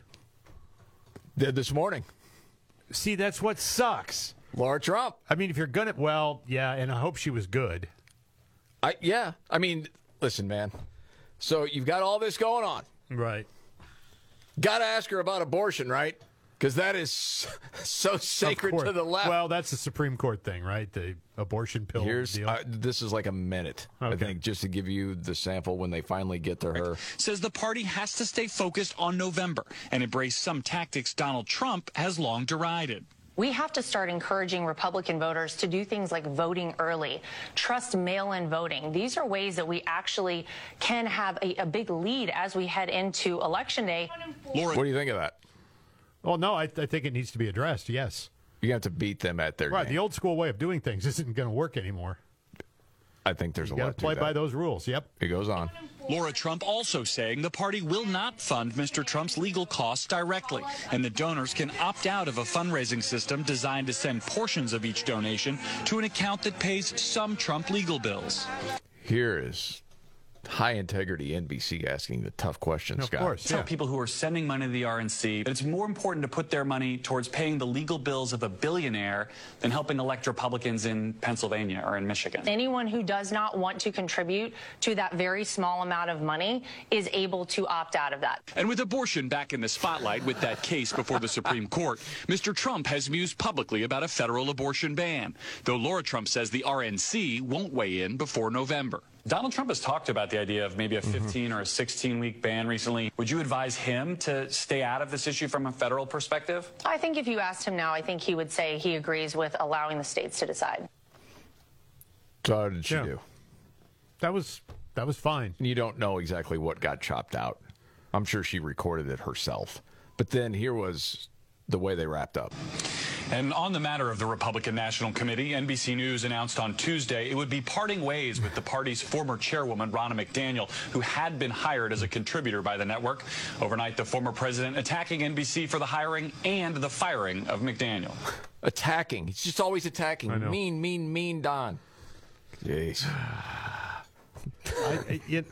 Did this morning. See, that's what sucks. Laura Trump. I mean, if you're going to, well, yeah, and I hope she was good. I Yeah. I mean, listen, man. So you've got all this going on. Right. Got to ask her about abortion, right? Because that is so sacred to the left. Well, that's the Supreme Court thing, right? The abortion pill Here's deal. uh, this is like a minute, Okay. I think, just to give you the sample when they finally get to her. Says the party has to stay focused on November and embrace some tactics Donald Trump has long derided. We have to start encouraging Republican voters to do things like voting early, trust mail-in voting. These are ways that we actually can have a, a big lead as we head into Election Day. Laura, what do you think of that? Well, no, I, I think it needs to be addressed, yes. You have to beat them at their Right, game. the old school way of doing things isn't going to work anymore. I think there's You a got lot to play to by that. those rules, yep. It goes on. Laura Trump also saying the party will not fund Mister Trump's legal costs directly, and the donors can opt out of a fundraising system designed to send portions of each donation to an account that pays some Trump legal bills. Here is high integrity N B C asking the tough questions, Scott. Tell people who are sending money to the R N C that it's more important to put their money towards paying the legal bills of a billionaire than helping elect Republicans in Pennsylvania or in Michigan. Anyone who does not want to contribute to that very small amount of money is able to opt out of that. And with abortion back in the spotlight with that case before the Supreme Court, Mister Trump has mused publicly about a federal abortion ban, though Laura Trump says the R N C won't weigh in before November. Donald Trump has talked about the idea of maybe a fifteen or a sixteen week ban recently. Would you advise him to stay out of this issue from a federal perspective? I think if you asked him now, I think he would say he agrees with allowing the states to decide. So how did she Yeah. do? That was that was fine. You don't know exactly what got chopped out. I'm sure she recorded it herself. But then here was the way they wrapped up. And on the matter of the Republican National Committee, N B C News announced on Tuesday it would be parting ways with the party's former chairwoman, Ronna McDaniel, who had been hired as a contributor by the network. Overnight, the former president attacking N B C for the hiring and the firing of McDaniel. Attacking. He's just always attacking. I know. Mean, mean, mean Don. Jeez. I, I, it,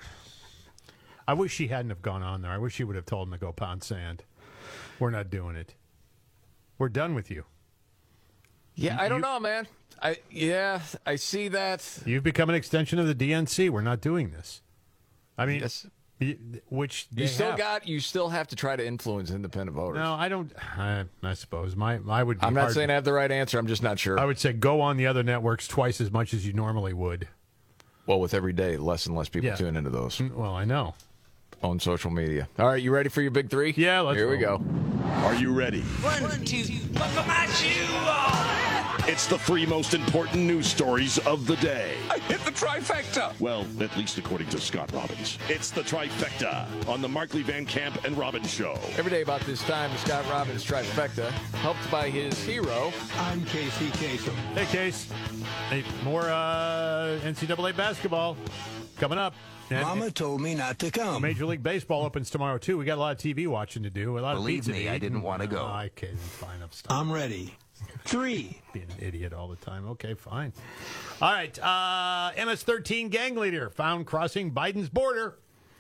I wish she hadn't have gone on there. I wish she would have told him to go pound sand. We're not doing it. We're done with you. Yeah, I don't You- know, man. I yeah, I see that. You've become an extension of the D N C. We're not doing this. I mean, Yes. y- which You they still have. got. You still have to try to influence independent voters. No, I don't. I, I suppose my I would. Be I'm not hard saying to- I have the right answer. I'm just not sure. I would say go on the other networks twice as much as you normally would. Well, with every day, less and less people Yeah. tune into those. Well, I know. On social media. All right, you ready for your big three? Yeah, let's Here we roll. go. Are you ready? One, two, buckle my shoe on. It's the three most important news stories of the day. I hit the trifecta. Well, at least according to Scott Robbins. It's the trifecta on the Markley Van Camp and Robbins Show. Every day about this time, the Scott Robbins trifecta, helped by his hero. I'm Casey Kasem. Hey, Case. Hey, more uh, N C double A basketball coming up. And- Mama told me not to come. Major League Baseball opens tomorrow, too. We got a lot of T V watching to do. A lot Believe of pizza me, to I eat. didn't wanna go. Oh, I can't fine. I'm stuck. I'm ready. Three. Being an idiot all the time. Okay, fine. All right. Uh, M S thirteen gang leader found crossing Biden's border.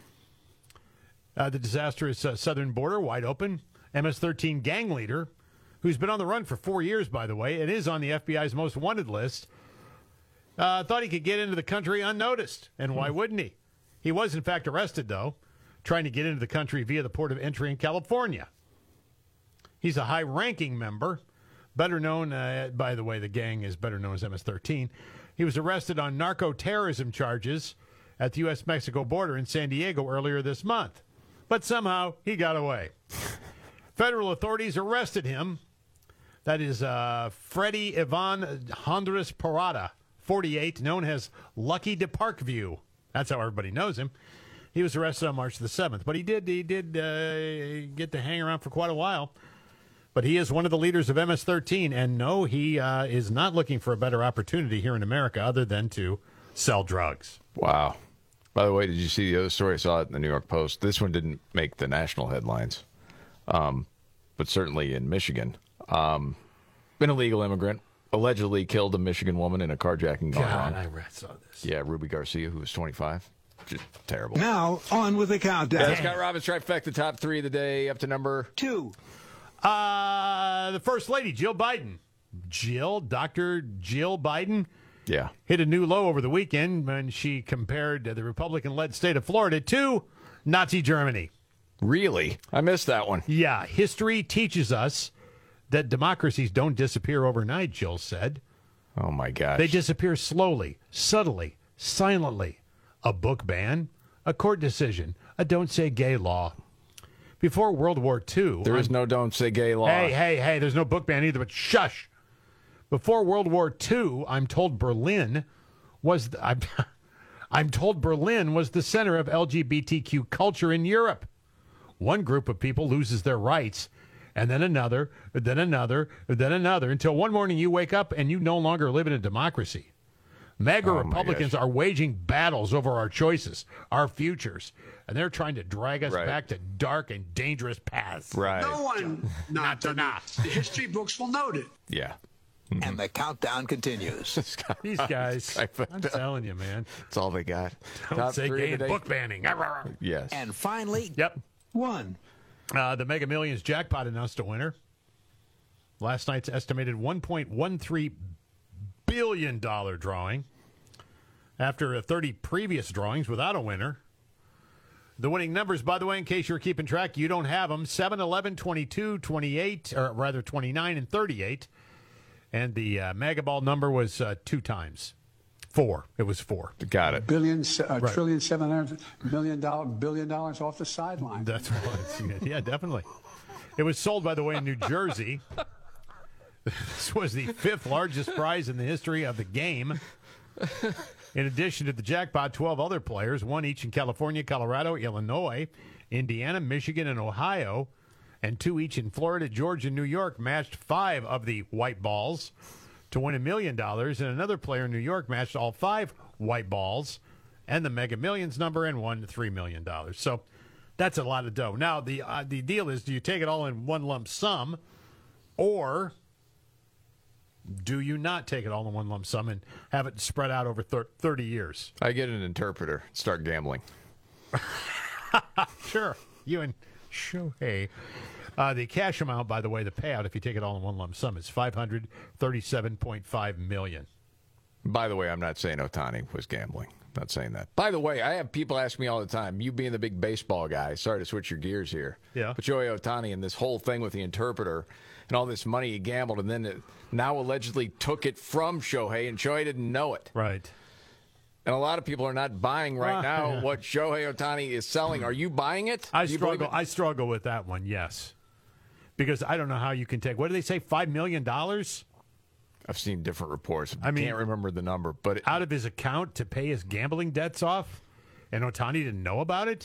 Uh, the disastrous uh, southern border wide open. M S thirteen gang leader, who's been on the run for four years, by the way, and is on the F B I's most wanted list, uh, thought he could get into the country unnoticed. And why wouldn't he? He was, in fact, arrested, though, trying to get into the country via the port of entry in California. He's a high-ranking member, better known, uh, by the way, the gang is better known as M S thirteen. He was arrested on narco-terrorism charges at the U S Mexico border in San Diego earlier this month. But somehow he got away. Federal authorities arrested him. That is uh, Freddie Ivan Honduras Parada, forty-eight, known as Lucky de Parkview. That's how everybody knows him. He was arrested on March the seventh, but he did he did uh, get to hang around for quite a while. But he is one of the leaders of M S thirteen, and no, he uh, is not looking for a better opportunity here in America other than to sell drugs. Wow. By the way, did you see the other story? I saw it in the New York Post. This one didn't make the national headlines, um, but certainly in Michigan. Um, an illegal immigrant allegedly killed a Michigan woman in a carjacking gone God, wrong. I read, saw this. Yeah, Ruby Garcia, who was twenty-five. Just terrible. Now, on with the countdown. Yeah, Scott Robbins trifecta, top three of the day, up to number two. Uh, the First Lady, Jill Biden. Jill, Doctor Jill Biden. Yeah. Hit a new low over the weekend when she compared the Republican-led state of Florida to Nazi Germany. Really? I missed that one. Yeah. History teaches us that democracies don't disappear overnight, Jill said. Oh, my gosh. They disappear slowly, subtly, silently. A book ban, a court decision, a don't say gay law. Before World War Two... There is I'm, no don't say gay law. Hey, hey, hey, there's no book ban either, but shush. Before World War Two, I'm told Berlin was... The, I'm, I'm told Berlin was the center of L G B T Q culture in Europe. One group of people loses their rights, and then another, then another, then another, until one morning you wake up and you no longer live in a democracy. MAGA Oh, Republicans are waging battles over our choices, our futures, and they're trying to drag us Right. back to dark and dangerous paths. Right. No one not to not. The history books will note it. Yeah. And the countdown continues. These guys, I'm telling you, man. That's all they got. Don't Top say three gay of the and day. book banning. Yes. And finally, Yep. one. Uh, the Mega Millions jackpot announced a winner. Last night's estimated one point one three billion dollars drawing. After thirty previous drawings without a winner. The winning numbers, by the way, in case you're keeping track, you don't have them. seven, eleven, twenty-two, twenty-eight, or rather twenty-nine and thirty-eight. And the uh, Mega Ball number was uh, two times. Four. It was four. Got it. Billion, uh, Right. trillion, seven hundred million dollar, billion dollars off the sideline. That's what it's, yeah, definitely. It was sold, by the way, in New Jersey. This was the fifth largest prize in the history of the game. In addition to the jackpot, twelve other players, one each in California, Colorado, Illinois, Indiana, Michigan, and Ohio, and two each in Florida, Georgia, and New York, matched five of the white balls to win a million dollars, and another player in New York matched all five white balls and the Mega Millions number and won three million dollars. So that's a lot of dough. Now, the uh, the deal is, do you take it all in one lump sum, or do you not take it all in one lump sum and have it spread out over thir- thirty years? I get an interpreter. Start gambling. Sure. You and Shohei. Uh, the cash amount, by the way, the payout, if you take it all in one lump sum, is five hundred thirty-seven point five million dollars. By the way, I'm not saying Ohtani was gambling. Not saying that. By the way, I have people ask me all the time, you being the big baseball guy, sorry to switch your gears here. Yeah. But Shohei Ohtani and this whole thing with the interpreter and all this money he gambled and then it now allegedly took it from Shohei and Shohei didn't know it. Right. And a lot of people are not buying right Ah, now yeah. what Shohei Ohtani is selling. Are you buying it? I Do you believe struggle. it? I struggle with that one. Yes, because I don't know how you can take. What do they say? Five million dollars I've seen different reports. I mean, can't remember the number, but it, out of his account to pay his gambling debts off, and Ohtani didn't know about it.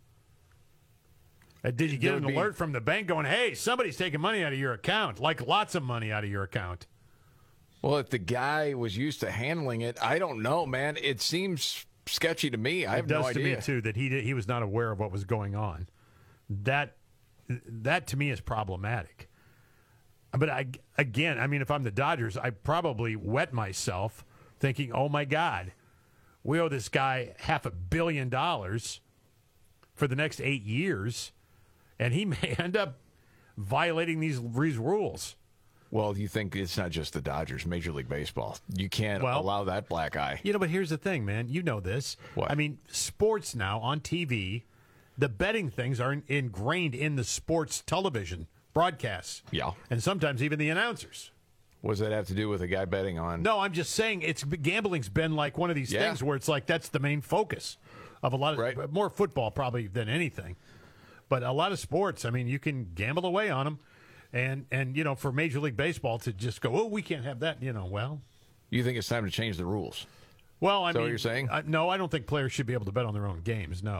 Uh, did you get There an would be- alert from the bank going, "Hey, somebody's taking money out of your account, like lots of money out of your account"? well, if the guy was used to handling it, I don't know, man. It seems sketchy to me. I have it does no to idea. me too that he did, he was not aware of what was going on. That that to me is problematic. But I, again, I mean, if I'm the Dodgers, I probably wet myself thinking, "Oh my God, we owe this guy half a billion dollars for the next eight years, and he may end up violating these these rules." Well, you think it's not just the Dodgers, Major League Baseball. You can't Well- allow that black eye. You know, but here's the thing, man. You know this. What? I mean, sports now on T V, the betting things are in, ingrained in the sports television broadcasts. Yeah. And sometimes even the announcers. What does that have to do with a guy betting on? No, I'm just saying it's gambling's been like one of these Yeah. things where it's like that's the main focus of a lot of Right. more football probably than anything. But a lot of sports, I mean, you can gamble away on them. And, and you know, for Major League Baseball to just go, "Oh, we can't have that," you know, well. You think it's time to change the rules? Well, I Is that mean, what you're saying? Uh, no, I don't think players should be able to bet on their own games. No,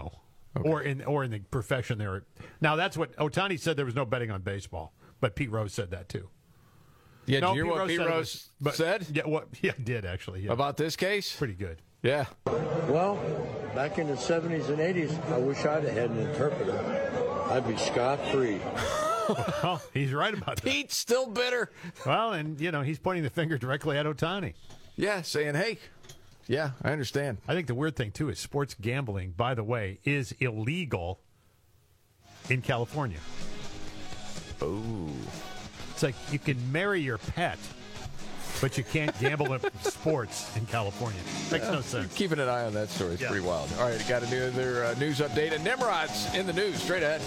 Okay. Or in or in the profession there. Now, that's what Ohtani said. There was no betting on baseball, but Pete Rose said that too. Yeah, no, did you hear Pete what Rose Pete said Rose was, but, said? Yeah, what? Yeah, did actually. Yeah. About this case? Pretty good. Yeah. Well, back in the seventies and eighties, I wish I'd have had an interpreter. I'd be scot-free. Well, he's right about that. Pete's still bitter. Well, and, you know, he's pointing the finger directly at Ohtani. Yeah, saying, hey, yeah, I understand. I think the weird thing, too, is sports gambling, by the way, is illegal in California. Oh. It's like you can marry your pet, but you can't gamble in sports in California. Makes yeah, no sense. Keeping an eye on that story. It's yeah. pretty wild. All right, got another uh, news update. And Nimrod's in the news. Straight ahead.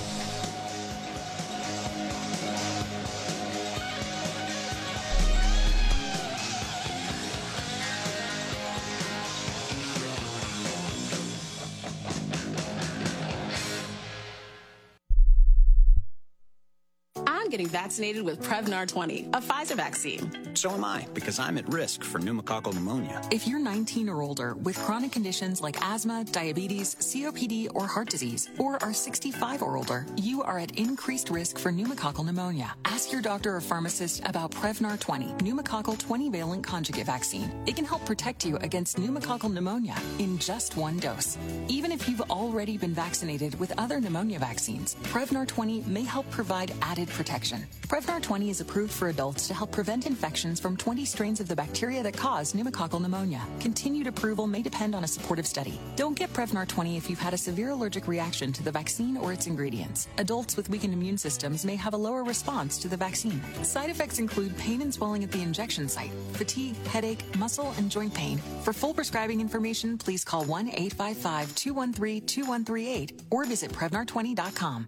Getting vaccinated with Prevnar twenty, a Pfizer vaccine. So am I, because I'm at risk for pneumococcal pneumonia. If you're nineteen or older with chronic conditions like asthma, diabetes, C O P D, or heart disease, or are sixty-five or older, you are at increased risk for pneumococcal pneumonia. Ask your doctor or pharmacist about Prevnar twenty, pneumococcal twenty-valent conjugate vaccine. It can help protect you against pneumococcal pneumonia in just one dose. Even if you've already been vaccinated with other pneumonia vaccines, Prevnar twenty may help provide added protection. Prevnar twenty is approved for adults to help prevent infections from twenty strains of the bacteria that cause pneumococcal pneumonia. Continued approval may depend on a supportive study. Don't get Prevnar twenty if you've had a severe allergic reaction to the vaccine or its ingredients. Adults with weakened immune systems may have a lower response to the vaccine. Side effects include pain and swelling at the injection site, fatigue, headache, muscle, and joint pain. For full prescribing information, please call one eight five five, two one three, two one three eight or visit Prevnar twenty dot com.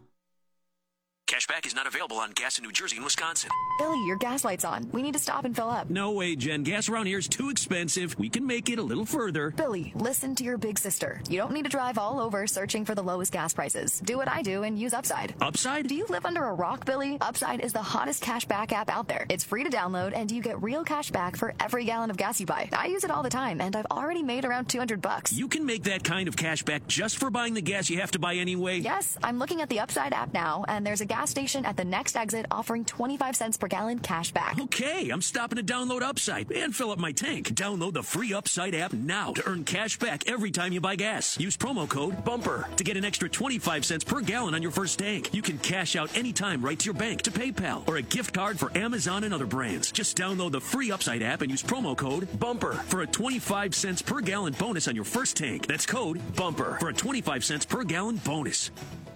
Cashback is not available on gas in New Jersey and Wisconsin. Billy, your gas light's on. We need to stop and fill up. No way, Jen. Gas around here is too expensive. We can make it a little further. Billy, listen to your big sister. You don't need to drive all over searching for the lowest gas prices. Do what I do and use Upside. Upside? Do you live under a rock, Billy? Upside is the hottest cashback app out there. It's free to download, and you get real cash back for every gallon of gas you buy. I use it all the time, and I've already made around two hundred bucks. You can make that kind of cash back just for buying the gas you have to buy anyway? Yes, I'm looking at the Upside app now, and there's a gas station at the next exit offering twenty-five cents per gallon cash back. Okay, I'm stopping to download Upside and fill up my tank. Download the free Upside app now to earn cash back every time you buy gas. Use promo code BUMPER to get an extra twenty-five cents per gallon on your first tank. You can cash out anytime right to your bank, to PayPal, or a gift card for Amazon and other brands. Just download the free Upside app and use promo code BUMPER for a twenty-five cents per gallon bonus on your first tank. That's code BUMPER for a twenty-five cents per gallon bonus.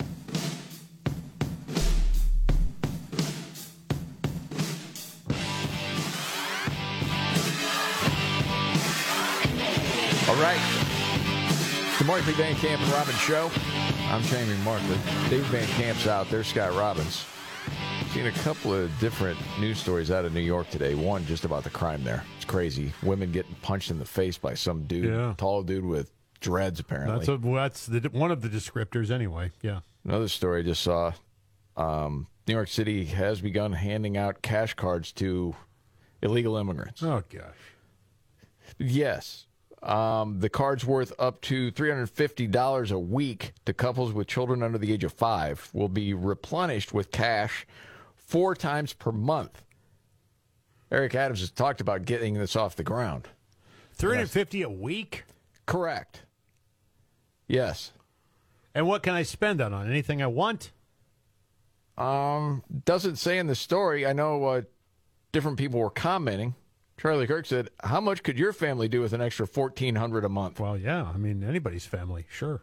All right. The Markley, Van Camp, and Robbins Show. I'm Jamie Markley. Dave Van Camp's out there. Scott Robbins. Seen a couple of different news stories out of New York today. One just about the crime there. It's crazy. Women getting punched in the face by some dude. Yeah. Tall dude with dreads, apparently. That's, a, that's the, one of the descriptors anyway. Yeah. Another story I just saw. Um, New York City has begun handing out cash cards to illegal immigrants. Oh, gosh. Yes. Um, the card's worth up to three hundred fifty dollars a week to couples with children under the age of five will be replenished with cash four times per month. Eric Adams has talked about getting this off the ground. three hundred fifty dollars a week? Correct. Yes. And what can I spend that on? Anything I want? Um, doesn't say in the story. I know uh, different people were commenting. Charlie Kirk said, how much could your family do with an extra fourteen hundred dollars a month? Well, yeah. I mean, anybody's family, sure.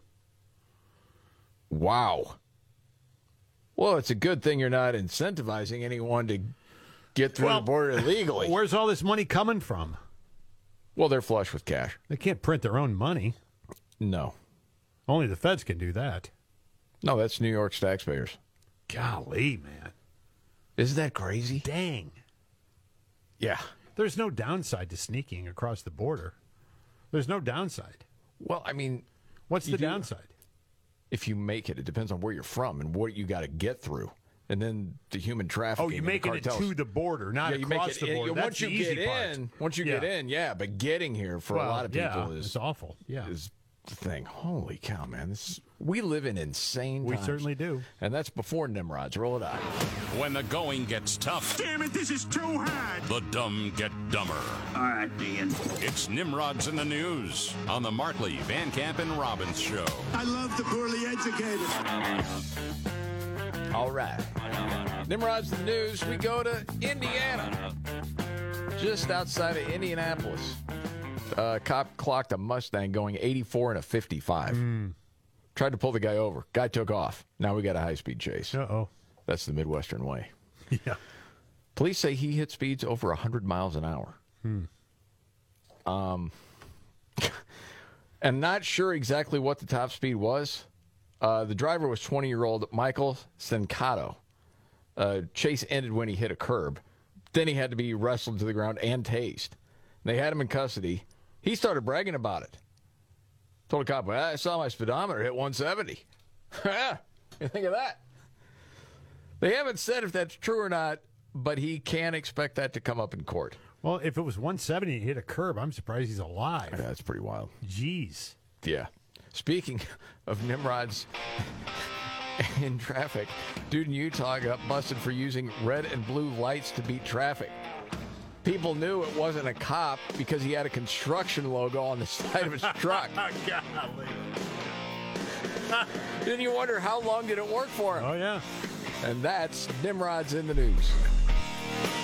Wow. Well, it's a good thing you're not incentivizing anyone to get through well, the border illegally. Where's all this money coming from? Well, they're flush with cash. They can't print their own money. No. Only the feds can do that. No, that's New York's taxpayers. Golly, man. Isn't that crazy? Dang. Yeah. There's no downside to sneaking across the border. There's no downside. Well, I mean, what's the do, downside? If you make it, it depends on where you're from and what you got to get through. And then the human trafficking. Oh, you're making it to the border, not yeah, you across make it, the border. It, That's once you the easy get part. in, once you yeah. get in, yeah, but getting here for well, a lot of people yeah, is it's awful. Yeah, is the thing. Holy cow, man. This is, we live in insane We times. certainly do. And that's before Nimrods. Roll it out. When the going gets tough, Damn it, this is too hard. the dumb get dumber. All right, Ian. It's Nimrods in the News on the Markley, Van Camp, and Robbins Show. I love the poorly educated. All right. Nimrods in the News. We go to Indiana. Just outside of Indianapolis. Uh, cop clocked a Mustang going eighty-four and a fifty-five. Mm. Tried to pull the guy over. Guy took off. Now we got a high-speed chase. Uh-oh. That's the Midwestern way. Yeah. Police say he hit speeds over one hundred miles an hour. Hmm. Um, and not sure exactly what the top speed was. Uh, the driver was twenty-year-old Michael Stancato. Uh, chase ended when he hit a curb. Then he had to be wrestled to the ground and tased. They had him in custody. He started bragging about it. Told a cop, well, I saw my speedometer hit one seventy. Yeah, you think of that? They haven't said if that's true or not, but he can expect that to come up in court. Well, if it was one seventy and he hit a curb, I'm surprised he's alive. Yeah, that's pretty wild. Jeez. Yeah. Speaking of Nimrods in traffic, dude in Utah got busted for using red and blue lights to beat traffic. People knew it wasn't a cop because he had a construction logo on the side of his truck. Golly. Then you wonder, how long did it work for him? Oh, yeah. And that's Nimrods in the News.